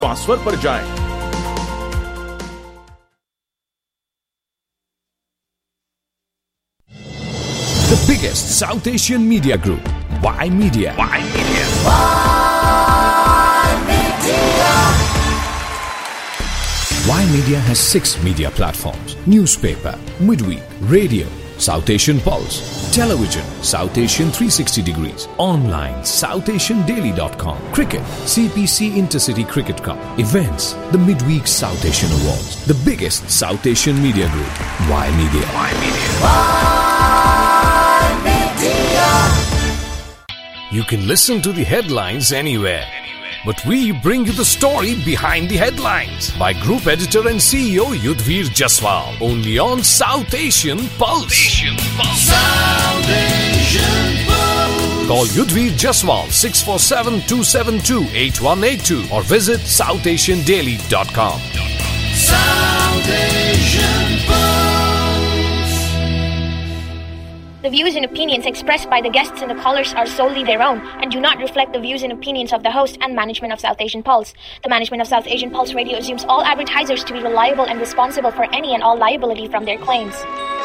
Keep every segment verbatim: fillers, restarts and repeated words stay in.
Transfer पर जाएं। The biggest South Asian media group, Y Media. Y Media. Y Media. Y Media has six media platforms: newspaper, midweek, radio, South Asian Pulse, television, South Asian three sixty degrees, online, south asian daily dot com, cricket, C P C Intercity Cricket Cup, events, the midweek South Asian Awards. The biggest South Asian media group, Y Media. Y Media. Y Media. You can listen to the headlines anywhere, but we bring you the story behind the headlines by Group Editor and C E O Yudhvir Jaswal, only on South Asian Pulse. Asian Pulse. South Asian Pulse. Call Yudhvir Jaswal six four seven, two seven two, eight one eight two or visit south asian daily dot com. South Asian Pulse. The views and opinions expressed by the guests and the callers are solely their own and do not reflect the views and opinions of the host and management of South Asian Pulse. The management of South Asian Pulse Radio assumes all advertisers to be reliable and responsible for any and all liability from their claims.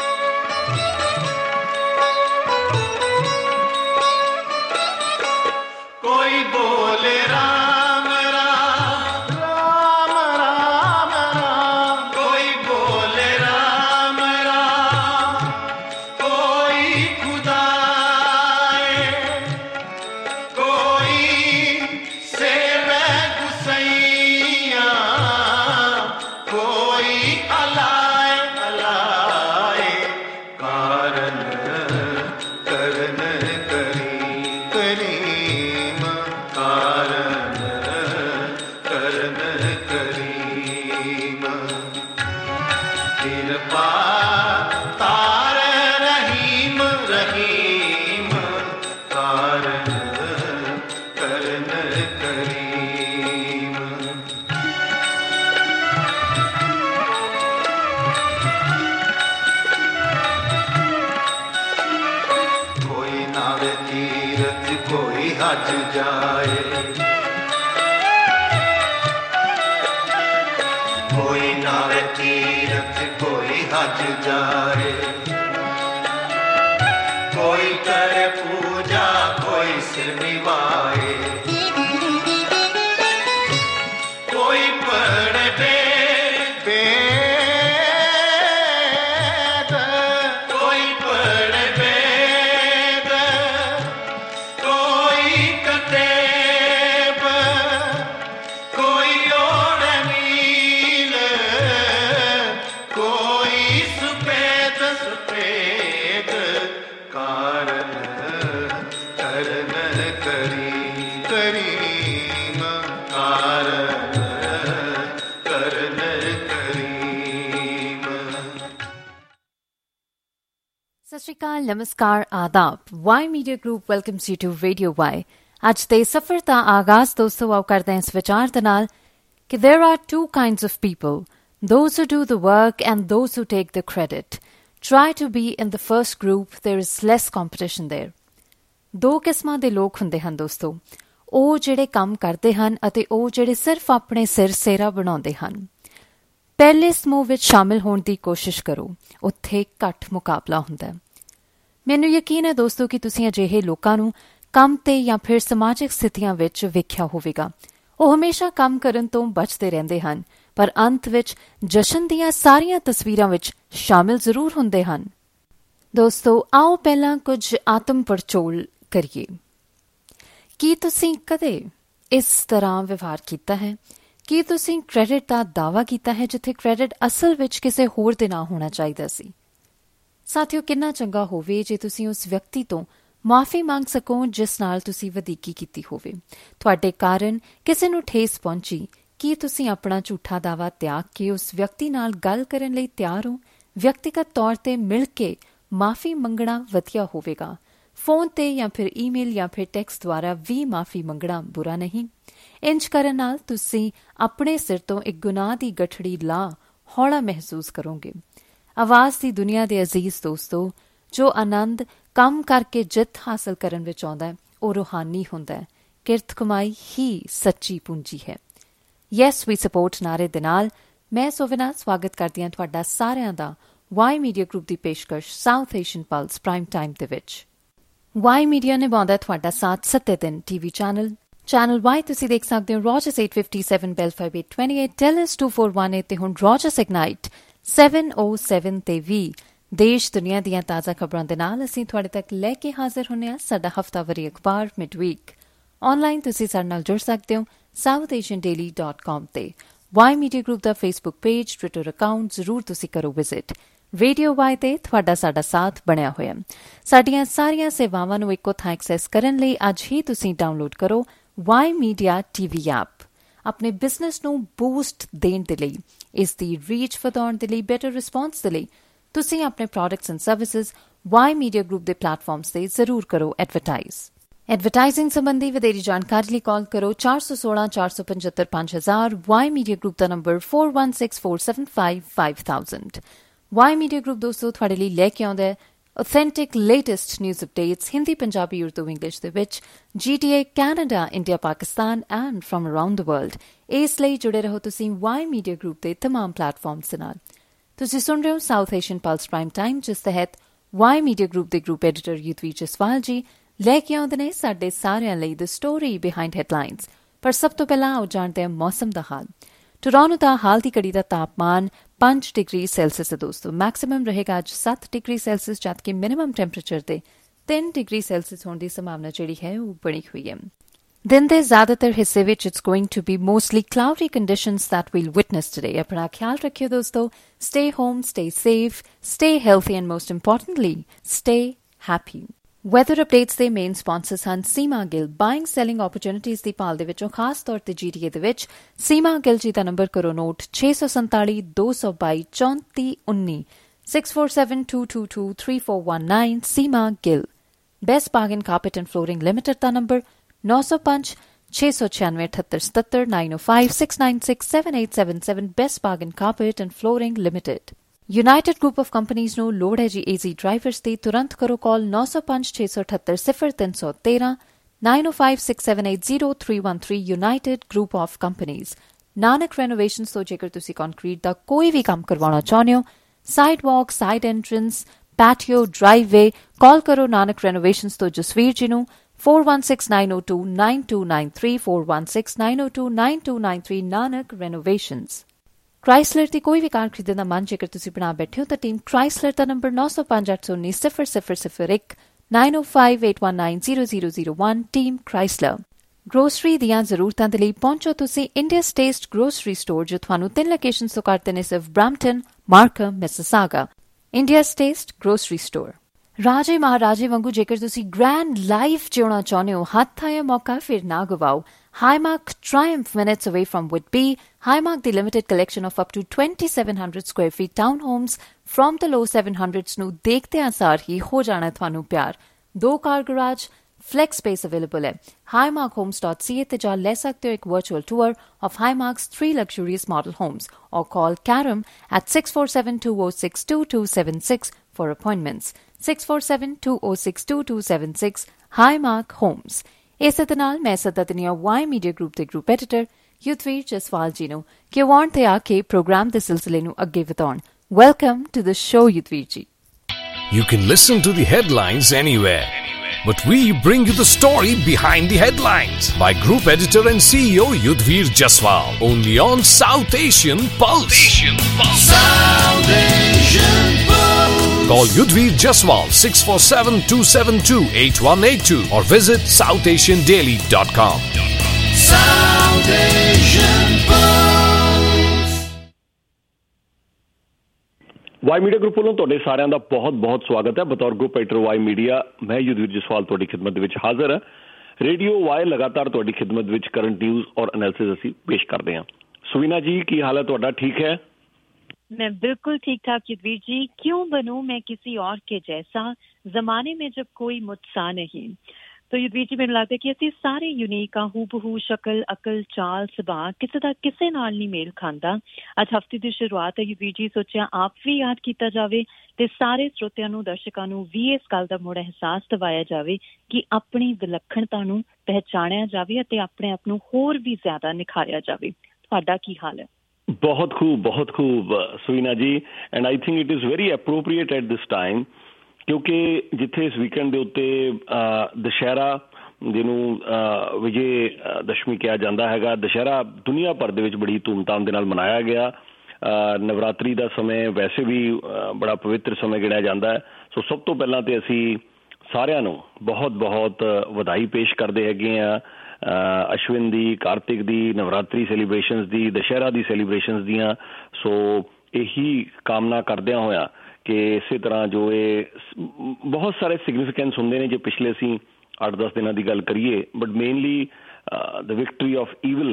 Koi bole Ram Ram, Ram Ram Ram. Koi bole Ram Ram, koi Khuda hai, koi seve Gusaiya, koi alai alai. Karan karan kari kari. कोई हज जाए, कोई नावे तीरथ कोई हज जाए, कोई करे पूजा कोई सिर निभाए, कोई पढ़े वेद वेद, कोई पढ़े वेद, कोई कतेब, कोई और मील, कोई सुपेद सुपेद. कारण करन करी करीम, कारण करन करीम. ਸਤਿ ਸ਼੍ਰੀ ਅਕਾਲ, ਨਮਸਕਾਰ, ਆਦਾਬ. Y media group welcomes you to radio Y. ਅੱਜ ਦੇ ਸਫ਼ਰ ਦਾ ਆਗਾਜ਼ ਦੋਸਤੋ ਆਓ ਕਰਦੇ ਹਾਂ ਇਸ ਵਿਚਾਰ ਦੇ ਨਾਲ ਕਿ there are two kinds of people, those who do the work and those who take the credit. Try to be in the first group, there is less competition there. ਦੋ ਕਿਸਮਾਂ ਦੇ ਲੋਕ ਹੁੰਦੇ ਹਨ ਦੋਸਤੋ, ਉਹ ਜਿਹੜੇ ਕੰਮ ਕਰਦੇ ਹਨ ਅਤੇ ਉਹ ਜਿਹੜੇ ਸਿਰਫ ਆਪਣੇ ਸਿਰ ਸਿਹਰਾ ਬਣਾਉਂਦੇ ਹਨ. ਪਹਿਲੇ ਸਮੂਹ ਵਿੱਚ ਸ਼ਾਮਿਲ ਹੋਣ ਦੀ ਕੋਸ਼ਿਸ਼ ਕਰੋ, ਉੱਥੇ ਘੱਟ ਮੁਕਾਬਲਾ ਹੁੰਦਾ. ਮੈਨੂੰ ਯਕੀਨ ਹੈ ਦੋਸਤੋ ਕਿ ਤੁਸੀਂ ਅਜਿਹੇ ਲੋਕਾਂ ਨੂੰ ਕੰਮ ਤੇ ਜਾਂ ਫਿਰ ਸਮਾਜਿਕ ਸਥਿਤੀਆਂ ਵਿੱਚ ਵੇਖਿਆ ਹੋਵੇਗਾ. ਉਹ ਹਮੇਸ਼ਾ ਕੰਮ ਕਰਨ ਤੋਂ ਬਚਦੇ ਰਹਿੰਦੇ ਹਨ, ਪਰ ਅੰਤ ਵਿੱਚ ਜਸ਼ਨ ਦੀਆਂ ਸਾਰੀਆਂ ਤਸਵੀਰਾਂ ਵਿੱਚ ਸ਼ਾਮਿਲ ਜ਼ਰੂਰ ਹੁੰਦੇ ਹਨ. ਦੋਸਤੋ ਆਓ ਪਹਿਲਾਂ ਕੁਝ ਆਤਮ ਪੜਚੋਲ ਕਰੀਏ. ਕੀ ਤੁਸੀਂ ਕਦੇ ਇਸ ਤਰ੍ਹਾਂ ਵਿਵਹਾਰ ਕੀਤਾ ਹੈ? ਕੀ ਤੁਸੀਂ ਕ੍ਰੈਡਿਟ ਦਾ ਦਾਅਵਾ ਕੀਤਾ ਹੈ ਜਿੱਥੇ ਕ੍ਰੈਡਿਟ ਅਸਲ ਵਿੱਚ ਕਿਸੇ ਹੋਰ ਦੇ ਨਾਂ ਹੋਣਾ ਚਾਹੀਦਾ ਸੀ? ਸਾਥੀਓ, ਕਿੰਨਾ ਚੰਗਾ ਹੋਵੇ ਜੇ ਤੁਸੀਂ ਉਸ ਵਿਅਕਤੀ ਤੋਂ ਮਾਫ਼ੀ ਮੰਗ ਸਕੋ ਜਿਸ ਨਾਲ ਤੁਸੀਂ ਵਧੀਕੀ ਕੀਤੀ ਹੋਵੇ, ਤੁਹਾਡੇ ਕਾਰਨ ਕਿਸੇ ਨੂੰ ਠੇਸ ਪਹੁੰਚੀ. ਕੀ ਤੁਸੀਂ ਆਪਣਾ ਝੂਠਾ ਦਾਅਵਾ ਤਿਆਗ ਕੇ ਉਸ ਵਿਅਕਤੀ ਨਾਲ ਗੱਲ ਕਰਨ ਲਈ ਤਿਆਰ ਹੋ? ਵਿਅਕਤੀਗਤ ਤੌਰ ਤੇ ਮਿਲ ਕੇ ਮਾਫ਼ੀ ਮੰਗਣਾ ਵਧੀਆ ਹੋਵੇਗਾ. ਫੋਨ ਤੇ ਜਾਂ ਫਿਰ ਈਮੇਲ ਜਾਂ ਫਿਰ ਟੈਕਸਟ ਦੁਆਰਾ ਵੀ ਮਾਫ਼ੀ ਮੰਗਣਾ ਬੁਰਾ ਨਹੀਂ. ਇੰਝ ਕਰਨ ਨਾਲ ਤੁਸੀਂ ਆਪਣੇ ਸਿਰ ਤੋਂ ਇੱਕ ਗੁਨਾਹ ਦੀ ਗਠੜੀ ਲਾ ਹੌਲਾ ਮਹਿਸੂਸ ਕਰੋਗੇ. ਆਵਾਜ਼ ਦੀ ਦੁਨੀਆ ਦੇ ਅਜ਼ੀਜ਼ ਦੋਸਤੋ, ਜੋ ਆਨੰਦ ਕੰਮ ਕਰਕੇ ਜਿੱਤ ਹਾਸਲ ਕਰਨ ਵਿੱਚ ਆਉਂਦਾ ਹੈ ਉਹ ਰੂਹਾਨੀ ਹੁੰਦਾ ਹੈ. ਕਿਰਤ ਕਮਾਈ ਹੀ ਸੱਚੀ ਪੂੰਜੀ ਹੈ. ਯੈਸ ਵੀ ਸਪੋਰਟ ਨਾਰੇ ਦੇ ਨਾਲ ਮੈਂ ਸੋਵਿਨਾ ਸਵਾਗਤ ਕਰਦੀ ਹਾਂ ਤੁਹਾਡਾ ਸਾਰਿਆਂ ਦਾ ਵਾਈ ਮੀਡੀਆ ਗਰੁੱਪ ਦੀ ਪੇਸ਼ਕਸ਼ South Asian plus prime time ਦੇ ਵਿੱਚ। ਵਾਈ ਮੀਡੀਆ ਨਿਭਾਉਂਦਾ ਤੁਹਾਡਾ ਸਾਥ ਸੱਤੇ ਦਿਨ ਟੀਵੀ ਚੈਨਲ ਚੈਨਲ ਵਾਈ ਤੁਸੀਂ ਦੇਖ ਸਕਦੇ ਹੋ Rogers eight fifty-seven, Bell five eight two eight, Telus two four one eight ਤੇ ਹੁਣ Rogers Ignite seven oh seven ਤੇ ਵੀ ਦੇਸ਼ ਦੁਨੀਆ ਦੀਆਂ ਤਾਜ਼ਾ ਖਬਰਾਂ ਦੇ ਨਾਲ ਅਸੀਂ ਤੁਹਾਡੇ ਤੱਕ ਲੈ ਕੇ ਹਾਜ਼ਰ ਹੁੰਦੇ ਹਾਂ ਸਾਡਾ ਹਫ਼ਤਾਵਾਰੀ ਅਖਬਾਰ ਮਿਡ ਵੀਕ। ਆਨਲਾਈਨ ਤੁਸੀਂ ਸਾਡੇ ਨਾਲ ਜੁੜ ਸਕਦੇ ਹੋ South Asian Daily dot com ਤੇ। ਵਾਈ ਮੀਡੀਆ ਗਰੁੱਪ ਦਾ ਫੇਸਬੁੱਕ ਪੇਜ, ਟਵਿੱਟਰ ਅਕਾਊਂਟ ਜ਼ਰੂਰ ਤੁਸੀਂ ਕਰੋ ਵਿਜ਼ਿਟ। ਰੇਡੀਓ ਵਾਈ ਤੇ ਤੁਹਾਡਾ ਸਾਡਾ ਸਾਥ ਬਣਿਆ ਹੋਇਆ। ਸਾਡੀਆਂ ਸਾਰੀਆਂ ਸੇਵਾਵਾਂ ਨੂੰ ਇੱਕੋ ਥਾਂ ਐਕਸੈਸ ਕਰਨ ਲਈ ਅੱਜ ਹੀ ਤੁਸੀਂ ਡਾਊਨਲੋਡ ਕਰੋ ਵਾਈ ਮੀਡੀਆ ਟੀਵੀ ਐਪ। ਆਪਣੇ ਬਿਜ਼ਨਸ ਨੂੰ ਬੂਸਟ ਦੇਣ ਦੇ ਲਈ, ਇਸ ਦੀ ਰੀਚ ਵਧਾਉਣ ਦੇ ਲਈ, ਬੈਟਰ ਰਿਸਪੌਂਸ ਦੇ ਲਈ ਤੁਸੀਂ ਆਪਣੇ products and services Y media group ਦੇ ਪਲੇਟਫਾਰਮਸ ਤੇ ਜ਼ਰੂਰ ਕਰੋ ਐਡਵਰਟਾਈਜ਼। ਐਡਵਰਟਾਈਜ਼ਿੰਗ ਸੰਬੰਧੀ ਵਧੇਰੀ ਜਾਣਕਾਰੀ ਲਈ ਕਾਲ ਕਰੋ ਚਾਰ one six one ਚਾਰ five five ਪੰਜ ਹਜ਼ਾਰ। ਵਾਈ ਮੀਡੀਆ ਗਰੁੱਪ ਦਾ number four one six four seven five five thousand। Y media group ਦੋਸਤੋ ਤੁਹਾਡੇ ਲਈ ਲੈ ਕੇ ਆਉਂਦਾ ਹੈ authentic latest news updates Hindi, Punjabi, Urdu, English ਦੇ ਵਿੱਚ G T A, Canada, India, Pakistan and from around the world। ਇਸ ਲਈ ਜੁੜੇ ਰਹੋ ਤੁਸੀਂ ਵਾਈ ਮੀਡੀਆ ਗਰੁੱਪ ਦੇ ਤਮਾਮ ਪਲੇਟਫਾਰਮਸ ਦੇ ਨਾਲ। ਤੁਸੀਂ ਸੁਣ ਰਹੇ ਹੋ South Asian plus prime time, ਜਿਸ ਤਹਿਤ ਵਾਈ ਮੀਡੀਆ ਗਰੁੱਪ ਦੇ ਗਰੁੱਪ ਐਡੀਟਰ ਯੁਧਵੀਰ ਜਸਵਾਲ ਜੀ ਲੈ ਕੇ ਆਉਂਦੇ ਨੇ ਸਾਡੇ ਸਾਰਿਆਂ ਲਈ ਦ ਸਟੋਰੀ ਬਿਹਾਈਂਡ ਹੈਡਲਾਈਨਸ। ਪਰ ਸਭ ਤੋਂ ਪਹਿਲਾਂ ਆਓ ਜਾਣਦੇ ਹਾਂ ਮੌਸਮ ਦਾ ਹਾਲ। ਟੋਰਾਂਟੋ ਦਾ ਹਾਲ ਦੀ ਘੜੀ ਦਾ ਤਾਪਮਾਨ ਪੰਜ ਡਿਗਰੀ ਸੈਲਸੀਅਸ ਹੈ ਦੋਸਤੋ। ਮੈਕਸੀਮਮ ਰਹੇਗਾ ਅੱਜ ਸੱਤ ਡਿਗਰੀ ਸੈਲਸੀਅਸ, ਜਦਕਿ ਮਿਨੀਮਮ ਟੈਂਪਰੇਚਰ ਤੇ ਤਿੰਨ ਡਿਗਰੀ ਸੈਲਸੀਅਸ ਹੋਣ ਦੀ ਸੰਭਾਵਨਾ ਜਿਹੜੀ ਹੈ ਉਹ ਬਣੀ ਹੋਈ ਹੈ। ਦਿਨ ਦੇ ਜ਼ਿਆਦਾਤਰ ਹਿੱਸੇ ਵਿੱਚ it's going to be mostly cloudy conditions that will witness today. ਆਪਣਾ ਖਿਆਲ ਰੱਖਿਓ ਦੋਸਤੋ। Stay home, stay safe, stay healthy and most importantly stay happy. Weather updates ਦੇ ਮੇਨ ਸਪਾਂਸਰਸ ਹਨ Seema Gill. Buying selling opportunities ਦੀ ਭਾਲ ਦੇ ਵਿੱਚੋਂ ਖਾਸ ਤੌਰ ਤੇ ਜੀ ਟੀ ਏ ਦੇ ਵਿੱਚ ਸੀਮਾ ਗਿੱਲ ਜੀ ਦਾ ਨੰਬਰ ਕਰੋ ਨੋਟ ਛੇ ਸੌ ਸੰਤਾਲੀ ਦੋ ਸੌ ਬਾਈ ਚੌਂਤੀ ਉੱਨੀ six four seven two two two three four one nine। Seema Gill. Best bargain carpet and flooring limited ਦਾ ਨੰਬਰ ਨੌ ਸੌ ਪੰਜ ਛੇ ਸੌ ਛਿਆਨਵੇਂ ਅਠੱਤਰ ਸਤੱਤਰ nine oh five six nine six seven eight seven seven। Best bargain carpet and flooring limited. United group of companies ਨੂੰ ਲੋੜ ਹੈ ਜੀ ਏਜ਼ੀ ਡਰਾਈਵਰਸ ਦੀ। ਤੁਰੰਤ ਕਰੋ ਕਾਲ ਨੌ ਸੌ ਪੰਜ ਛੇ ਸੌ ਅਠੱਤਰ ਸਿਫਰ ਤਿੰਨ ਸੌ ਤੇਰਾਂ nine oh five six seven eight zero three one three। United group of companies. Nanak renovations ਤੋਂ ਜੇਕਰ ਤੁਸੀਂ ਕੰਕਰੀਟ ਦਾ ਕੋਈ ਵੀ ਕੰਮ ਕਰਵਾਉਣਾ ਚਾਹੁੰਦੇ ਹੋ, sidewalk, side entrance, patio, driveway, call ਕਰੋ ਨਾਨਕ ਰੈਨੋਵੇਸ਼ਨਸ ਤੋਂ ਜਸਵੀਰ ਜੀ ਨੂੰ four one six nine oh two nine two nine three four one six nine oh two nine two nine three। Nanak ਰੈਨੋਵੇਸ਼ਨਸ। ਕ੍ਰਾਈਸਲਰ ਦੀ ਕੋਈ ਵੀ ਕਾਰ ਖਰੀਦਣ ਦਾ ਮਨ ਜੇਕਰ ਤੁਸੀਂ ਬਣਾ ਬੈਠੇ ਹੋ ਤਾਂ ਟੀਮ ਕ੍ਰਾਈਸਲਰ ਦਾ ਨੰਬਰ ਨੌ ਸੌ ਪੰਜ ਅੱਠ ਸੌ ਉੱਨੀ ਸਿਫਰ ਸਿਫਰ ਸਿਫਰ ਇੱਕ nine oh five eight one nine zero zero zero one। Team Chrysler. Grocery ਦੀਆਂ ਜ਼ਰੂਰਤਾਂ ਦੇ ਲਈ ਪਹੁੰਚੋ ਤੁਸੀਂ ਇੰਡੀਆਜ਼ ਟੇਸਟ ਗਰੋਸਰੀ ਸਟੋਰ, ਜੋ ਤੁਹਾਨੂੰ ਤਿੰਨ ਲੋਕੇਸ਼ਨਸ ਤੋਂ ਕਰਦੇ ਨੇ ਸਿਰਫ Brampton, Markham, Mississauga. India's taste grocery store. ਰਾਜੇ ਮਹਾਰਾਜੇ ਵਾਂਗੂ ਜੇਕਰ ਤੁਸੀਂ ਗ੍ਰੈਂਡ ਲਾਈਫ ਜਿਉਣਾ ਚਾਹੁੰਦੇ ਹੋ, ਹੱਥ ਆਇਆ ਮੌਕਾ ਫਿਰ ਨਾ ਗਵਾਓ। Highmark Triumph minutes away from Whitby. Highmark the limited collection of up to twenty-seven hundred square feet townhomes from the low seven hundreds ਨੂੰ ਦੇਖਦੇ ਅਨਸਾਰ ਹੀ ਹੋ ਜਾਣਾ ਤੁਹਾਨੂੰ ਪਿਆਰ। ਦੋ car garage, flex space available ਹੈ। highmark homes dot c a ਤੇ ਜਾ ਲੈ ਸਕਦੇ ਹੋ ਇੱਕ virtual tour of Highmark's three luxurious model homes or call Karam at six four seven two oh six two two seven six for appointments। six four seven two oh six two two seven six। Highmark Homes। ਇਸੇ ਦੇ ਨਾਲ ਮੈਂ ਸੱਦਾ ਦਿੰਦੀ ਹਾਂ Y media group ਦੇ group editor Yudhvir Jaswal ji ਨੂੰ ਕਿ ਉਹ ਆਉਣ ਤੇ ਆ ਕੇ ਪ੍ਰੋਗਰਾਮ ਦੇ ਸਿਲਸਿਲੇ ਨੂੰ ਅੱਗੇ ਵਧਾਉਣ। Welcome to the show Yudhvir ji. You can listen to the headlines anywhere, but we bring you the story behind the headlines by Group Editor and C E O Yudhvir Jaswal, only on South Asian Pulse. Asian Pulse. South Asian Pulse. Call Yudhvir Jaswal six four seven two seven two eight one eight two or visit south asian daily dot com. South Asian Pulse. Y media group ਵੱਲੋਂ ਤੁਹਾਡੇ ਸਾਰਿਆਂ ਦਾ ਬਹੁਤ ਬਹੁਤ ਸਵਾਗਤ ਹੈ। ਬਤੌਰ group editor Y media ਮੈਂ ਯੁਧਵੀਰ ਜਸਵਾਲ ਤੁਹਾਡੀ ਖਿਦਮਤ ਦੇ ਵਿੱਚ ਹਾਜ਼ਰ ਹਾਂ। ਰੇਡੀਓ ਵਾਈ ਲਗਾਤਾਰ ਤੁਹਾਡੀ ਖਿਦਮਤ ਵਿੱਚ ਕਰੰਟ ਨਿਊਜ਼ ਔਰ ਐਨਾਲਿਸਿਸ ਅਸੀਂ ਪੇਸ਼ ਕਰਦੇ ਹਾਂ। ਸੁਵੀਨਾ ਜੀ, ਕੀ ਹਾਲ ਹੈ ਤੁਹਾਡਾ? ਠੀਕ ਹੈ? मैं बिल्कुल ठीक ठाक युद्धवीर जी। क्यों बनूं मैं किसी और के जैसा, जमाने में जब कोई मुझसा नहीं। तो युद्धवीर जी, मैनूं लगदा है कि असीं सारे यूनीक हाँ, हूबहू शक्ल, अकल, चाल, सुभाਅ किसी दा किसी नाल नहीं मेल खांदा। अज हफ्ते की शुरुआत है युद्धवीर जी, सोचिया आप भी याद किया जाए ते सारे श्रोतिਆਂ ਨੂੰ ਦਰਸ਼ਕਾਂ ਨੂੰ ਵੀ ਇਸ ਗੱਲ ਦਾ ਮੁੜ ਅਹਿਸਾਸ ਦਿਵਾਇਆ ਜਾਵੇ ਕਿ ਆਪਣੀ ਵਿਲੱਖਣਤਾ ਨੂੰ ਪਹਿਚਾਣਿਆ ਜਾਵੇ ਅਤੇ ਆਪਣੇ ਆਪ ਨੂੰ ਹੋਰ ਵੀ ਜ਼ਿਆਦਾ ਨਿਖਾਰਿਆ ਜਾਵੇ। ਤੁਹਾਡਾ ਕੀ ਹਾਲ ਹੈ? ਬਹੁਤ ਖੂਬ ਬਹੁਤ ਖੂਬ Suvina ji, and I think it is very appropriate at this time, ਕਿਉਂਕਿ ਜਿੱਥੇ ਇਸ ਵੀਕਐਂਡ ਦੇ ਉੱਤੇ ਦੁਸ਼ਹਿਰਾ ਜਿਹਨੂੰ ਵਿਜੇ ਦਸ਼ਮੀ ਕਿਹਾ ਜਾਂਦਾ ਹੈਗਾ, ਦੁਸ਼ਹਿਰਾ ਦੁਨੀਆ ਭਰ ਦੇ ਵਿੱਚ ਬੜੀ ਧੂਮਧਾਮ ਦੇ ਨਾਲ ਮਨਾਇਆ ਗਿਆ। ਨਵਰਾਤਰੀ ਦਾ ਸਮੇਂ ਵੈਸੇ ਵੀ ਬੜਾ ਪਵਿੱਤਰ ਸਮੇਂ ਗਿਣਿਆ ਜਾਂਦਾ ਹੈ। ਸੋ ਸਭ ਤੋਂ ਪਹਿਲਾਂ ਤੇ ਅਸੀਂ ਸਾਰਿਆਂ ਨੂੰ ਬਹੁਤ ਬਹੁਤ ਵਧਾਈ ਪੇਸ਼ ਕਰਦੇ ਹੈਗੇ ਆ ਅਸ਼ਵਿਨ ਦੀ, ਕਾਰਤਿਕ ਦੀ, ਨਵਰਾਤਰੀ ਸੈਲੀਬ੍ਰੇਸ਼ਨਸ ਦੀ, ਦੁਸ਼ਹਿਰਾ ਦੀ ਸੈਲੀਬ੍ਰੇਸ਼ਨਸ ਦੀਆਂ। ਸੋ ਇਹੀ ਕਾਮਨਾ ਕਰਦਿਆਂ ਹੋਇਆ ਕਿ ਇਸੇ ਤਰ੍ਹਾਂ ਜੋ ਇਹ ਬਹੁਤ ਸਾਰੇ ਸਿਗਨੀਫਿਕੈਂਸ ਹੁੰਦੇ ਨੇ, ਜੇ ਪਿਛਲੇ ਅਸੀਂ ਅੱਠ ਦਸ ਦਿਨਾਂ ਦੀ ਗੱਲ ਕਰੀਏ, but mainly the victory of evil,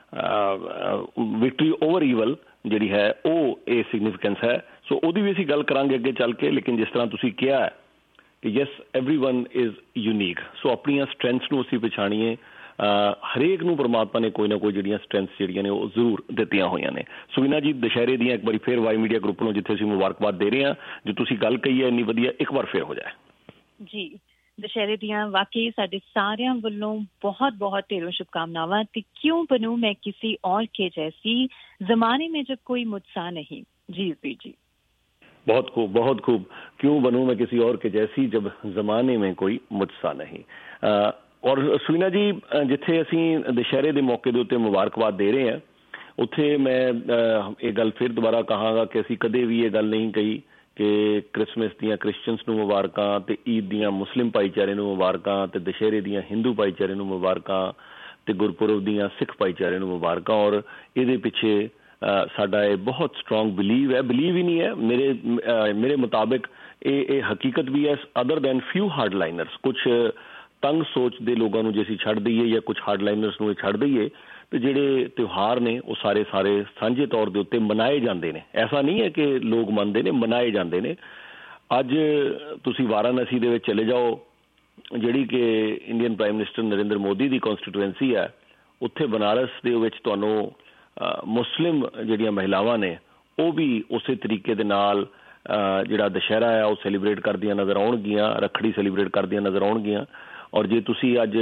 victory over evil ਜਿਹੜੀ ਹੈ ਉਹ ਇਹ ਸਿਗਨੀਫਿਕੈਂਸ ਹੈ। ਸੋ ਉਹਦੀ ਵੀ ਅਸੀਂ ਗੱਲ ਕਰਾਂਗੇ ਅੱਗੇ ਚੱਲ ਕੇ। ਲੇਕਿਨ ਜਿਸ ਤਰ੍ਹਾਂ ਤੁਸੀਂ ਕਿਹਾ ਹੈ ਕਿ yes everyone is unique, so ਆਪਣੀਆਂ ਸਟਰੈਂਥਸ ਨੂੰ ਅਸੀਂ ਪਛਾਣੀਏ। ਹਰੇਕ ਨੂੰ ਪਰਮਾਤਮਾ ਨੇ ਕੋਈ ਨਾ ਕੋਈ ਜਿਹੜੀਆਂ ਸਟਰੈਂਥਸ ਜਿਹੜੀਆਂ ਨੇ ਉਹ ਜ਼ਰੂਰ ਦਿੱਤੀਆਂ ਹੋਈਆਂ ਨੇ। ਸੁਵੀਨਾ ਜੀ, ਦੁਸ਼ਹਿਰੇ ਦੀਆਂ ਇੱਕ ਵਾਰੀ ਫਿਰ ਵਾਈ ਮੀਡੀਆ ਗਰੁੱਪ ਨੂੰ ਜਿੱਥੇ ਅਸੀਂ ਮੁਬਾਰਕਬਾਦ ਦੇ ਰਹੇ ਹਾਂ, ਜੋ ਤੁਸੀਂ ਗੱਲ ਕਹੀ ਹੈ ਇੰਨੀ ਵਧੀਆ, ਇੱਕ ਵਾਰ ਫਿਰ ਹੋ ਜਾਏ ਜੀ। ਦੁਸ਼ਹਿਰੇ ਦੀਆਂ ਵਾਕਈ ਸਾਡੇ ਸਾਰਿਆਂ ਵੱਲੋਂ ਬਹੁਤ ਬਹੁਤ ਢੇरों शुभकामनावां। ਤੇ ਕਿਉਂ ਬਣੂं मैं किसी और के जैसी, जमाने में जब कोई मुझसा नहीं। जी जी जी, बहुत खूब बहुत खूब। क्यों बनूं मैं किसी और के जैसी, जब जमाने में कोई मुझसा नहीं। ਔਰ ਸੁਵੀਨਾ ਜੀ, ਜਿੱਥੇ ਅਸੀਂ ਦੁਸ਼ਹਿਰੇ ਦੇ ਮੌਕੇ ਦੇ ਉੱਤੇ ਮੁਬਾਰਕਬਾਦ ਦੇ ਰਹੇ ਹਾਂ, ਉੱਥੇ ਮੈਂ ਇਹ ਗੱਲ ਫਿਰ ਦੁਬਾਰਾ ਕਹਾਂਗਾ ਕਿ ਅਸੀਂ ਕਦੇ ਵੀ ਇਹ ਗੱਲ ਨਹੀਂ ਕਹੀ ਕਿ ਕ੍ਰਿਸਮਸ ਦੀਆਂ ਕ੍ਰਿਸਚਨਸ ਨੂੰ ਮੁਬਾਰਕਾਂ, ਅਤੇ ਈਦ ਦੀਆਂ ਮੁਸਲਿਮ ਭਾਈਚਾਰੇ ਨੂੰ ਮੁਬਾਰਕਾਂ, ਅਤੇ ਦੁਸ਼ਹਿਰੇ ਦੀਆਂ ਹਿੰਦੂ ਭਾਈਚਾਰੇ ਨੂੰ ਮੁਬਾਰਕਾਂ, ਅਤੇ ਗੁਰਪੁਰਬ ਦੀਆਂ ਸਿੱਖ ਭਾਈਚਾਰੇ ਨੂੰ ਮੁਬਾਰਕਾਂ। ਔਰ ਇਹਦੇ ਪਿੱਛੇ ਸਾਡਾ ਇਹ ਬਹੁਤ ਸਟਰੋਂਗ ਬਿਲੀਵ ਹੈ, ਬਿਲੀਵ ਹੀ ਨਹੀਂ ਹੈ, ਮੇਰੇ ਮੇਰੇ ਮੁਤਾਬਿਕ ਇਹ ਇਹ ਹਕੀਕਤ ਵੀ ਹੈ। Other than few hardliners, ਕੁਛ ਤੰਗ ਸੋਚ ਦੇ ਲੋਕਾਂ ਨੂੰ ਜੇ ਅਸੀਂ ਛੱਡ ਦਈਏ ਜਾਂ ਕੁਛ ਹਾਰਡ ਲਾਈਨਰਸ ਨੂੰ ਇਹ ਛੱਡ ਦਈਏ, ਤੇ ਜਿਹੜੇ ਤਿਉਹਾਰ ਨੇ ਉਹ ਸਾਰੇ ਸਾਰੇ ਸਾਂਝੇ ਤੌਰ ਦੇ ਉੱਤੇ ਮਨਾਏ ਜਾਂਦੇ ਨੇ। ਐਸਾ ਨਹੀਂ ਹੈ ਕਿ ਲੋਕ ਮੰਨਦੇ ਨੇ, ਮਨਾਏ ਜਾਂਦੇ ਨੇ। ਅੱਜ ਤੁਸੀਂ ਵਾਰਾਣਸੀ ਦੇ ਵਿੱਚ ਚਲੇ ਜਾਓ, ਜਿਹੜੀ ਕਿ Indian prime minister Narendra Modi ਦੀ ਕੌਂਸਟੀਟੂਐਂਸੀ ਹੈ, ਉੱਥੇ ਬਨਾਰਸ ਦੇ ਵਿੱਚ ਤੁਹਾਨੂੰ ਮੁਸਲਿਮ ਜਿਹੜੀਆਂ ਮਹਿਲਾਵਾਂ ਨੇ ਉਹ ਵੀ ਉਸੇ ਤਰੀਕੇ ਦੇ ਨਾਲ ਜਿਹੜਾ ਦੁਸ਼ਹਿਰਾ ਹੈ ਉਹ ਸੈਲੀਬ੍ਰੇਟ ਕਰਦੀਆਂ ਨਜ਼ਰ ਆਉਣਗੀਆਂ, ਰੱਖੜੀ ਸੈਲੀਬ੍ਰੇਟ ਕਰਦੀਆਂ ਨਜ਼ਰ ਆਉਣਗੀਆਂ। ਔਰ ਜੇ ਤੁਸੀਂ ਅੱਜ,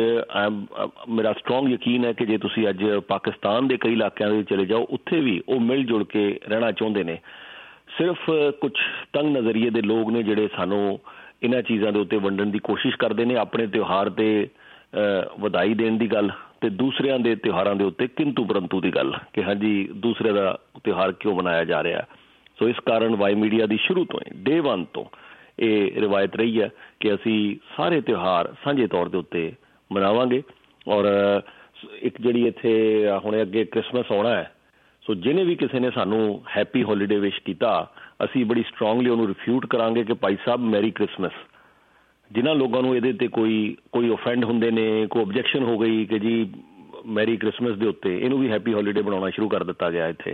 ਮੇਰਾ ਸਟਰੋਂਗ ਯਕੀਨ ਹੈ ਕਿ ਜੇ ਤੁਸੀਂ ਅੱਜ ਪਾਕਿਸਤਾਨ ਦੇ ਕਈ ਇਲਾਕਿਆਂ ਦੇ ਵਿੱਚ ਚਲੇ ਜਾਓ, ਉੱਥੇ ਵੀ ਉਹ ਮਿਲ ਜੁਲ ਕੇ ਰਹਿਣਾ ਚਾਹੁੰਦੇ ਨੇ। ਸਿਰਫ ਕੁਛ ਤੰਗ ਨਜ਼ਰੀਏ ਦੇ ਲੋਕ ਨੇ ਜਿਹੜੇ ਸਾਨੂੰ ਇਹਨਾਂ ਚੀਜ਼ਾਂ ਦੇ ਉੱਤੇ ਵੰਡਣ ਦੀ ਕੋਸ਼ਿਸ਼ ਕਰਦੇ ਨੇ, ਆਪਣੇ ਤਿਉਹਾਰ 'ਤੇ ਵਧਾਈ ਦੇਣ ਦੀ ਗੱਲ, ਅਤੇ ਦੂਸਰਿਆਂ ਦੇ ਤਿਉਹਾਰਾਂ ਦੇ ਉੱਤੇ ਕਿੰਤੂ ਪਰੰਤੂ ਦੀ ਗੱਲ ਕਿ ਹਾਂਜੀ ਦੂਸਰੇ ਦਾ ਤਿਉਹਾਰ ਕਿਉਂ ਮਨਾਇਆ ਜਾ ਰਿਹਾ। ਸੋ ਇਸ ਕਾਰਨ ਵਾਈ ਮੀਡੀਆ ਦੀ ਸ਼ੁਰੂ ਤੋਂ ਹੀ, ਡੇ ਵਨ ਤੋਂ ਇਹ ਰਿਵਾਇਤ ਰਹੀ ਹੈ ਕਿ ਅਸੀਂ ਸਾਰੇ ਤਿਉਹਾਰ ਸਾਂਝੇ ਤੌਰ ਦੇ ਉੱਤੇ ਮਨਾਵਾਂਗੇ। ਔਰ ਇੱਕ ਜਿਹੜੀ ਇੱਥੇ ਹੁਣ ਅੱਗੇ ਕ੍ਰਿਸਮਸ ਆਉਣਾ ਹੈ, ਸੋ ਜਿਹਨੇ ਵੀ ਕਿਸੇ ਨੇ ਸਾਨੂੰ ਹੈਪੀ ਹੋਲੀਡੇ ਵਿਸ਼ ਕੀਤਾ, ਅਸੀਂ ਬੜੀ ਸਟਰੋਂਗਲੀ ਉਹਨੂੰ ਰਿਫਿਊਟ ਕਰਾਂਗੇ ਕਿ ਭਾਈ ਸਾਹਿਬ ਮੈਰੀ ਕ੍ਰਿਸਮਸ। ਜਿਨ੍ਹਾਂ ਲੋਕਾਂ ਨੂੰ ਇਹਦੇ 'ਤੇ ਕੋਈ ਕੋਈ ਓਫੈਂਡ ਹੁੰਦੇ ਨੇ, ਕੋਈ ਓਬਜੈਕਸ਼ਨ ਹੋ ਗਈ ਕਿ ਜੀ ਮੈਰੀ ਕ੍ਰਿਸਮਸ ਦੇ ਉੱਤੇ ਇਹਨੂੰ ਵੀ ਹੈਪੀ ਹੋਲੀਡੇ ਬਣਾਉਣਾ ਸ਼ੁਰੂ ਕਰ ਦਿੱਤਾ ਗਿਆ ਇੱਥੇ,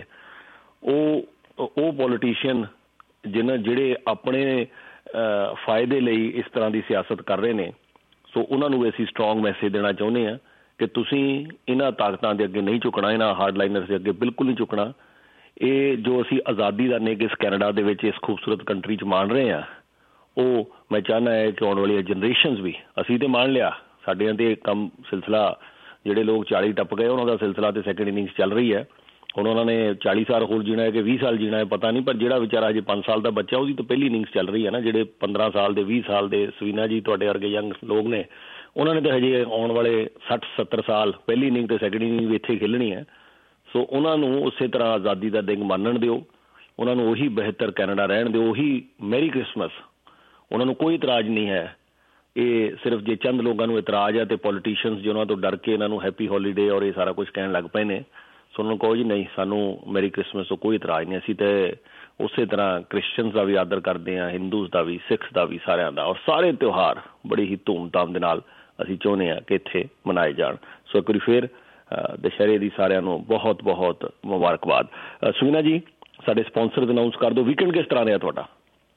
ਉਹ ਉਹ ਪੋਲੀਟੀਸ਼ੀਅਨ ਜਿਹਨਾਂ ਜਿਹੜੇ ਆਪਣੇ ਫਾਇਦੇ ਲਈ ਇਸ ਤਰ੍ਹਾਂ ਦੀ ਸਿਆਸਤ ਕਰ ਰਹੇ ਨੇ, ਸੋ ਉਹਨਾਂ ਨੂੰ ਅਸੀਂ ਸਟਰੋਂਗ ਮੈਸੇਜ ਦੇਣਾ ਚਾਹੁੰਦੇ ਹਾਂ ਕਿ ਤੁਸੀਂ ਇਹਨਾਂ ਤਾਕਤਾਂ ਦੇ ਅੱਗੇ ਨਹੀਂ ਝੁਕਣਾ, ਇਹਨਾਂ ਹਾਰਡ ਲਾਈਨਰਸ ਦੇ ਅੱਗੇ ਬਿਲਕੁਲ ਨਹੀਂ ਝੁਕਣਾ। ਇਹ ਜੋ ਅਸੀਂ ਆਜ਼ਾਦੀ ਦਾ ਨੇਕ ਇਸ ਕੈਨੇਡਾ ਦੇ ਵਿੱਚ ਇਸ ਖੂਬਸੂਰਤ ਕੰਟਰੀ 'ਚ ਮਾਣ ਰਹੇ ਹਾਂ, ਉਹ ਮੈਂ ਚਾਹੁੰਦਾ ਹੈ ਕਿ ਆਉਣ ਵਾਲੀਆਂ ਜਨਰੇਸ਼ਨਸ ਵੀ, ਅਸੀਂ ਤਾਂ ਮਾਣ ਲਿਆ, ਸਾਡਿਆਂ 'ਤੇ ਕੰਮ ਸਿਲਸਿਲਾ ਜਿਹੜੇ ਲੋਕ ਚਾਲੀ ਟੱਪ ਗਏ ਉਹਨਾਂ ਦਾ ਸਿਲਸਿਲਾ ਤੇ ਸੈਕਿੰਡ ਇਨਿੰਗਸ ਚੱਲ ਰਹੀ ਹੈ। ਹੁਣ ਉਹਨਾਂ ਨੇ ਚਾਲੀ ਸਾਲ ਹੋਰ ਜੀਣਾ ਹੈ ਕਿ ਵੀਹ ਸਾਲ ਜੀਣਾ ਹੈ ਪਤਾ ਨਹੀਂ, ਪਰ ਜਿਹੜਾ ਵਿਚਾਰਾ ਹਜੇ ਪੰਜ ਸਾਲ ਦਾ ਬੱਚਾ ਉਹਦੀ ਤਾਂ ਪਹਿਲੀ ਇਨਿੰਗਸ ਚੱਲ ਰਹੀ ਹੈ ਨਾ। ਜਿਹੜੇ ਪੰਦਰਾਂ ਸਾਲ ਦੇ, ਵੀਹ ਸਾਲ ਦੇ ਸੁਵੀਨਾ ਜੀ ਤੁਹਾਡੇ ਵਰਗੇ ਯੰਗ ਲੋਕ ਨੇ, ਉਹਨਾਂ ਨੇ ਤਾਂ ਹਜੇ ਆਉਣ ਵਾਲੇ ਸੱਠ ਸੱਤਰ ਸਾਲ ਪਹਿਲੀ ਇਨਿੰਗ ਤੇ ਸੈਕਿੰਡ ਇਨਿੰਗ ਵੀ ਇੱਥੇ ਖੇਲਣੀ ਹੈ। ਸੋ ਉਹਨਾਂ ਨੂੰ ਉਸੇ ਤਰ੍ਹਾਂ ਆਜ਼ਾਦੀ ਦਾ ਦਿਨ ਮੰਨਣ ਦਿਓ, ਉਹਨਾਂ ਨੂੰ ਉਹੀ ਬਿਹਤਰ ਕੈਨੇਡਾ ਰਹਿਣ ਦਿਓ, ਉਹੀ ਮੈਰੀ ਕ੍ਰਿਸਮਸ। ਉਹਨਾਂ ਨੂੰ ਕੋਈ ਇਤਰਾਜ਼ ਨਹੀਂ ਹੈ। ਇਹ ਸਿਰਫ ਜੇ ਚੰਦ ਲੋਕਾਂ ਨੂੰ ਇਤਰਾਜ਼ ਹੈ ਅਤੇ ਪੋਲੀਟੀਸ਼ੀਅਨਸ ਜਿਹਨਾਂ ਤੋਂ ਡਰ ਕੇ ਇਹਨਾਂ ਨੂੰ ਹੈਪੀ ਹੋਲੀਡੇ ਔਰ ਇਹ ਸਾਰਾ ਕੁਛ ਕਹਿਣ ਲੱਗ ਪਏ ਨੇ, ਸੋ ਉਹਨਾਂ ਨੂੰ ਕਹੋ ਜੀ ਨਹੀਂ, ਸਾਨੂੰ ਮੈਰੀ ਕ੍ਰਿਸਮਸ ਤੋਂ ਕੋਈ ਇਤਰਾਜ਼ ਨਹੀਂ। ਅਸੀਂ ਤਾਂ ਉਸੇ ਤਰ੍ਹਾਂ ਕ੍ਰਿਸਚਨਸ ਦਾ ਵੀ ਆਦਰ ਕਰਦੇ ਹਾਂ, ਹਿੰਦੂਜ਼ ਦਾ ਵੀ, ਸਿੱਖਸ ਦਾ ਵੀ, ਸਾਰਿਆਂ ਦਾ। ਔਰ ਸਾਰੇ ਤਿਉਹਾਰ ਬੜੀ ਹੀ ਧੂਮਧਾਮ ਦੇ ਨਾਲ ਅਸੀਂ ਚਾਹੁੰਦੇ ਹਾਂ ਕਿ ਇੱਥੇ ਮਨਾਏ ਜਾਣ। ਸੋ ਇੱਕ ਵਾਰੀ ਫਿਰ ਦੁਸ਼ਹਿਰੇ ਦੀ ਸਾਰਿਆਂ ਨੂੰ ਬਹੁਤ ਬਹੁਤ ਮੁਬਾਰਕਬਾਦ। ਸੁਵੀਨਾ ਜੀ, ਸਾਡੇ ਸਪਾਂਸਰ ਅਨਾਊਂਸ ਕਰ ਦਿਓ, ਵੀਕਐਂਡ ਕਿਸ ਤਰ੍ਹਾਂ ਰਿਹਾ ਤੁਹਾਡਾ?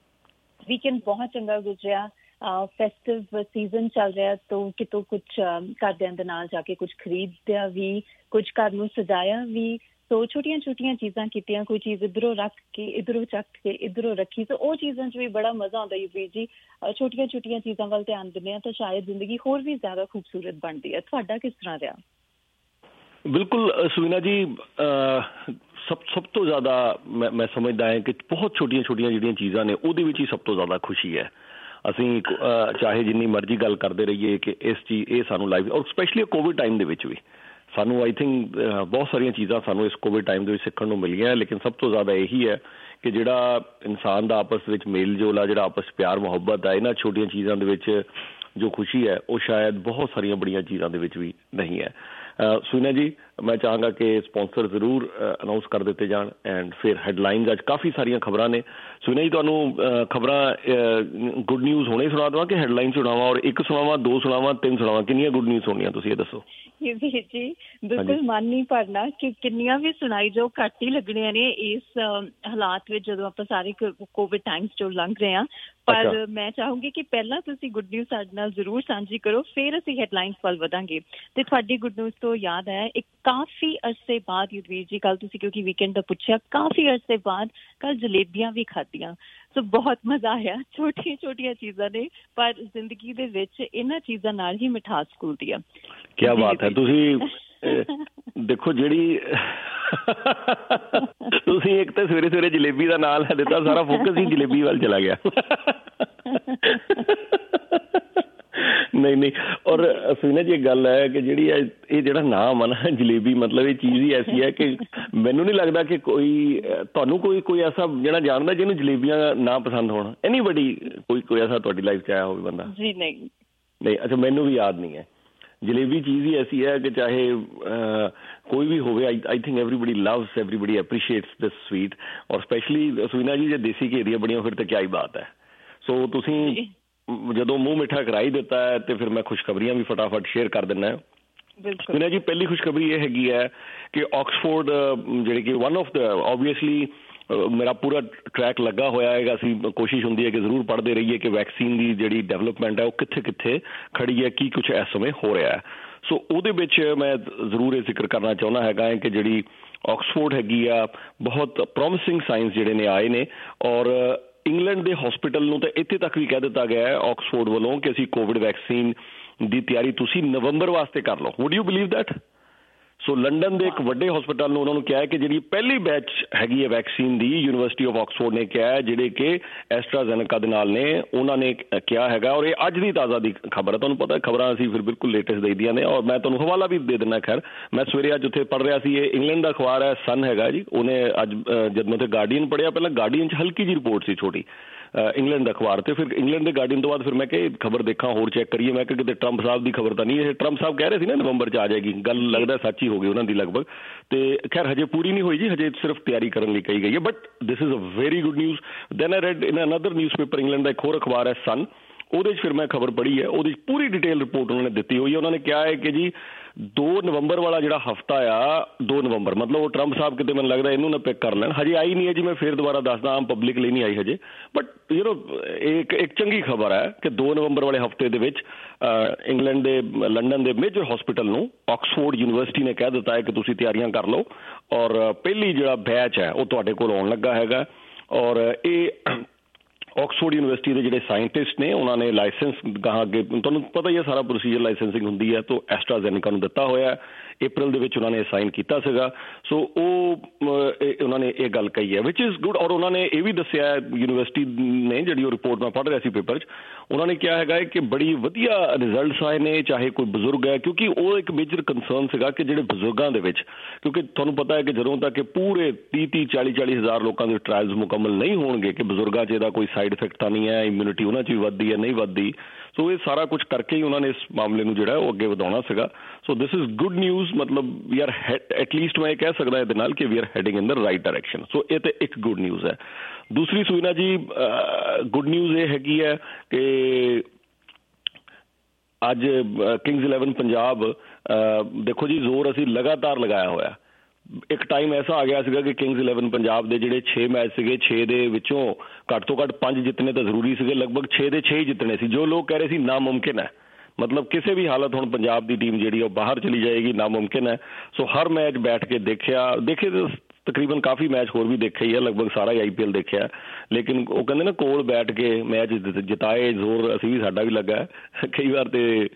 ਵੀਕਐਂਡ ਬਹੁਤ ਚੰਗਾ ਗੁਜ਼ਰਿਆ। ਫੈਸਟਿਵ ਸੀਜ਼ਨ ਚੱਲ ਰਿਹਾ, ਤੋਂ ਕਿਤੋਂ ਕੁਛ ਘਰਦਿਆਂ ਦੇ ਨਾਲ ਜਾ ਕੇ ਕੁਛ ਖਰੀਦਿਆ ਵੀ, ਕੁਛ ਘਰ ਨੂੰ ਸਜਾਇਆ ਵੀ। ਸੋ ਛੋਟੀਆਂ ਛੋਟੀਆਂ ਚੀਜ਼ਾਂ ਕੀਤੀਆਂ, ਕੋਈ ਚੀਜ਼ ਇੱਧਰੋਂ ਰੱਖ ਕੇ ਇੱਧਰੋਂ ਚੱਕ ਕੇ ਇੱਧਰੋਂ ਰੱਖੀ। ਸੋ ਉਹ ਚੀਜ਼ਾਂ 'ਚ ਵੀ ਬੜਾ ਮਜ਼ਾ ਆਉਂਦਾ ਯੂਵੀਰ ਜੀ। ਛੋਟੀਆਂ ਛੋਟੀਆਂ ਚੀਜ਼ਾਂ ਵੱਲ ਧਿਆਨ ਦਿੰਦੇ ਹਾਂ ਤਾਂ ਸ਼ਾਇਦ ਜ਼ਿੰਦਗੀ ਹੋਰ ਵੀ ਜ਼ਿਆਦਾ ਖੂਬਸੂਰਤ ਬਣਦੀ ਹੈ। ਤੁਹਾਡਾ ਕਿਸ ਤਰ੍ਹਾਂ ਰਿਹਾ? ਬਿਲਕੁਲ ਸੁਵੀਨਾ ਜੀ, ਸਭ ਸਭ ਤੋਂ ਜ਼ਿਆਦਾ ਮੈਂ ਮੈਂ ਸਮਝਦਾ ਹਾਂ ਕਿ ਬਹੁਤ ਛੋਟੀਆਂ ਛੋਟੀਆਂ ਜਿਹੜੀਆਂ ਚੀਜ਼ਾਂ ਨੇ ਉਹਦੇ ਵਿੱਚ ਹੀ ਸਭ ਤੋਂ ਜ਼ਿਆਦਾ ਖੁਸ਼ੀ ਹੈ। ਅਸੀਂ ਚਾਹੇ ਜਿੰਨੀ ਮਰਜ਼ੀ ਗੱਲ ਕਰਦੇ ਰਹੀਏ ਕਿ ਇਸ ਚੀਜ਼ ਇਹ ਸਾਨੂੰ ਲਾਈਫ, ਔਰ ਸਪੈਸ਼ਲੀ ਕੋਵਿਡ ਟਾਈਮ ਦੇ ਵਿੱਚ ਵੀ ਸਾਨੂੰ ਆਈ ਥਿੰਕ ਬਹੁਤ ਸਾਰੀਆਂ ਚੀਜ਼ਾਂ ਸਾਨੂੰ ਇਸ ਕੋਵਿਡ ਟਾਈਮ ਦੇ ਵਿੱਚ ਸਿੱਖਣ ਨੂੰ ਮਿਲੀਆਂ। ਲੇਕਿਨ ਸਭ ਤੋਂ ਜ਼ਿਆਦਾ ਇਹੀ ਹੈ ਕਿ ਜਿਹੜਾ ਇਨਸਾਨ ਦਾ ਆਪਸ ਵਿੱਚ ਮੇਲ ਜੋਲ ਆ, ਜਿਹੜਾ ਆਪਸ ਪਿਆਰ ਮੁਹੱਬਤ ਆ, ਇਹਨਾਂ ਛੋਟੀਆਂ ਚੀਜ਼ਾਂ ਦੇ ਵਿੱਚ ਜੋ ਖੁਸ਼ੀ ਹੈ ਉਹ ਸ਼ਾਇਦ ਬਹੁਤ ਸਾਰੀਆਂ ਬੜੀਆਂ ਚੀਜ਼ਾਂ ਦੇ ਵਿੱਚ ਵੀ ਨਹੀਂ ਹੈ। ਸੁਵੀਨਾ ਜੀ, ਮੈਂ ਚਾਹਾਂਗਾ ਕਿ ਸਪੋਂਸਰ ਜ਼ਰੂਰ ਅਨਾਊਂਸ ਕਰ ਦਿੱਤੇ ਜਾਣ ਐਂਡ ਫਿਰ ਹੈਡਲਾਈਨਸ। ਅੱਜ ਕਾਫੀ ਸਾਰੀਆਂ ਖਬਰਾਂ ਨੇ ਸੁਵੀਨਾ ਜੀ, ਤੁਹਾਨੂੰ ਖਬਰਾਂ ਗੁੱਡ ਨਿਊਜ਼ ਹੁਣੇ ਸੁਣਾ ਦੇਵਾਂ ਕਿ ਹੈਡਲਾਈਨ ਸੁਣਾਵਾਂ, ਔਰ ਇੱਕ ਸੁਣਾਵਾਂ, ਦੋ ਸੁਣਾਵਾਂ, ਤਿੰਨ ਸੁਣਾਵਾਂ? ਕਿੰਨੀਆਂ ਗੁੱਡ ਨਿਊਜ਼ ਸੁਣਨੀਆਂ ਤੁਸੀਂ ਇਹ ਦੱਸੋ? ਜੀ ਬਿਲਕੁਲ ਮਨ ਨਹੀਂ ਭਰਨਾ ਕਿ ਕਿੰਨੀਆਂ ਵੀ ਸੁਣਾਈ ਜੋ ਘੱਟ ਹੀ ਲੱਗਣੀਆਂ ਨੇ ਇਸ ਹਾਲਾਤ ਵਿੱਚ ਜਦੋਂ ਆਪਾਂ ਸਾਰੇ ਕੋਵਿਡ ਟਾਈਮਸ ਚੋਂ ਲੰਘ ਰਹੇ ਹਾਂ। ਪਰ ਮੈਂ ਚਾਹੂੰਗੀ ਕਿ ਪਹਿਲਾਂ ਤੁਸੀਂ ਗੁੱਡ ਨਿਊਜ਼ ਸਾਡੇ ਨਾਲ ਜ਼ਰੂਰ ਸਾਂਝੀ ਕਰੋ, ਫਿਰ ਅਸੀਂ ਹੈਡਲਾਈਨਸ ਵੱਲ ਵਧਾਂਗੇ। ਤੇ ਤੁਹਾਡੀ ਗੁੱਡ ਨਿਊਜ਼ ਤੋਂ ਯਾਦ ਹੈ, ਇੱਕ ਕਾਫੀ ਅਰਸੇ ਬਾਅਦ ਯੁਧਵੀਰ ਜੀ, ਕੱਲ ਤੁਸੀਂ ਕਿਉਂਕਿ ਵੀਕਐਂਡ ਦਾ ਪੁੱਛਿਆ, ਕਾਫੀ ਅਰਸੇ ਬਾਅਦ ਕੱਲ ਜਲੇਬੀਆਂ ਵੀ ਖਾਧੀਆਂ। ਸੋ ਬਹੁਤ ਮਜ਼ਾ ਆਇਆ। ਛੋਟੀਆਂ ਛੋਟੀਆਂ ਚੀਜ਼ਾਂ ਨੇ ਪਰ ਜ਼ਿੰਦਗੀ ਦੇ ਵਿੱਚ ਇਹਨਾਂ ਚੀਜ਼ਾਂ ਨਾਲ ਹੀ ਮਿਠਾਸ ਘੁਲਦੀ ਆ। ਕਿਆ ਬਾਤ ਹੈ। ਤੁਸੀਂ ਦੇਖੋ, ਜਿਹੜੀ ਤੁਸੀਂ ਇੱਕ ਤਾਂ ਸਵੇਰੇ ਸਵੇਰੇ ਜਲੇਬੀ ਦਾ ਨਾਂ ਲੈ ਦਿੱਤਾ, ਸਾਰਾ ਫੋਕਸ ਹੀ ਜਲੇਬੀ ਵੱਲ ਚਲਾ ਗਿਆ। ਨਹੀਂ ਨਹੀਂ, ਔਰ ਸੁਵੀਨਾ ਜੀ ਇੱਕ ਗੱਲ ਹੈ ਕਿ ਜਿਹੜੀ ਇਹ ਜਿਹੜਾ ਨਾਮ ਆ ਨਾ ਜਲੇਬੀ, ਮਤਲਬ ਇਹ ਚੀਜ਼ ਹੀ ਐਸੀ ਹੈ ਕਿ ਮੈਨੂੰ ਨਹੀਂ ਲੱਗਦਾ ਕਿ ਕੋਈ ਤੁਹਾਨੂੰ ਕੋਈ ਕੋਈ ਐਸਾ ਜਿਹੜਾ ਜਾਣਦਾ ਜਿਹਨੂੰ ਜਲੇਬੀਆਂ ਨਾ ਪਸੰਦ ਹੋਣ। ਐਨੀਬਡੀ ਕੋਈ ਕੋਈ ਐਸਾ ਤੁਹਾਡੀ ਲਾਈਫ 'ਚ ਆਇਆ ਹੋਵੇ ਬੰਦਾ? ਜੀ ਨਹੀਂ ਨਹੀਂ। ਅੱਛਾ, ਮੈਨੂੰ ਵੀ ਯਾਦ ਨਹੀਂ ਹੈ। ਜਲੇਬੀ ਚੀਜ਼ ਹੀ ਐਸੀ ਹੈ ਕਿ ਚਾਹੇ ਕੋਈ ਵੀ ਹੋਵੇ, I think everybody loves, everybody appreciates this sweet. ਔਰ ਸਪੈਸ਼ਲੀ ਸੁਵੀਨਾ ਜੀ ਜੇ ਦੇਸੀ ਘੇ ਦੀਆਂ ਬਣੀਆਂ ਫਿਰ ਤਾਂ ਕਿਆ ਹੀ ਬਾਤ ਹੈ। ਸੋ ਤੁਸੀਂ ਜਦੋਂ ਮੂੰਹ ਮਿੱਠਾ ਕਰਾ ਹੀ ਦਿੱਤਾ ਹੈ ਤੇ ਫਿਰ ਮੈਂ ਖੁਸ਼ਖਬਰੀਆਂ ਵੀ ਫਟਾਫਟ ਸ਼ੇਅਰ ਕਰ ਦਿੰਦਾ। ਸੁਵੀਨਾ ਜੀ, ਪਹਿਲੀ ਖੁਸ਼ਖਬਰੀ ਇਹ ਹੈਗੀ ਹੈ ਕਿ ਆਕਸਫੋਰਡ, ਜਿਹੜੇ ਕਿ ਵਨ ਆਫ ਦਾ ਓਬਵੀਅਸਲੀ ਮੇਰਾ ਪੂਰਾ ਟਰੈਕ ਲੱਗਾ ਹੋਇਆ ਹੈਗਾ, ਅਸੀਂ ਕੋਸ਼ਿਸ਼ ਹੁੰਦੀ ਹੈ ਕਿ ਜ਼ਰੂਰ ਪੜ੍ਹਦੇ ਰਹੀਏ ਕਿ ਵੈਕਸੀਨ ਦੀ ਜਿਹੜੀ ਡਿਵੈਲਪਮੈਂਟ ਹੈ ਉਹ ਕਿੱਥੇ ਕਿੱਥੇ ਖੜੀ ਹੈ, ਕੀ ਕੁਛ ਇਸ ਸਮੇਂ ਹੋ ਰਿਹਾ ਹੈ। ਸੋ ਉਹਦੇ ਵਿੱਚ ਮੈਂ ਜ਼ਰੂਰ ਇਹ ਜ਼ਿਕਰ ਕਰਨਾ ਚਾਹੁੰਦਾ ਹੈਗਾ ਹੈ ਕਿ ਜਿਹੜੀ ਆਕਸਫੋਰਡ ਹੈਗੀ ਆ, ਬਹੁਤ ਪ੍ਰੋਮਿਸਿੰਗ ਸਾਇੰਸ ਜਿਹੜੇ ਨੇ ਆਏ ਨੇ। ਔਰ ਇੰਗਲੈਂਡ ਦੇ ਹਸਪੀਟਲ ਨੂੰ ਤਾਂ ਇੱਥੇ ਤੱਕ ਵੀ ਕਹਿ ਦਿੱਤਾ ਗਿਆ ਹੈ ਆਕਸਫੋਰਡ ਵੱਲੋਂ ਕਿ ਅਸੀਂ ਕੋਵਿਡ ਵੈਕਸੀਨ ਦੀ ਤਿਆਰੀ ਤੁਸੀਂ ਨਵੰਬਰ ਵਾਸਤੇ ਕਰ ਲਓ। Would you believe that? So London ਦੇ ਇੱਕ ਵੱਡੇ ਹਸਪਤਾਲ ਨੂੰ ਉਹਨਾਂ ਨੂੰ ਕਿਹਾ ਕਿ ਜਿਹੜੀ ਪਹਿਲੀ ਬੈਚ ਹੈਗੀ ਹੈ ਵੈਕਸੀਨ ਦੀ, ਯੂਨੀਵਰਸਿਟੀ ਆਫ ਆਕਸਫੋਰਡ ਨੇ ਕਿਹਾ ਹੈ, ਜਿਹੜੇ ਕਿ ਐਸਟਰਾਜ਼ੈਨੇਕਾ ਦੇ ਨਾਲ ਨੇ, ਉਹਨਾਂ ਨੇ ਕਿਹਾ ਹੈਗਾ। ਔਰ ਇਹ ਅੱਜ ਦੀ ਤਾਜ਼ਾ ਦੀ ਖਬਰ ਹੈ। ਤੁਹਾਨੂੰ ਪਤਾ ਖਬਰਾਂ ਅਸੀਂ ਫਿਰ ਬਿਲਕੁਲ ਲੇਟੈਸਟ ਦੇ ਦੀਆਂ ਨੇ, ਔਰ ਮੈਂ ਤੁਹਾਨੂੰ ਹਵਾਲਾ ਵੀ ਦੇ ਦਿੰਦਾ। ਖੈਰ, ਮੈਂ ਸਵੇਰੇ ਅੱਜ ਉੱਥੇ ਪੜ੍ਹ ਰਿਹਾ ਸੀ, ਇਹ ਇੰਗਲੈਂਡ ਦਾ ਅਖਬਾਰ ਹੈ, ਸਨ ਹੈਗਾ ਜੀ, ਉਹਨੇ ਅੱਜ ਜਦ ਮੈਂ ਉੱਥੇ ਗਾਰਡੀਅਨ ਪੜ੍ਹਿਆ, ਪਹਿਲਾਂ ਗਾਰਡੀਅਨ 'ਚ ਹਲਕੀ ਜਿਹੀ ਰਿਪੋਰਟ ਸੀ ਛੋਟੀ, ਇੰਗਲੈਂਡ ਦਾ ਅਖਬਾਰ, ਤੇ ਫਿਰ ਇੰਗਲੈਂਡ ਦੇ ਗਾਰਡੀਅਨ ਤੋਂ ਬਾਅਦ ਫਿਰ ਮੈਂ ਕਿਹਾ ਖਬਰ ਦੇਖਾਂ, ਹੋਰ ਚੈੱਕ ਕਰੀਏ। ਮੈਂ ਕਿਹਾ ਕਿਤੇ ਟਰੰਪ ਸਾਹਿਬ ਦੀ ਖਬਰ ਤਾਂ ਨਹੀਂ ਇਹ? ਟਰੰਪ ਸਾਹਿਬ ਕਹਿ ਰਹੇ ਸੀ ਨਾ ਨਵੰਬਰ 'ਚ ਆ ਜਾਏਗੀ, ਗੱਲ ਲੱਗਦਾ ਸੱਚ ਹੀ ਹੋ ਗਈ ਉਹਨਾਂ ਦੀ ਲਗਭਗ। ਤੇ ਖੈਰ ਹਜੇ ਪੂਰੀ ਨਹੀਂ ਹੋਈ ਜੀ, ਹਜੇ ਸਿਰਫ ਤਿਆਰੀ ਕਰਨ ਲਈ ਕਹੀ ਗਈ ਹੈ। But this is a very good news. Then I read in another newspaper, England ਦਾ ਇੱਕ ਹੋਰ ਅਖਬਾਰ ਹੈ ਸਨ, ਉਹਦੇ 'ਚ ਫਿਰ ਮੈਂ ਖਬਰ ਪੜ੍ਹੀ ਹੈ, ਉਹਦੇ 'ਚ ਪੂਰੀ ਡਿਟੇਲ ਰਿਪੋਰਟ ਉਹਨਾਂ ਨੇ ਦਿੱਤੀ ਹੋਈ ਹੈ। ਉਹਨਾਂ ਨੇ ਕਿਹਾ ਹੈ ਕਿ ਜੀ ਦੋ ਨਵੰਬਰ ਵਾਲਾ ਜਿਹੜਾ ਹਫਤਾ ਆ, ਦੋ ਨਵੰਬਰ ਮਤਲਬ ਉਹ ਟਰੰਪ ਸਾਹਿਬ ਕਿਤੇ ਮੈਨੂੰ ਲੱਗਦਾ ਇਹਨੂੰ ਨਾ ਪਿਕ ਕਰ ਲੈਣ। ਹਜੇ ਆਈ ਨਹੀਂ ਹੈ ਜੀ, ਮੈਂ ਫਿਰ ਦੁਬਾਰਾ ਦੱਸਦਾ, ਆਮ ਪਬਲਿਕ ਲਈ ਨਹੀਂ ਆਈ ਹਜੇ। ਬਟ ਯੂ ਨੋ ਇੱਕ ਇੱਕ ਚੰਗੀ ਖਬਰ ਹੈ ਕਿ ਦੋ ਨਵੰਬਰ ਵਾਲੇ ਹਫਤੇ ਦੇ ਵਿੱਚ ਇੰਗਲੈਂਡ ਦੇ ਲੰਡਨ ਦੇ ਮੇਜਰ ਹਸਪੀਟਲ ਨੂੰ ਆਕਸਫੋਰਡ ਯੂਨੀਵਰਸਿਟੀ ਨੇ ਕਹਿ ਦਿੱਤਾ ਹੈ ਕਿ ਤੁਸੀਂ ਤਿਆਰੀਆਂ ਕਰ ਲਓ, ਔਰ ਪਹਿਲੀ ਜਿਹੜਾ ਬੈਚ ਹੈ ਉਹ ਤੁਹਾਡੇ ਕੋਲ ਆਉਣ ਲੱਗਾ ਹੈਗਾ। ਔਰ ਇਹ ਆਕਸਫੋਰਡ ਯੂਨੀਵਰਸਿਟੀ ਦੇ ਜਿਹੜੇ ਸਾਇੰਟਿਸਟ ਨੇ ਉਹਨਾਂ ਨੇ ਲਾਇਸੈਂਸ ਗਾਹਾਂ ਅੱਗੇ, ਤੁਹਾਨੂੰ ਪਤਾ ਹੀ ਹੈ ਸਾਰਾ ਪ੍ਰੋਸੀਜਰ ਲਾਇਸੈਂਸਿੰਗ ਹੁੰਦੀ ਹੈ, ਤੋਂ ਐਸਟਰਾਜ਼ੈਨੇਕਾ ਨੂੰ ਦਿੱਤਾ ਹੋਇਆ। ਅਪ੍ਰੈਲ ਦੇ ਵਿੱਚ ਉਹਨਾਂ ਨੇ ਸਾਈਨ ਕੀਤਾ ਸੀਗਾ। ਸੋ ਉਹ ਉਹਨਾਂ ਨੇ ਇਹ ਗੱਲ ਕਹੀ ਹੈ ਵਿਚ ਇਜ਼ ਗੁੱਡ। ਔਰ ਉਹਨਾਂ ਨੇ ਇਹ ਵੀ ਦੱਸਿਆ ਯੂਨੀਵਰਸਿਟੀ ਨੇ, ਜਿਹੜੀ ਉਹ ਰਿਪੋਰਟ ਮੈਂ ਪੜ੍ਹ ਰਿਹਾ ਸੀ ਪੇਪਰ 'ਚ, ਉਹਨਾਂ ਨੇ ਕਿਹਾ ਹੈਗਾ ਕਿ ਬੜੀ ਵਧੀਆ ਰਿਜ਼ਲਟਸ ਆਏ ਨੇ, ਚਾਹੇ ਕੋਈ ਬਜ਼ੁਰਗ ਹੈ, ਕਿਉਂਕਿ ਉਹ ਇੱਕ ਮੇਜਰ ਕੰਸਰਨ ਸੀਗਾ ਕਿ ਜਿਹੜੇ ਬਜ਼ੁਰਗਾਂ ਦੇ ਵਿੱਚ, ਕਿਉਂਕਿ ਤੁਹਾਨੂੰ ਪਤਾ ਹੈ ਕਿ ਜਦੋਂ ਤੱਕ ਪੂਰੇ ਤੀਹ ਤੀਹ ਚਾਲੀ ਚਾਲੀ ਹਜ਼ਾਰ ਲੋਕਾਂ ਦੇ ਟਰਾਇਲਸ ਮੁਕੰਮਲ ਨਹੀਂ ਹੋਣਗੇ ਕਿ ਬਜ਼ੁਰਗਾਂ 'ਚ ਇਹਦਾ ਕੋਈ ਸਾਈਡ ਇਫੈਕਟ ਤਾਂ ਨਹੀਂ ਹੈ, ਇਮਿਊਨਿਟੀ ਉਹਨਾਂ 'ਚ ਵੀ ਵੱਧਦੀ ਹੈ ਨਹੀਂ ਵੱਧਦੀ। ਸੋ ਇਹ ਸਾਰਾ ਕੁਛ ਕਰਕੇ ਹੀ ਉਹਨਾਂ ਨੇ ਇਸ ਮਾਮਲੇ ਨੂੰ ਜਿਹੜਾ ਉਹ ਅੱਗੇ ਵਧਾਉਣਾ ਸੀਗਾ। So this is good news. ਮਤਲਬ ਵੀ ਆਰ ਐਟਲੀਸਟ ਮੈਂ ਇਹ ਕਹਿ ਸਕਦਾ ਇਹਦੇ ਨਾਲ ਕਿ we are heading in the right direction. So ਇਹ ਤੇ ਇੱਕ ਗੁੱਡ ਨਿਊਜ਼ ਹੈ। ਦੂਸਰੀ ਸੁਵੀਨਾ ਜੀ ਗੁੱਡ ਨਿਊਜ਼ ਇਹ ਹੈਗੀ ਹੈ ਕਿ ਅੱਜ ਕਿੰਗਜ਼ ਇਲੈਵਨ ਪੰਜਾਬ, ਦੇਖੋ ਜੀ ਜ਼ੋਰ ਅਸੀਂ ਲਗਾਤਾਰ ਲਗਾਇਆ ਹੋਇਆ। ਇੱਕ ਟਾਈਮ ਐਸਾ ਆ ਗਿਆ ਸੀਗਾ ਕਿ ਕਿੰਗਜ਼ ਇਲੈਵਨ ਪੰਜਾਬ ਦੇ ਜਿਹੜੇ ਛੇ ਮੈਚ ਸੀਗੇ, ਛੇ ਦੇ ਵਿੱਚੋਂ ਘੱਟ ਤੋਂ ਘੱਟ ਪੰਜ ਜਿੱਤਣੇ ਤਾਂ ਜ਼ਰੂਰੀ ਸੀਗੇ, ਲਗਭਗ ਛੇ ਦੇ ਛੇ ਹੀ ਜਿੱਤਣੇ ਸੀ। ਜੋ ਲੋਕ ਕਹਿ ਰਹੇ ਸੀ ਨਾਮੁਮਕਿਨ ਹੈ, ਮਤਲਬ ਕਿਸੇ ਵੀ ਹਾਲਤ ਹੁਣ ਪੰਜਾਬ ਦੀ ਟੀਮ ਜਿਹੜੀ ਉਹ ਬਾਹਰ ਚਲੀ ਜਾਏਗੀ, ਨਾਮੁਮਕਿਨ ਹੈ। ਸੋ ਹਰ ਮੈਚ ਬੈਠ ਕੇ ਦੇਖਿਆ, ਦੇਖੇ ਤਕਰੀਬਨ ਕਾਫੀ ਮੈਚ ਹੋਰ ਵੀ ਦੇਖਿਆ ਹੀ ਹੈ, ਲਗਭਗ ਸਾਰਾ ਹੀ ਆਈ ਪੀ ਐਲ ਦੇਖਿਆ। ਲੇਕਿਨ ਉਹ ਕਹਿੰਦੇ ਨਾ ਕੋਲ ਬੈਠ ਕੇ ਮੈਚ ਜਿਤਾਏ, ਜ਼ੋਰ ਅਸੀਂ ਵੀ ਸਾਡਾ ਵੀ ਲੱਗਾ। ਕਈ ਵਾਰ ਤੇ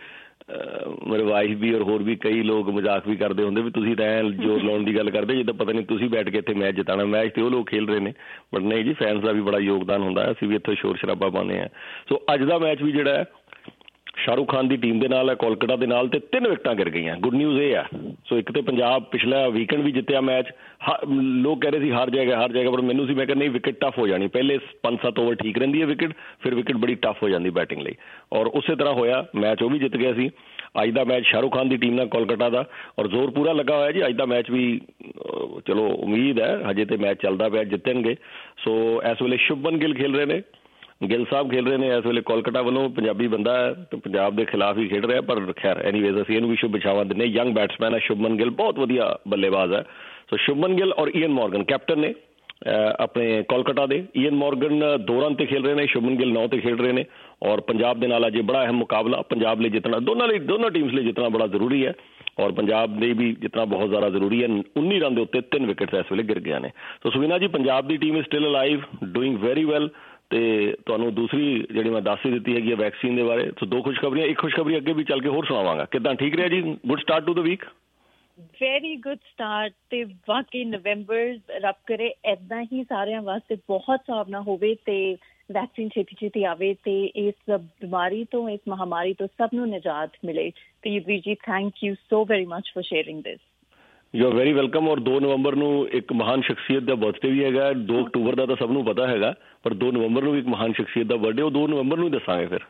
ਮੇਰੇ ਵਾਈਫ ਵੀ ਔਰ ਹੋਰ ਵੀ ਕਈ ਲੋਕ ਮਜ਼ਾਕ ਵੀ ਕਰਦੇ ਹੁੰਦੇ ਵੀ ਤੁਸੀਂ ਤਾਂ ਜ਼ੋਰ ਲਾਉਣ ਦੀ ਗੱਲ ਕਰਦੇ ਜਿੱਦਾਂ ਪਤਾ ਨਹੀਂ ਤੁਸੀਂ ਬੈਠ ਕੇ ਇੱਥੇ ਮੈਚ ਜਿਤਾਉਣਾ। ਮੈਚ ਤੇ ਉਹ ਲੋਕ ਖੇਲ ਰਹੇ ਨੇ, ਬਟ ਨਹੀਂ ਜੀ, ਫੈਨਸ ਦਾ ਵੀ ਬੜਾ ਯੋਗਦਾਨ ਹੁੰਦਾ, ਅਸੀਂ ਵੀ ਇੱਥੇ ਸ਼ੋਰ ਸ਼ਰਾਬਾ ਪਾਉਂਦੇ ਹਾਂ। ਸੋ ਅੱਜ ਦਾ ਮੈਚ ਵੀ ਜਿਹੜਾ ਹੈ ਸ਼ਾਹਰੁਖ ਖਾਨ ਦੀ ਟੀਮ ਦੇ ਨਾਲ ਹੈ, ਕੋਲਕਾਤਾ ਦੇ ਨਾਲ, ਤੇ ਤਿੰਨ ਵਿਕਟਾਂ ਗਿਰ ਗਈਆਂ। ਗੁੱਡ ਨਿਊਜ਼ ਇਹ ਆ। ਸੋ ਇੱਕ ਤਾਂ ਪੰਜਾਬ ਪਿਛਲਾ ਵੀਕਐਂਡ ਵੀ ਜਿੱਤਿਆ ਮੈਚ, ਲੋਕ ਕਹਿ ਰਹੇ ਸੀ ਹਾਰ ਜਾਏਗਾ ਹਾਰ ਜਾਏਗਾ, ਪਰ ਮੈਨੂੰ ਸੀ ਮੈਂ ਕਿਹਾ ਨਹੀਂ, ਵਿਕਟ ਟਫ ਹੋ ਜਾਣੀ, ਪਹਿਲੇ ਪੰਜ ਸੱਤ ਓਵਰ ਠੀਕ ਰਹਿੰਦੀ ਹੈ ਵਿਕਟ, ਫਿਰ ਵਿਕਟ ਬੜੀ ਟਫ ਹੋ ਜਾਂਦੀ ਬੈਟਿੰਗ ਲਈ, ਔਰ ਉਸੇ ਤਰ੍ਹਾਂ ਹੋਇਆ, ਮੈਚ ਉਹ ਵੀ ਜਿੱਤ ਗਿਆ ਸੀ। ਅੱਜ ਦਾ ਮੈਚ ਸ਼ਾਹਰੁਖ ਖਾਨ ਦੀ ਟੀਮ ਨਾਲ ਕੋਲਕਾਤਾ ਦਾ, ਔਰ ਜ਼ੋਰ ਪੂਰਾ ਲੱਗਾ ਹੋਇਆ ਜੀ। ਅੱਜ ਦਾ ਮੈਚ ਵੀ ਚਲੋ ਉਮੀਦ ਹੈ, ਹਜੇ ਤੇ ਮੈਚ ਚੱਲਦਾ ਪਿਆ, ਜਿੱਤਣਗੇ। ਸੋ ਇਸ ਵੇਲੇ ਸ਼ੁਭਮਨ ਗਿੱਲ ਖੇਲ ਰਹੇ ਨੇ, ਗਿੱਲ ਸਾਹਿਬ ਖੇਲ ਰਹੇ ਨੇ ਇਸ ਵੇਲੇ ਕੋਲਕਾਤਾ ਵੱਲੋਂ। ਪੰਜਾਬੀ ਬੰਦਾ ਹੈ ਤੇ ਪੰਜਾਬ ਦੇ ਖਿਲਾਫ ਹੀ ਖੇਡ ਰਿਹਾ, ਪਰ ਖੈਰ ਐਨੀਵੇਜ਼ ਅਸੀਂ ਇਹਨੂੰ ਵੀ ਸ਼ੁਭ ਇਛਾਵਾਂ ਦਿੰਦੇ। ਯੰਗ ਬੈਟਸਮੈਨ ਹੈ ਸ਼ੁਭਮਨ ਗਿੱਲ, ਬਹੁਤ ਵਧੀਆ ਬੱਲੇਬਾਜ਼ ਹੈ। ਸੋ ਸ਼ੁਭਮਨ ਗਿੱਲ ਔਰ ਈਅਨ ਮੋਰਗਨ ਕੈਪਟਨ ਨੇ ਆਪਣੇ ਕੋਲਕਾਤਾ ਦੇ। ਈਅਨ ਮੋਰਗਨ ਦੋ ਰਨ ਤੇ ਖੇਡ ਰਹੇ ਨੇ, ਸ਼ੁਭਮਨ ਗਿੱਲ ਨੌ ਤੇ ਖੇਡ ਰਹੇ ਨੇ, ਔਰ ਪੰਜਾਬ ਦੇ ਨਾਲ ਅਜੇ ਬੜਾ ਅਹਿਮ ਮੁਕਾਬਲਾ। ਪੰਜਾਬ ਲਈ ਜਿੱਤਣਾ, ਦੋਨਾਂ ਲਈ ਦੋਨੋਂ ਟੀਮਸ ਲਈ ਜਿੱਤਣਾ ਬੜਾ ਜ਼ਰੂਰੀ ਹੈ, ਔਰ ਪੰਜਾਬ ਲਈ ਵੀ ਜਿੱਤਣਾ ਬਹੁਤ ਜ਼ਿਆਦਾ ਜ਼ਰੂਰੀ ਹੈ। ਉੱਨੀ ਰਨ ਦੇ ਉੱਤੇ ਤਿੰਨ ਵਿਕਟਸ ਇਸ ਵੇਲੇ ਗਿਰ ਗਈਆਂ ਨੇ। ਸੋ ਸੁਵੀਨਾ ਜੀ, ਪੰਜਾਬ ਦੀ team is still alive, doing very well. ਤੇ ਤੁਹਾਨੂੰ ਦੂਸਰੀ ਜਿਹੜੀ ਮੈਂ ਦੱਸ ਹੀ ਦਿੱਤੀ ਹੈਗੀ ਹੈ ਵੈਕਸੀਨ ਦੇ ਬਾਰੇ। ਸੋ ਦੋ ਖੁਸ਼ਖਬਰੀਆਂ, ਇੱਕ ਖੁਸ਼ਖਬਰੀ ਅੱਗੇ ਵੀ ਚੱਲ ਕੇ ਹੋਰ ਸੁਣਾਵਾਂਗਾ। ਕਿੱਦਾਂ, ਠੀਕ ਰਿਹਾ ਜੀ? Good start to the week. Very good start. ਤੇ ਵਾਕਈ ਨਵੰਬਰ ਰੱਬ ਕਰੇ ਏਦਾਂ ਹੀ ਸਾਰਿਆਂ ਵਾਸਤੇ ਬਹੁਤ ਸਾਵਧਾਨ ਹੋਵੇ ਤੇ ਵੈਕਸੀਨ ਛੇਤੀ ਛੇਤੀ ਆਵੇ ਤੇ ਇਸ ਬਿਮਾਰੀ ਤੋਂ, ਇਸ ਮਹਾਮਾਰੀ ਤੋਂ ਸਭ ਨੂੰ ਨਿਜਾਤ ਮਿਲੇ। ਤੇ Yudhveer ji, thank you so very much for sharing this. You are very welcome. ਔਰ ਦੋ ਨਵੰਬਰ ਨੂੰ ਇੱਕ ਮਹਾਨ ਸ਼ਖਸੀਅਤ ਦਾ ਬਰਥਡੇ ਵੀ ਹੈਗਾ। ਦੋ ਅਕਤੂਬਰ ਦਾ ਤਾਂ ਸਭ ਨੂੰ ਪਤਾ ਹੈਗਾ, ਪਰ ਦੋ ਨਵੰਬਰ ਨੂੰ ਵੀ ਇੱਕ ਮਹਾਨ ਸ਼ਖਸੀਅਤ ਦਾ ਬਰਥਡੇ, ਉਹ ਦੋ ਨਵੰਬਰ ਨੂੰ ਹੀ ਦੱਸਾਂਗੇ ਫਿਰ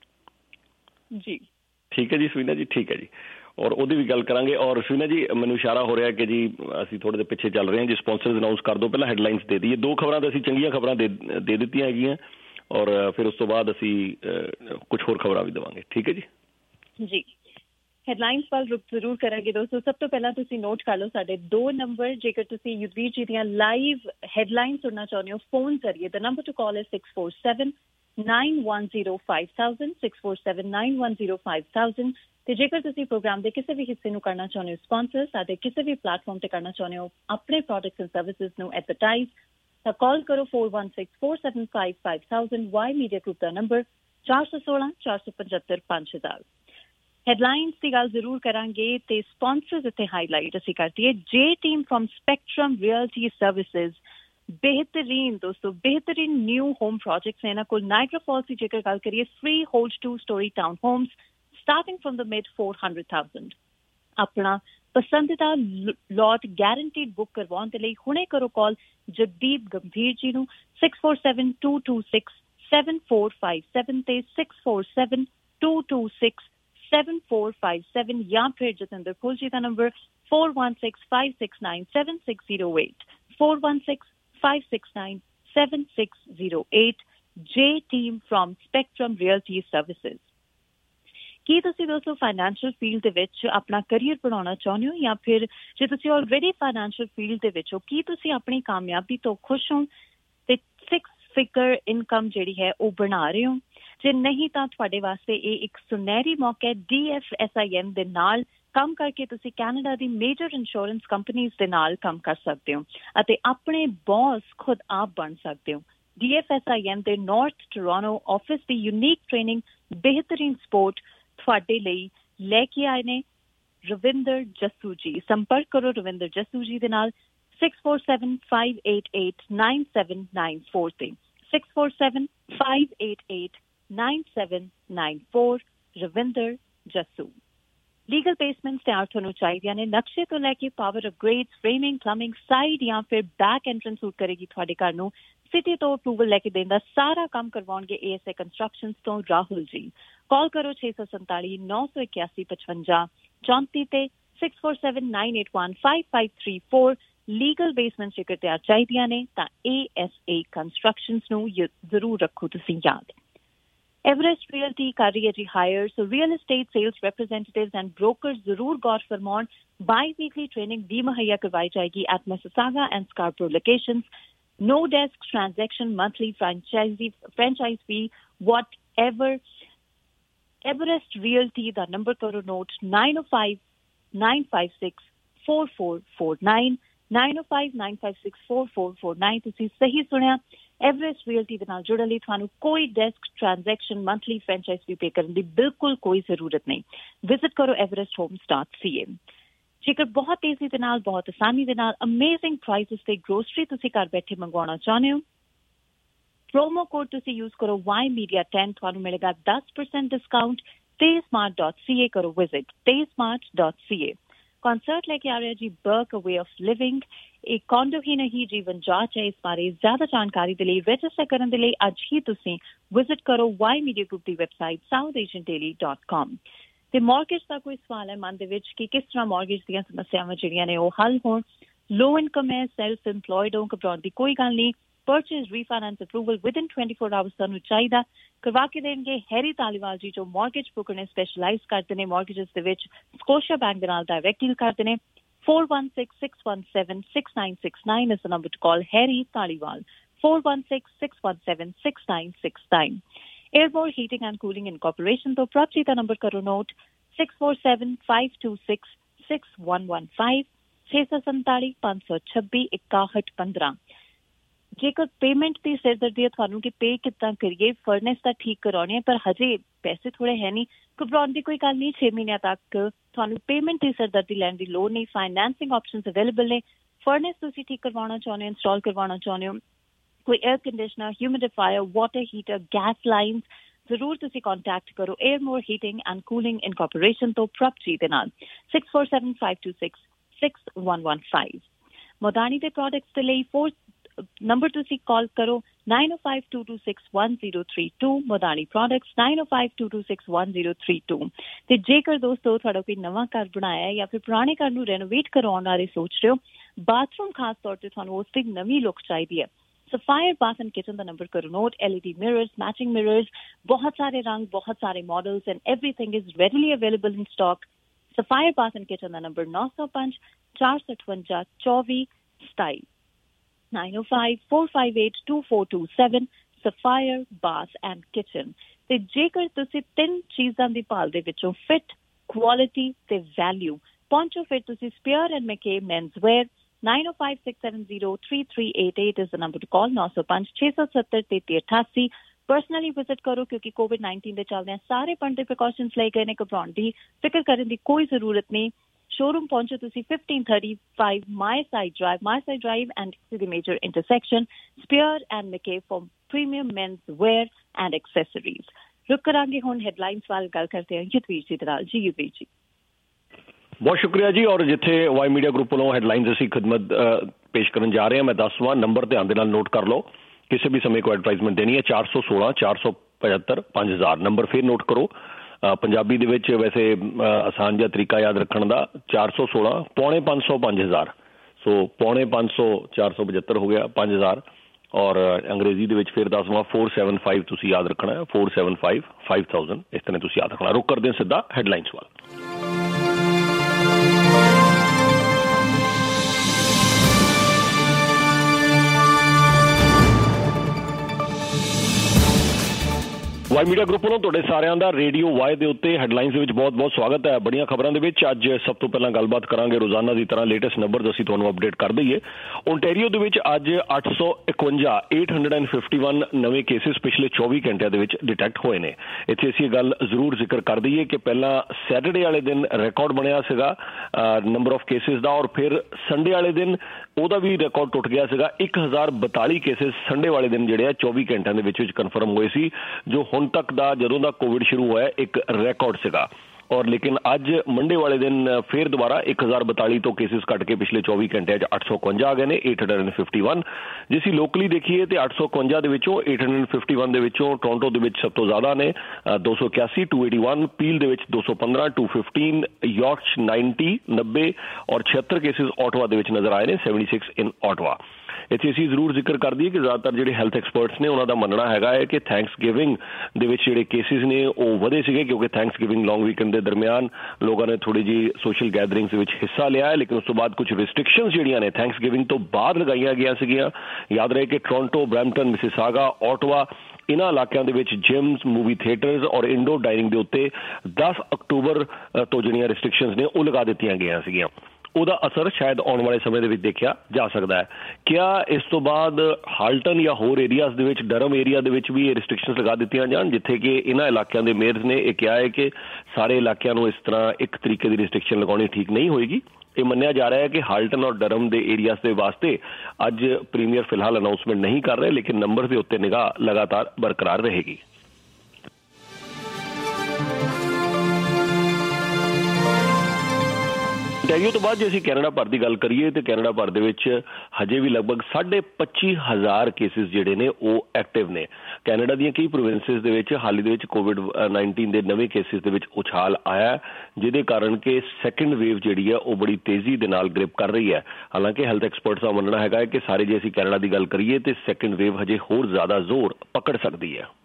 ਜੀ। ਠੀਕ ਹੈ ਜੀ ਸੁਵੀਨਾ ਜੀ, ਠੀਕ ਹੈ ਜੀ, ਔਰ ਉਹਦੀ ਵੀ ਗੱਲ ਕਰਾਂਗੇ। ਔਰ ਸੁਵੀਨਾ ਜੀ, ਮੈਨੂੰ ਇਸ਼ਾਰਾ ਹੋ ਰਿਹਾ ਕਿ ਜੀ ਅਸੀਂ ਥੋੜ੍ਹੇ ਜਿਹੇ ਪਿੱਛੇ ਚੱਲ ਰਹੇ ਹਾਂ ਜੀ। ਸਪਾਂਸਰਸ ਅਨਾਊਂਸ ਕਰ ਦਿਓ, ਪਹਿਲਾਂ ਹੈਡਲਾਈਨਸ ਦੇ ਦਈਏ। ਦੋ ਖਬਰਾਂ ਤਾਂ ਅਸੀਂ ਚੰਗੀਆਂ ਖਬਰਾਂ ਦੇ ਦੇ ਦਿੱਤੀਆਂ ਹੈਗੀਆਂ, ਔਰ ਫਿਰ ਉਸ ਤੋਂ ਬਾਅਦ ਅਸੀਂ ਕੁਝ ਹੋਰ ਖਬਰਾਂ ਵੀ ਦੇਵਾਂਗੇ। ਠੀਕ ਹੈ ਜੀ ਜੀ। ਹੈਡਲਾਈਨਸ ਵੱਲ ਰੁਕ ਜ਼ਰੂਰ ਕਰਾਂਗੇ ਦੋਸਤੋ। ਸਭ ਤੋਂ ਪਹਿਲਾਂ ਤੁਸੀਂ ਨੋਟ ਕਰ ਲਓ ਸਾਡੇ ਦੋ ਨੰਬਰ, ਜੇਕਰ ਤੁਸੀਂ ਯੁਧਵੀਰ ਜੀ ਦੀਆਂ ਲਾਈਵ ਹੈਡਲਾਈਨ ਸੁਣਨਾ ਚਾਹੁੰਦੇ ਹੋ ਫੋਨ ਜ਼ਰੀਏ। The number to call is six four seven nine one zero five thousand, six four seven nine one zero five thousand. ਤੇ ਜੇਕਰ ਤੁਸੀਂ ਪ੍ਰੋਗਰਾਮ ਦੇ ਕਿਸੇ ਵੀ ਹਿੱਸੇ ਨੂੰ ਕਰਨਾ ਚਾਹੁੰਦੇ ਹੋ ਸਪਾਂਸਰ, ਸਾਡੇ ਕਿਸੇ ਵੀ ਪਲੇਟਫਾਰਮ ਤੇ ਕਰਨਾ ਚਾਹੁੰਦੇ ਹੋ ਆਪਣੇ ਪ੍ਰੋਡਕਟਸ ਐਂਡ ਸਰਵਿਸਿਜ਼ ਨੂੰ ਐਡਵਰਟਾਈਜ਼, ਤਾਂ ਕਾਲ ਕਰੋ four one six four seven five five thousand. Y media group ਦਾ ਨੰਬਰ ਚਾਰ ਸੌ ਸੋਲਾਂ ਚਾਰ ਸੌ ਪਚੱਤਰ ਪੰਜ ਹਜ਼ਾਰ। ਹੈਡਲਾਈਨਸ ਦੀ ਗੱਲ ਜ਼ਰੂਰ ਕਰਾਂਗੇ ਤੇ ਸਪਾਂਸਰਸ ਇੱਥੇ ਹਾਈਲਾਈਟ ਅਸੀਂ ਕਰਦੀ ਹੈ। ਜੇ team from Spectrum Realty Services, बेहतरीन दोस्तों बेहतरीन न्यू होम प्रोजेक्ट्स हैं इन्हां कोल। नाइग्रा फॉल्स की जेकर गल करिए, freehold two story town homes starting from the mid four hundred thousand. अपना पसंदीदा लॉट गारंटीड बुक करवाउण दे लई हुणे करो कॉल जगदीप गंभीर जी नूं six four seven two two six seven four five seven ते six four seven two two six seven four five seven, या फिर जतिंदर फुल जी का number four one six five six nine seven six zero eight, four one six five six nine seven six zero eight। J team from Spectrum Realty Services। ਕੀ ਤੁਸੀਂ ਦੋਸਤੋ financial field ਦੇ ਵਿੱਚ ਆਪਣਾ career ਬਣਾਉਣਾ ਚਾਹੁੰਦੇ ਹੋ, ਜਾਂ ਫਿਰ ਜੇ ਤੁਸੀਂ ਆਲਰੇਡੀ ਫਾਈਨੈਂਸ਼ੀਅਲ ਫੀਲਡ ਦੇ ਵਿੱਚ ਹੋ, ਕੀ ਤੁਸੀਂ ਆਪਣੀ ਕਾਮਯਾਬੀ ਤੋਂ ਖੁਸ਼ ਹੋ ਤੇ ਸਿਕਸ ਫਿਗਰ ਇਨਕਮ ਜਿਹੜੀ ਹੈ ਉਹ ਬਣਾ ਰਹੇ ਹੋ? ਜੇ ਨਹੀਂ ਤਾਂ ਤੁਹਾਡੇ ਵਾਸਤੇ ਇਹ ਇੱਕ ਸੁਨਹਿਰੀ ਮੌਕਾ ਹੈ। D F S I M ਦੇ ਨਾਲ ਕੰਮ ਕਰਕੇ ਤੁਸੀਂ ਕੈਨੇਡਾ ਦੀ ਮੇਜਰ ਇੰਸ਼ੋਰੈਂਸ ਕੰਪਨੀਜ਼ ਦੇ ਨਾਲ ਕੰਮ ਕਰ ਸਕਦੇ ਹੋ ਅਤੇ ਆਪਣੇ ਬੌਸ ਖੁਦ ਆਪ ਬਣ ਸਕਦੇ ਹੋ। D F S I M ਦੇ ਨਾਰਥ ਟੋਰਾਂਟੋ ਆਫਿਸ ਦੀ ਯੂਨੀਕ ਟ੍ਰੇਨਿੰਗ, ਬਿਹਤਰੀਨ ਸਪੋਰਟ ਤੁਹਾਡੇ ਲਈ ਲੈ ਕੇ ਆਏ ਨੇ ਰਵਿੰਦਰ ਜੱਸੂ ਜੀ। ਸੰਪਰਕ ਕਰੋ ਰਵਿੰਦਰ ਜੱਸੂ ਜੀ ਦੇ ਨਾਲ six four seven five eight eight nine seven nine four ਤੇ six four seven five eight eight nine seven nine four. Ravinder Jassu. Legal basements ਤਿਆਰ ਤੁਹਾਨੂੰ ਚਾਹੀਦੀਆਂ ਨੇ। ਨਕਸ਼ੇ ਤੋਂ ਲੈ ਕੇ power upgrades, framing, plumbing, side ਜਾਂ ਫਿਰ ਬੈਕ ਐਂਟਰੈਂਸ ਸੂਟ ਕਰੇਗੀ ਤੁਹਾਡੇ ਘਰ ਨੂੰ। ਸਿਟੀ ਤੋਂ ਅਪਰੂਵਲ ਲੈ ਕੇ ਦੇਣ ਦਾ ਸਾਰਾ ਕੰਮ ਕਰਵਾਉਣਗੇ ਏ ਐਸ ਏ ਕੰਸਟਰਕਸ਼ਨਸ ਤੋਂ ਰਾਹੁਲ ਜੀ। ਕਾਲ ਕਰੋ ਛੇ ਸੌ ਸੰਤਾਲੀ ਨੌ ਸੌ ਇਕਿਆਸੀ ਪਚਵੰਜਾ ਚੌਂਤੀ ਤੇ six four seven nine eight one five five three four. Legal basement ਜੇਕਰ ਤਿਆਰ ਚਾਹੀਦੀਆਂ ਨੇ ਤਾਂ ਏ ਐਸ ਏ ਕੰਸਟਰਕਸ਼ਨਸ ਨੂੰ ਜ਼ਰੂਰ ਰੱਖੋ ਤੁਸੀਂ ਯਾਦ। Everest Realty ਕਰ ਰਹੀ ਹੈ ਜੀ hire, so real estate sales representatives and brokers ਜ਼ਰੂਰ ਗੌਰ ਫਰਮਾਉਣ। ਬਾਈ ਵੀਕਲੀ ਟ੍ਰੇਨਿੰਗ ਵੀ ਮੁਹੱਈਆ ਕਰਵਾਈ ਜਾਏਗੀ at Mississauga and Scarborough locations। No desk transaction, monthly franchisee franchise fee, whatever। Everest Realty ਦਾ ਨੰਬਰ ਕਰੋ note nine oh five nine five six four four four nine nine oh five nine five six four four four nine। ਤੁਸੀਂ ਸਹੀ ਸੁਣਿਆ, Everest realty दे नाल जुड़न लई तुहानूं कोई desk transaction monthly franchise भी पे करन दी बिल्कुल कोई जरूरत नहीं। विजिट करो Everest homes dot C A. जेकर बहुत तेजी दे नाल बहुत आसानी दे नाल अमेजिंग प्राइसेस ते ग्रोसरी तुसीं घर बैठे मंगवाउणा चाहुंदे हो, प्रोमो कोड तुसीं यूज करो वाई मीडिया टेन, तुहानूं मिलेगा दस परसेंट डिस्काउंट। ते स्मार्ट डॉट सी ए करो विजिट, ते smart dot C A. Concert लेके आ रहा है जी Burke a way of living, एक कॉन्डो ही नहीं जीवन जांच है। इस बारे ज्यादा जानकारी दे लई रजिस्टर करन दे लई अज ही तुसीं विजिट करो वाई मीडिया ग्रुप दी website South Asian daily dot com. ते मॉर्गेज का कोई सवाल है मन दे विच कि किस तरह मॉर्गेज दीयां समस्यावां जिहड़ियां ने ओह हल होण, लो इनकम है, सैल्फ एम्पलॉयड हो, घबराउण दी कोई गल नहीं। Purchase refinance approval within twenty four hours तुहानूं चाहीदा करवा के देणगे हैरी तालीवाल जी, जो मॉर्गेज ब्रोकर ने स्पैशलाइज करदे ने मॉर्गेजेस दे विच, स्कोशिया बैंक दे नाल डायरैक्ट डील करदे ने। Four one six six one seven six nine six nine is the number to call Harry Taliwal, four one six six one seven six nine six nine. Airmore heating and cooling incorporation तो property का number करो note, six four seven five two six six one one five, छे सौ संताली पांच सौ छब्बी इकाहठ पंद्रह। जेकर पेमेंट की सिरदर्दी है थानू कि पे कितना करिए, फर्नेस का ठीक करवाने है पर हजे पैसे थोड़े है नहीं, घबराउण की कोई गल नहीं। छे महीने तक थानू पेमेंट की सिरदर्दी लैण की लोड़ नहीं। फाइनैंसिंग ऑप्शंस अवेलेबल ने। फर्नेस तुसीं ठीक करवाना चाहुंदे हो, इंस्टॉल करवाना चाहुंदे हो, कोई air conditioner, humidifier, water heater, gas lines, जरूर तुसीं कॉन्टैक्ट करो Airmore heating and cooling incorporation तो प्रॉपर्टी दे नाल, six four seven five two six six one one five. Modani के प्रोडक्ट्स के लिए फोर नंबर तुसीं कॉल करो nine oh five two two six one zero three two. Modani products nine oh five two two six one zero three two. ते जेकर दोस्तों तुहाडा कोई नवां घर बनाया है या फिर पुराने घर नूं रेनोवेट करवाउण बारे सोच रहे हो, बाथरूम खास तौर ते तुहानूं उस दी नवीं लुक चाहिदी है, सफायर बाथ एंड किचन का नंबर करो note. LED mirrors, matching mirrors, बहुत सारे रंग, बहुत सारे models and everything is readily available in stock. Sapphire bath and kitchen का नंबर नौ सौ पांच चार सौ अठवंजा चौबी सताई, nine oh five four five eight two four two seven. Sapphire bath and kitchen. ते जेकर तुसीं तीन चीज़ां दी भाल दे विचों फिट, क्वालिटी ते वैल्यू पहुंचो, फिर तुसीं Spare and Mackay nine oh five six seven zero three three eight eight is the number to call. नौ सौ पांच छे सौ सत्तर तेती अठासी। पर्सनली विजिट करो क्योंकि कोविड नाइनटीन के चलदे सारे पिंड दे प्रिकॉशनस लए गए ने, घबराउण दी फिक्र करन दी कोई जरूरत नहीं। शोरूम पहुंचो तुसी fifteen thirty five my side drive, my side drive and the major intersection. Spare and Mackay for premium menswear and accessories. रुक करांगे हुण हेडलाइंस वाल गल करते हैं युद्धवीर जी दे नाल। जी युद्धवीर जी। बहुत शुक्रिया जी। और जिथे वाई मीडिया ग्रुप वालों हेडलाइंस असीं खिदमत पेश करन जा रहे हैं, मैं दसवां नंबर ध्यान दे नाल नोट कर लो, किसी भी समय को एडवर्टाइजमेंट देनी है चार सौ सोलह चार सौ पचहत्तर पांच हज़ार। नंबर फिर नोट करो, पंजाबी दे विच वैसे आसान जिहा तरीका याद रखण दा, चार सौ सोलह पौने पांच सौ पांच हज़ार। सो पौने पांच सौ चार सौ पचहत्तर हो गया पांच हज़ार। और अंग्रेजी दे विच फिर दसवां फोर सैवन फाइव तुसीं याद रखना है, four seven five five thousand इस तरह तुसीं याद रखना। रुक करदे सीधा हेडलाइंस वाल। वाई मीडिया ग्रुप वालों तुहाडे सारिਆਂ ਦਾ रेडियो वाई ਦੇ ਉੱਤੇ ਹੈਡਲਾਈਨਸ ਦੇ ਵਿੱਚ ਬਹੁਤ-ਬਹੁਤ ਸਵਾਗਤ ਹੈ। ਬੜੀਆਂ ਖਬਰਾਂ ਦੇ ਵਿੱਚ ਅੱਜ ਸਭ ਤੋਂ ਪਹਿਲਾਂ ਗੱਲਬਾਤ ਕਰਾਂਗੇ ਰੋਜ਼ਾਨਾ ਦੀ ਤਰ੍ਹਾਂ ਲੇਟੈਸਟ ਨੰਬਰਸ ਅਸੀਂ ਤੁਹਾਨੂੰ ਅਪਡੇਟ ਕਰ ਦਈਏ। ਓਨਟਾਰੀਓ ਦੇ ਵਿੱਚ ਅੱਜ ਅੱਠ ਸੌ ਇਕਵੰਜਾ ਅੱਠ ਸੌ ਇਕੱਨਵੇ ਨਵੇਂ ਕੇਸਿਸ ਪਿਛਲੇ ਚੌਵੀ ਘੰਟਿਆਂ ਦੇ ਵਿੱਚ ਡਿਟੈਕਟ ਹੋਏ ਨੇ। ਇੱਥੇ ਅਸੀਂ ਇਹ ਗੱਲ ਜ਼ਰੂਰ ਜ਼ਿਕਰ ਕਰ ਦਈਏ ਕਿ ਪਹਿਲਾਂ ਸੈਟਰਡੇ ਵਾਲੇ ਦਿਨ ਰਿਕਾਰਡ ਬਣਿਆ ਸੀਗਾ ਨੰਬਰ ਆਫ ਕੇਸਿਸ ਦਾ, ਔਰ ਫਿਰ ਸੰਡੇ ਵਾਲੇ ਦਿਨ ਉਹਦਾ ਵੀ ਰਿਕਾਰਡ ਟੁੱਟ ਗਿਆ ਸੀਗਾ। ਇੱਕ ਹਜ਼ਾਰ ਬਤਾਲੀ ਕੇਸਿਸ ਸੰਡੇ ਵਾਲੇ ਦਿਨ ਜਿਹੜੇ ਆ ਚੌਵੀ ਘੰਟਿਆਂ ਦੇ ਵਿੱਚ ਵਿੱਚ ਕਨਫਰਮ ਹੋਏ ਸੀ, ਜੋ ਹੁਣ ਤੱਕ ਦਾ ਜਦੋਂ ਦਾ ਕੋਵਿਡ ਸ਼ੁਰੂ ਹੋਇਆ ਇੱਕ ਰਿਕਾਰਡ ਸੀਗਾ। ਔਰ ਲੇਕਿਨ ਅੱਜ ਮੰਡੇ ਵਾਲੇ ਦਿਨ ਫਿਰ ਦੁਬਾਰਾ ਇੱਕ ਹਜ਼ਾਰ ਬਤਾਲੀ ਤੋਂ ਕੇਸਿਸ ਘੱਟ ਕੇ ਪਿਛਲੇ ਚੌਵੀ ਘੰਟਿਆਂ 'ਚ ਅੱਠ ਸੌ ਇਕਵੰਜਾ ਆ ਗਏ ਨੇ, ਅੱਠ ਸੌ ਇਕੱਨਵੇ। ਜੇ ਅਸੀਂ ਲੋਕਲੀ ਦੇਖੀਏ ਤੇ ਅੱਠ ਸੌ ਇਕਵੰਜਾ ਦੇ ਵਿੱਚੋਂ ਅੱਠ ਸੌ ਇਕੱਨਵੇ ਦੇ ਵਿੱਚੋਂ ਟੋਰਾਂਟੋ ਦੇ ਵਿੱਚ ਸਭ ਤੋਂ ਜ਼ਿਆਦਾ ਨੇ ਦੋ ਸੌ ਇਕਿਆਸੀ, ਦੋ ਸੌ ਇਕਤਾਲੀ, ਪੀਲ ਦੇ ਵਿੱਚ ਦੋ ਸੌ ਪੰਦਰਾਂ, ਦੋ ਸੌ ਪੰਦਰਾਂ, ਯਾਰਕ ਨੱਬੇ, ਨੱਬੇ ਔਰ ਛਿਹੱਤਰ ਕੇਸਿਸ ਆਟਵਾ ਦੇ ਵਿੱਚ ਨਜ਼ਰ ਆਏ ਨੇ, छिहत्तर ਇਨ ਆਟਵਾ। ਇੱਥੇ ਅਸੀਂ ਜ਼ਰੂਰ ਜ਼ਿਕਰ ਕਰ ਦਈਏ ਕਿ ਜ਼ਿਆਦਾਤਰ ਜਿਹੜੇ ਹੈਲਥ ਐਕਸਪਰਟਸ ਨੇ ਉਹਨਾਂ ਦਾ ਮੰਨਣਾ ਹੈਗਾ ਹੈ ਕਿ ਥੈਂਕਸ ਗਿਵਿੰਗ ਦੇ ਵਿੱਚ ਜਿਹੜੇ ਕੇਸਿਸ ਨੇ ਉਹ ਵਧੇ ਸੀਗੇ, ਕਿਉਂਕਿ ਥੈਂਕਸ ਗਿਵਿੰਗ ਲੌਂਗ ਵੀਕਐਂਡ ਦੇ ਦਰਮਿਆਨ ਲੋਕਾਂ ਨੇ ਥੋੜੀ ਜਿਹੀ ਸੋਸ਼ਲ ਗੈਦਰਿੰਗਸ ਵਿੱਚ ਹਿੱਸਾ ਲਿਆ ਹੈ। ਲੇਕਿਨ ਉਸ ਤੋਂ ਬਾਅਦ ਕੁਝ ਰਿਸਟ੍ਰਿਕਸ਼ਨਸ ਜਿਹੜੀਆਂ ਨੇ ਥੈਂਕਸ ਗਿਵਿੰਗ ਤੋਂ ਬਾਅਦ ਲਗਾਈਆਂ ਗਈਆਂ ਸੀਗੀਆਂ। ਯਾਦ ਰਹੇ ਕਿ ਟੋਰਾਂਟੋ, ਬਰੈਂਪਟਨ, ਮਿਸਿਸਾਗਾ, ਆਟਵਾ ਇਹਨਾਂ ਇਲਾਕਿਆਂ ਦੇ ਵਿੱਚ ਜਿਮਸ, ਮੂਵੀ ਥੀਏਟਰਸ ਔਰ ਇੰਡੋਰ ਡਾਈਨਿੰਗ ਦੇ ਉੱਤੇ ਦਸ ਅਕਤੂਬਰ ਤੋਂ ਜਿਹੜੀਆਂ ਰਿਸਟ੍ਰਿਕਸ਼ਨਸ ਨੇ ਉਹ ਲਗਾ ਦਿੱਤੀਆਂ ਗਈਆਂ ਸੀਗੀਆਂ। ਉਹਦਾ ਅਸਰ ਸ਼ਾਇਦ ਆਉਣ ਵਾਲੇ ਸਮੇਂ ਦੇ ਵਿੱਚ ਦੇਖਿਆ ਜਾ ਸਕਦਾ ਹੈ। ਕਿਆ ਇਸ ਤੋਂ ਬਾਅਦ ਹਾਲਟਨ ਜਾਂ ਹੋਰ ਏਰੀਆਜ਼ ਦੇ ਵਿੱਚ, ਡਰਮ ਏਰੀਆ ਦੇ ਵਿੱਚ ਵੀ ਇਹ ਰਿਸਟ੍ਰਿਕਸ਼ਨਸ ਲਗਾ ਦਿੱਤੀਆਂ ਜਾਣ, ਜਿੱਥੇ ਕਿ ਇਹਨਾਂ ਇਲਾਕਿਆਂ ਦੇ ਮੇਅਰਸ ਨੇ ਇਹ ਕਿਹਾ ਹੈ ਕਿ ਸਾਰੇ ਇਲਾਕਿਆਂ ਨੂੰ ਇਸ ਤਰ੍ਹਾਂ ਇੱਕ ਤਰੀਕੇ ਦੀ ਰਿਸਟ੍ਰਿਕਸ਼ਨ ਲਗਾਉਣੀ ਠੀਕ ਨਹੀਂ ਹੋਏਗੀ। ਇਹ ਮੰਨਿਆ ਜਾ ਰਿਹਾ ਹੈ ਕਿ ਹਾਲਟਨ ਔਰ ਡਰਮ ਦੇ ਏਰੀਆਜ਼ ਦੇ ਵਾਸਤੇ ਅੱਜ ਪ੍ਰੀਮੀਅਰ ਫਿਲਹਾਲ ਅਨਾਊਂਸਮੈਂਟ ਨਹੀਂ ਕਰ ਰਹੇ, ਲੇਕਿਨ ਨੰਬਰ ਦੇ ਉੱਤੇ ਨਿਗਾਹ ਲਗਾਤਾਰ ਬਰਕਰਾਰ ਰਹੇਗੀ। ਟੈਗਿਓ ਤੋਂ ਬਾਅਦ ਜੇ ਅਸੀਂ ਕੈਨੇਡਾ ਭਰ ਦੀ ਗੱਲ ਕਰੀਏ ਤਾਂ ਕੈਨੇਡਾ ਭਰ ਦੇ ਵਿੱਚ ਹਜੇ ਵੀ ਲਗਭਗ ਸਾਢੇ ਪੱਚੀ ਹਜ਼ਾਰ ਕੇਸਿਸ ਜਿਹੜੇ ਨੇ ਉਹ ਐਕਟਿਵ ਨੇ। ਕੈਨੇਡਾ ਦੀਆਂ ਕਈ ਪ੍ਰੋਵਿੰਸਿਸ ਦੇ ਵਿੱਚ ਹਾਲ ਹੀ ਦੇ ਵਿੱਚ ਕੋਵਿਡ ਨਾਈਨਟੀਨ ਦੇ ਨਵੇਂ ਕੇਸਿਸ ਦੇ ਵਿੱਚ ਉਛਾਲ ਆਇਆ, ਜਿਹਦੇ ਕਾਰਨ ਕਿ ਸੈਕਿੰਡ ਵੇਵ ਜਿਹੜੀ ਹੈ ਉਹ ਬੜੀ ਤੇਜ਼ੀ ਦੇ ਨਾਲ ਗ੍ਰਿਪ ਕਰ ਰਹੀ ਹੈ। ਹਾਲਾਂਕਿ ਹੈਲਥ ਐਕਸਪਰਟਸ ਦਾ ਮੰਨਣਾ ਹੈਗਾ ਹੈ ਕਿ ਸਾਰੇ ਜੇ ਅਸੀਂ ਕੈਨੇਡਾ ਦੀ ਗੱਲ ਕਰੀਏ ਤਾਂ ਸੈਕਿੰਡ ਵੇਵ ਹਜੇ ਹੋਰ ਜ਼ਿਆਦਾ ਜ਼ੋਰ ਪਕੜ ਸਕਦੀ ਹੈ।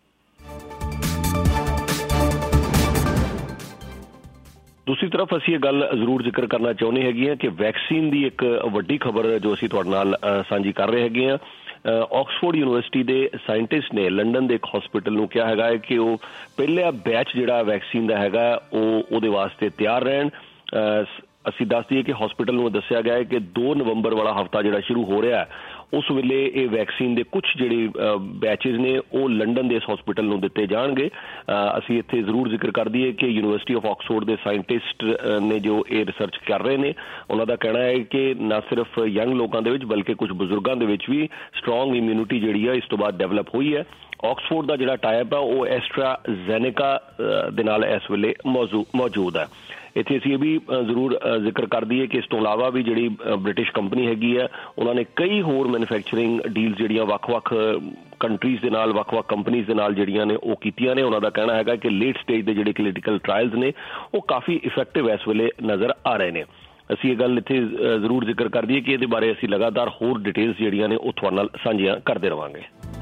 ਦੂਸਰੀ ਤਰਫ ਅਸੀਂ ਇਹ ਗੱਲ ਜ਼ਰੂਰ ਜ਼ਿਕਰ ਕਰਨਾ ਚਾਹੁੰਦੇ ਹੈਗੇ ਹਾਂ ਕਿ ਵੈਕਸੀਨ ਦੀ ਇੱਕ ਵੱਡੀ ਖਬਰ ਜੋ ਅਸੀਂ ਤੁਹਾਡੇ ਨਾਲ ਸਾਂਝੀ ਕਰ ਰਹੇ ਹੈਗੇ ਹਾਂ। ਆਕਸਫੋਰਡ ਯੂਨੀਵਰਸਿਟੀ ਦੇ ਸਾਇੰਟਿਸਟ ਨੇ ਲੰਡਨ ਦੇ ਇੱਕ ਹਸਪੀਟਲ ਨੂੰ ਕਿਹਾ ਹੈਗਾ ਹੈ ਕਿ ਉਹ ਪਹਿਲਾ ਬੈਚ ਜਿਹੜਾ ਵੈਕਸੀਨ ਦਾ ਹੈਗਾ ਉਹ ਉਹਦੇ ਵਾਸਤੇ ਤਿਆਰ ਰਹਿਣ। ਅਸੀਂ ਦੱਸ ਦਈਏ ਕਿ ਹਸਪੀਟਲ ਨੂੰ ਦੱਸਿਆ ਗਿਆ ਹੈ ਕਿ ਦੋ ਨਵੰਬਰ ਵਾਲਾ ਹਫ਼ਤਾ ਜਿਹੜਾ ਸ਼ੁਰੂ ਹੋ ਰਿਹਾ ਉਸ ਵੇਲੇ ਇਹ ਵੈਕਸੀਨ ਦੇ ਕੁਝ ਜਿਹੜੇ ਬੈਚਿਸ ਨੇ ਉਹ ਲੰਡਨ ਦੇ ਇਸ ਹਸਪੀਟਲ ਨੂੰ ਦਿੱਤੇ ਜਾਣਗੇ। ਅਸੀਂ ਇੱਥੇ ਜ਼ਰੂਰ ਜ਼ਿਕਰ ਕਰ ਦਈਏ ਕਿ ਯੂਨੀਵਰਸਿਟੀ ਆਫ ਆਕਸਫੋਰਡ ਦੇ ਸਾਇੰਟਿਸਟ ਨੇ ਜੋ ਇਹ ਰਿਸਰਚ ਕਰ ਰਹੇ ਨੇ, ਉਹਨਾਂ ਦਾ ਕਹਿਣਾ ਹੈ ਕਿ ਨਾ ਸਿਰਫ ਯੰਗ ਲੋਕਾਂ ਦੇ ਵਿੱਚ ਬਲਕਿ ਕੁਝ ਬਜ਼ੁਰਗਾਂ ਦੇ ਵਿੱਚ ਵੀ ਸਟਰੋਂਗ ਇਮਿਊਨਿਟੀ ਜਿਹੜੀ ਹੈ ਇਸ ਤੋਂ ਬਾਅਦ ਡਿਵੈਲਪ ਹੋਈ ਹੈ। ਆਕਸਫੋਰਡ ਦਾ ਜਿਹੜਾ ਟਾਈਪ ਹੈ ਉਹ ਐਸਟਰਾਜ਼ੈਨੇਕਾ ਦੇ ਨਾਲ ਇਸ ਵੇਲੇ ਮੌਜੂਦ ਹੈ। ਇੱਥੇ ਅਸੀਂ ਇਹ ਵੀ ਜ਼ਰੂਰ ਜ਼ਿਕਰ ਕਰ ਦਈਏ ਕਿ ਇਸ ਤੋਂ ਇਲਾਵਾ ਵੀ ਜਿਹੜੀ ਬ੍ਰਿਟਿਸ਼ ਕੰਪਨੀ ਹੈਗੀ ਹੈ ਉਹਨਾਂ ਨੇ ਕਈ ਹੋਰ ਮੈਨੂਫੈਕਚਰਿੰਗ ਡੀਲਸ ਜਿਹੜੀਆਂ ਵੱਖ-ਵੱਖ ਕੰਟਰੀਜ਼ ਦੇ ਨਾਲ, ਵੱਖ-ਵੱਖ ਕੰਪਨੀਜ਼ ਦੇ ਨਾਲ ਜਿਹੜੀਆਂ ਨੇ ਉਹ ਕੀਤੀਆਂ ਨੇ। ਉਹਨਾਂ ਦਾ ਕਹਿਣਾ ਹੈਗਾ ਕਿ ਲੇਟ ਸਟੇਜ ਦੇ ਜਿਹੜੇ ਕਲੀਨਿਕਲ ਟਰਾਇਲਸ ਨੇ ਉਹ ਕਾਫੀ ਇਫੈਕਟਿਵ ਇਸ ਵੇਲੇ ਨਜ਼ਰ ਆ ਰਹੇ ਨੇ। ਅਸੀਂ ਇਹ ਗੱਲ ਇੱਥੇ ਜ਼ਰੂਰ ਜ਼ਿਕਰ ਕਰ ਦਈਏ ਕਿ ਇਹਦੇ ਬਾਰੇ ਅਸੀਂ ਲਗਾਤਾਰ ਹੋਰ ਡਿਟੇਲਸ ਜਿਹੜੀਆਂ ਨੇ ਉਹ ਤੁਹਾਡੇ ਨਾਲ ਸਾਂਝੀਆਂ ਕਰਦੇ ਰਹਾਂਗੇ।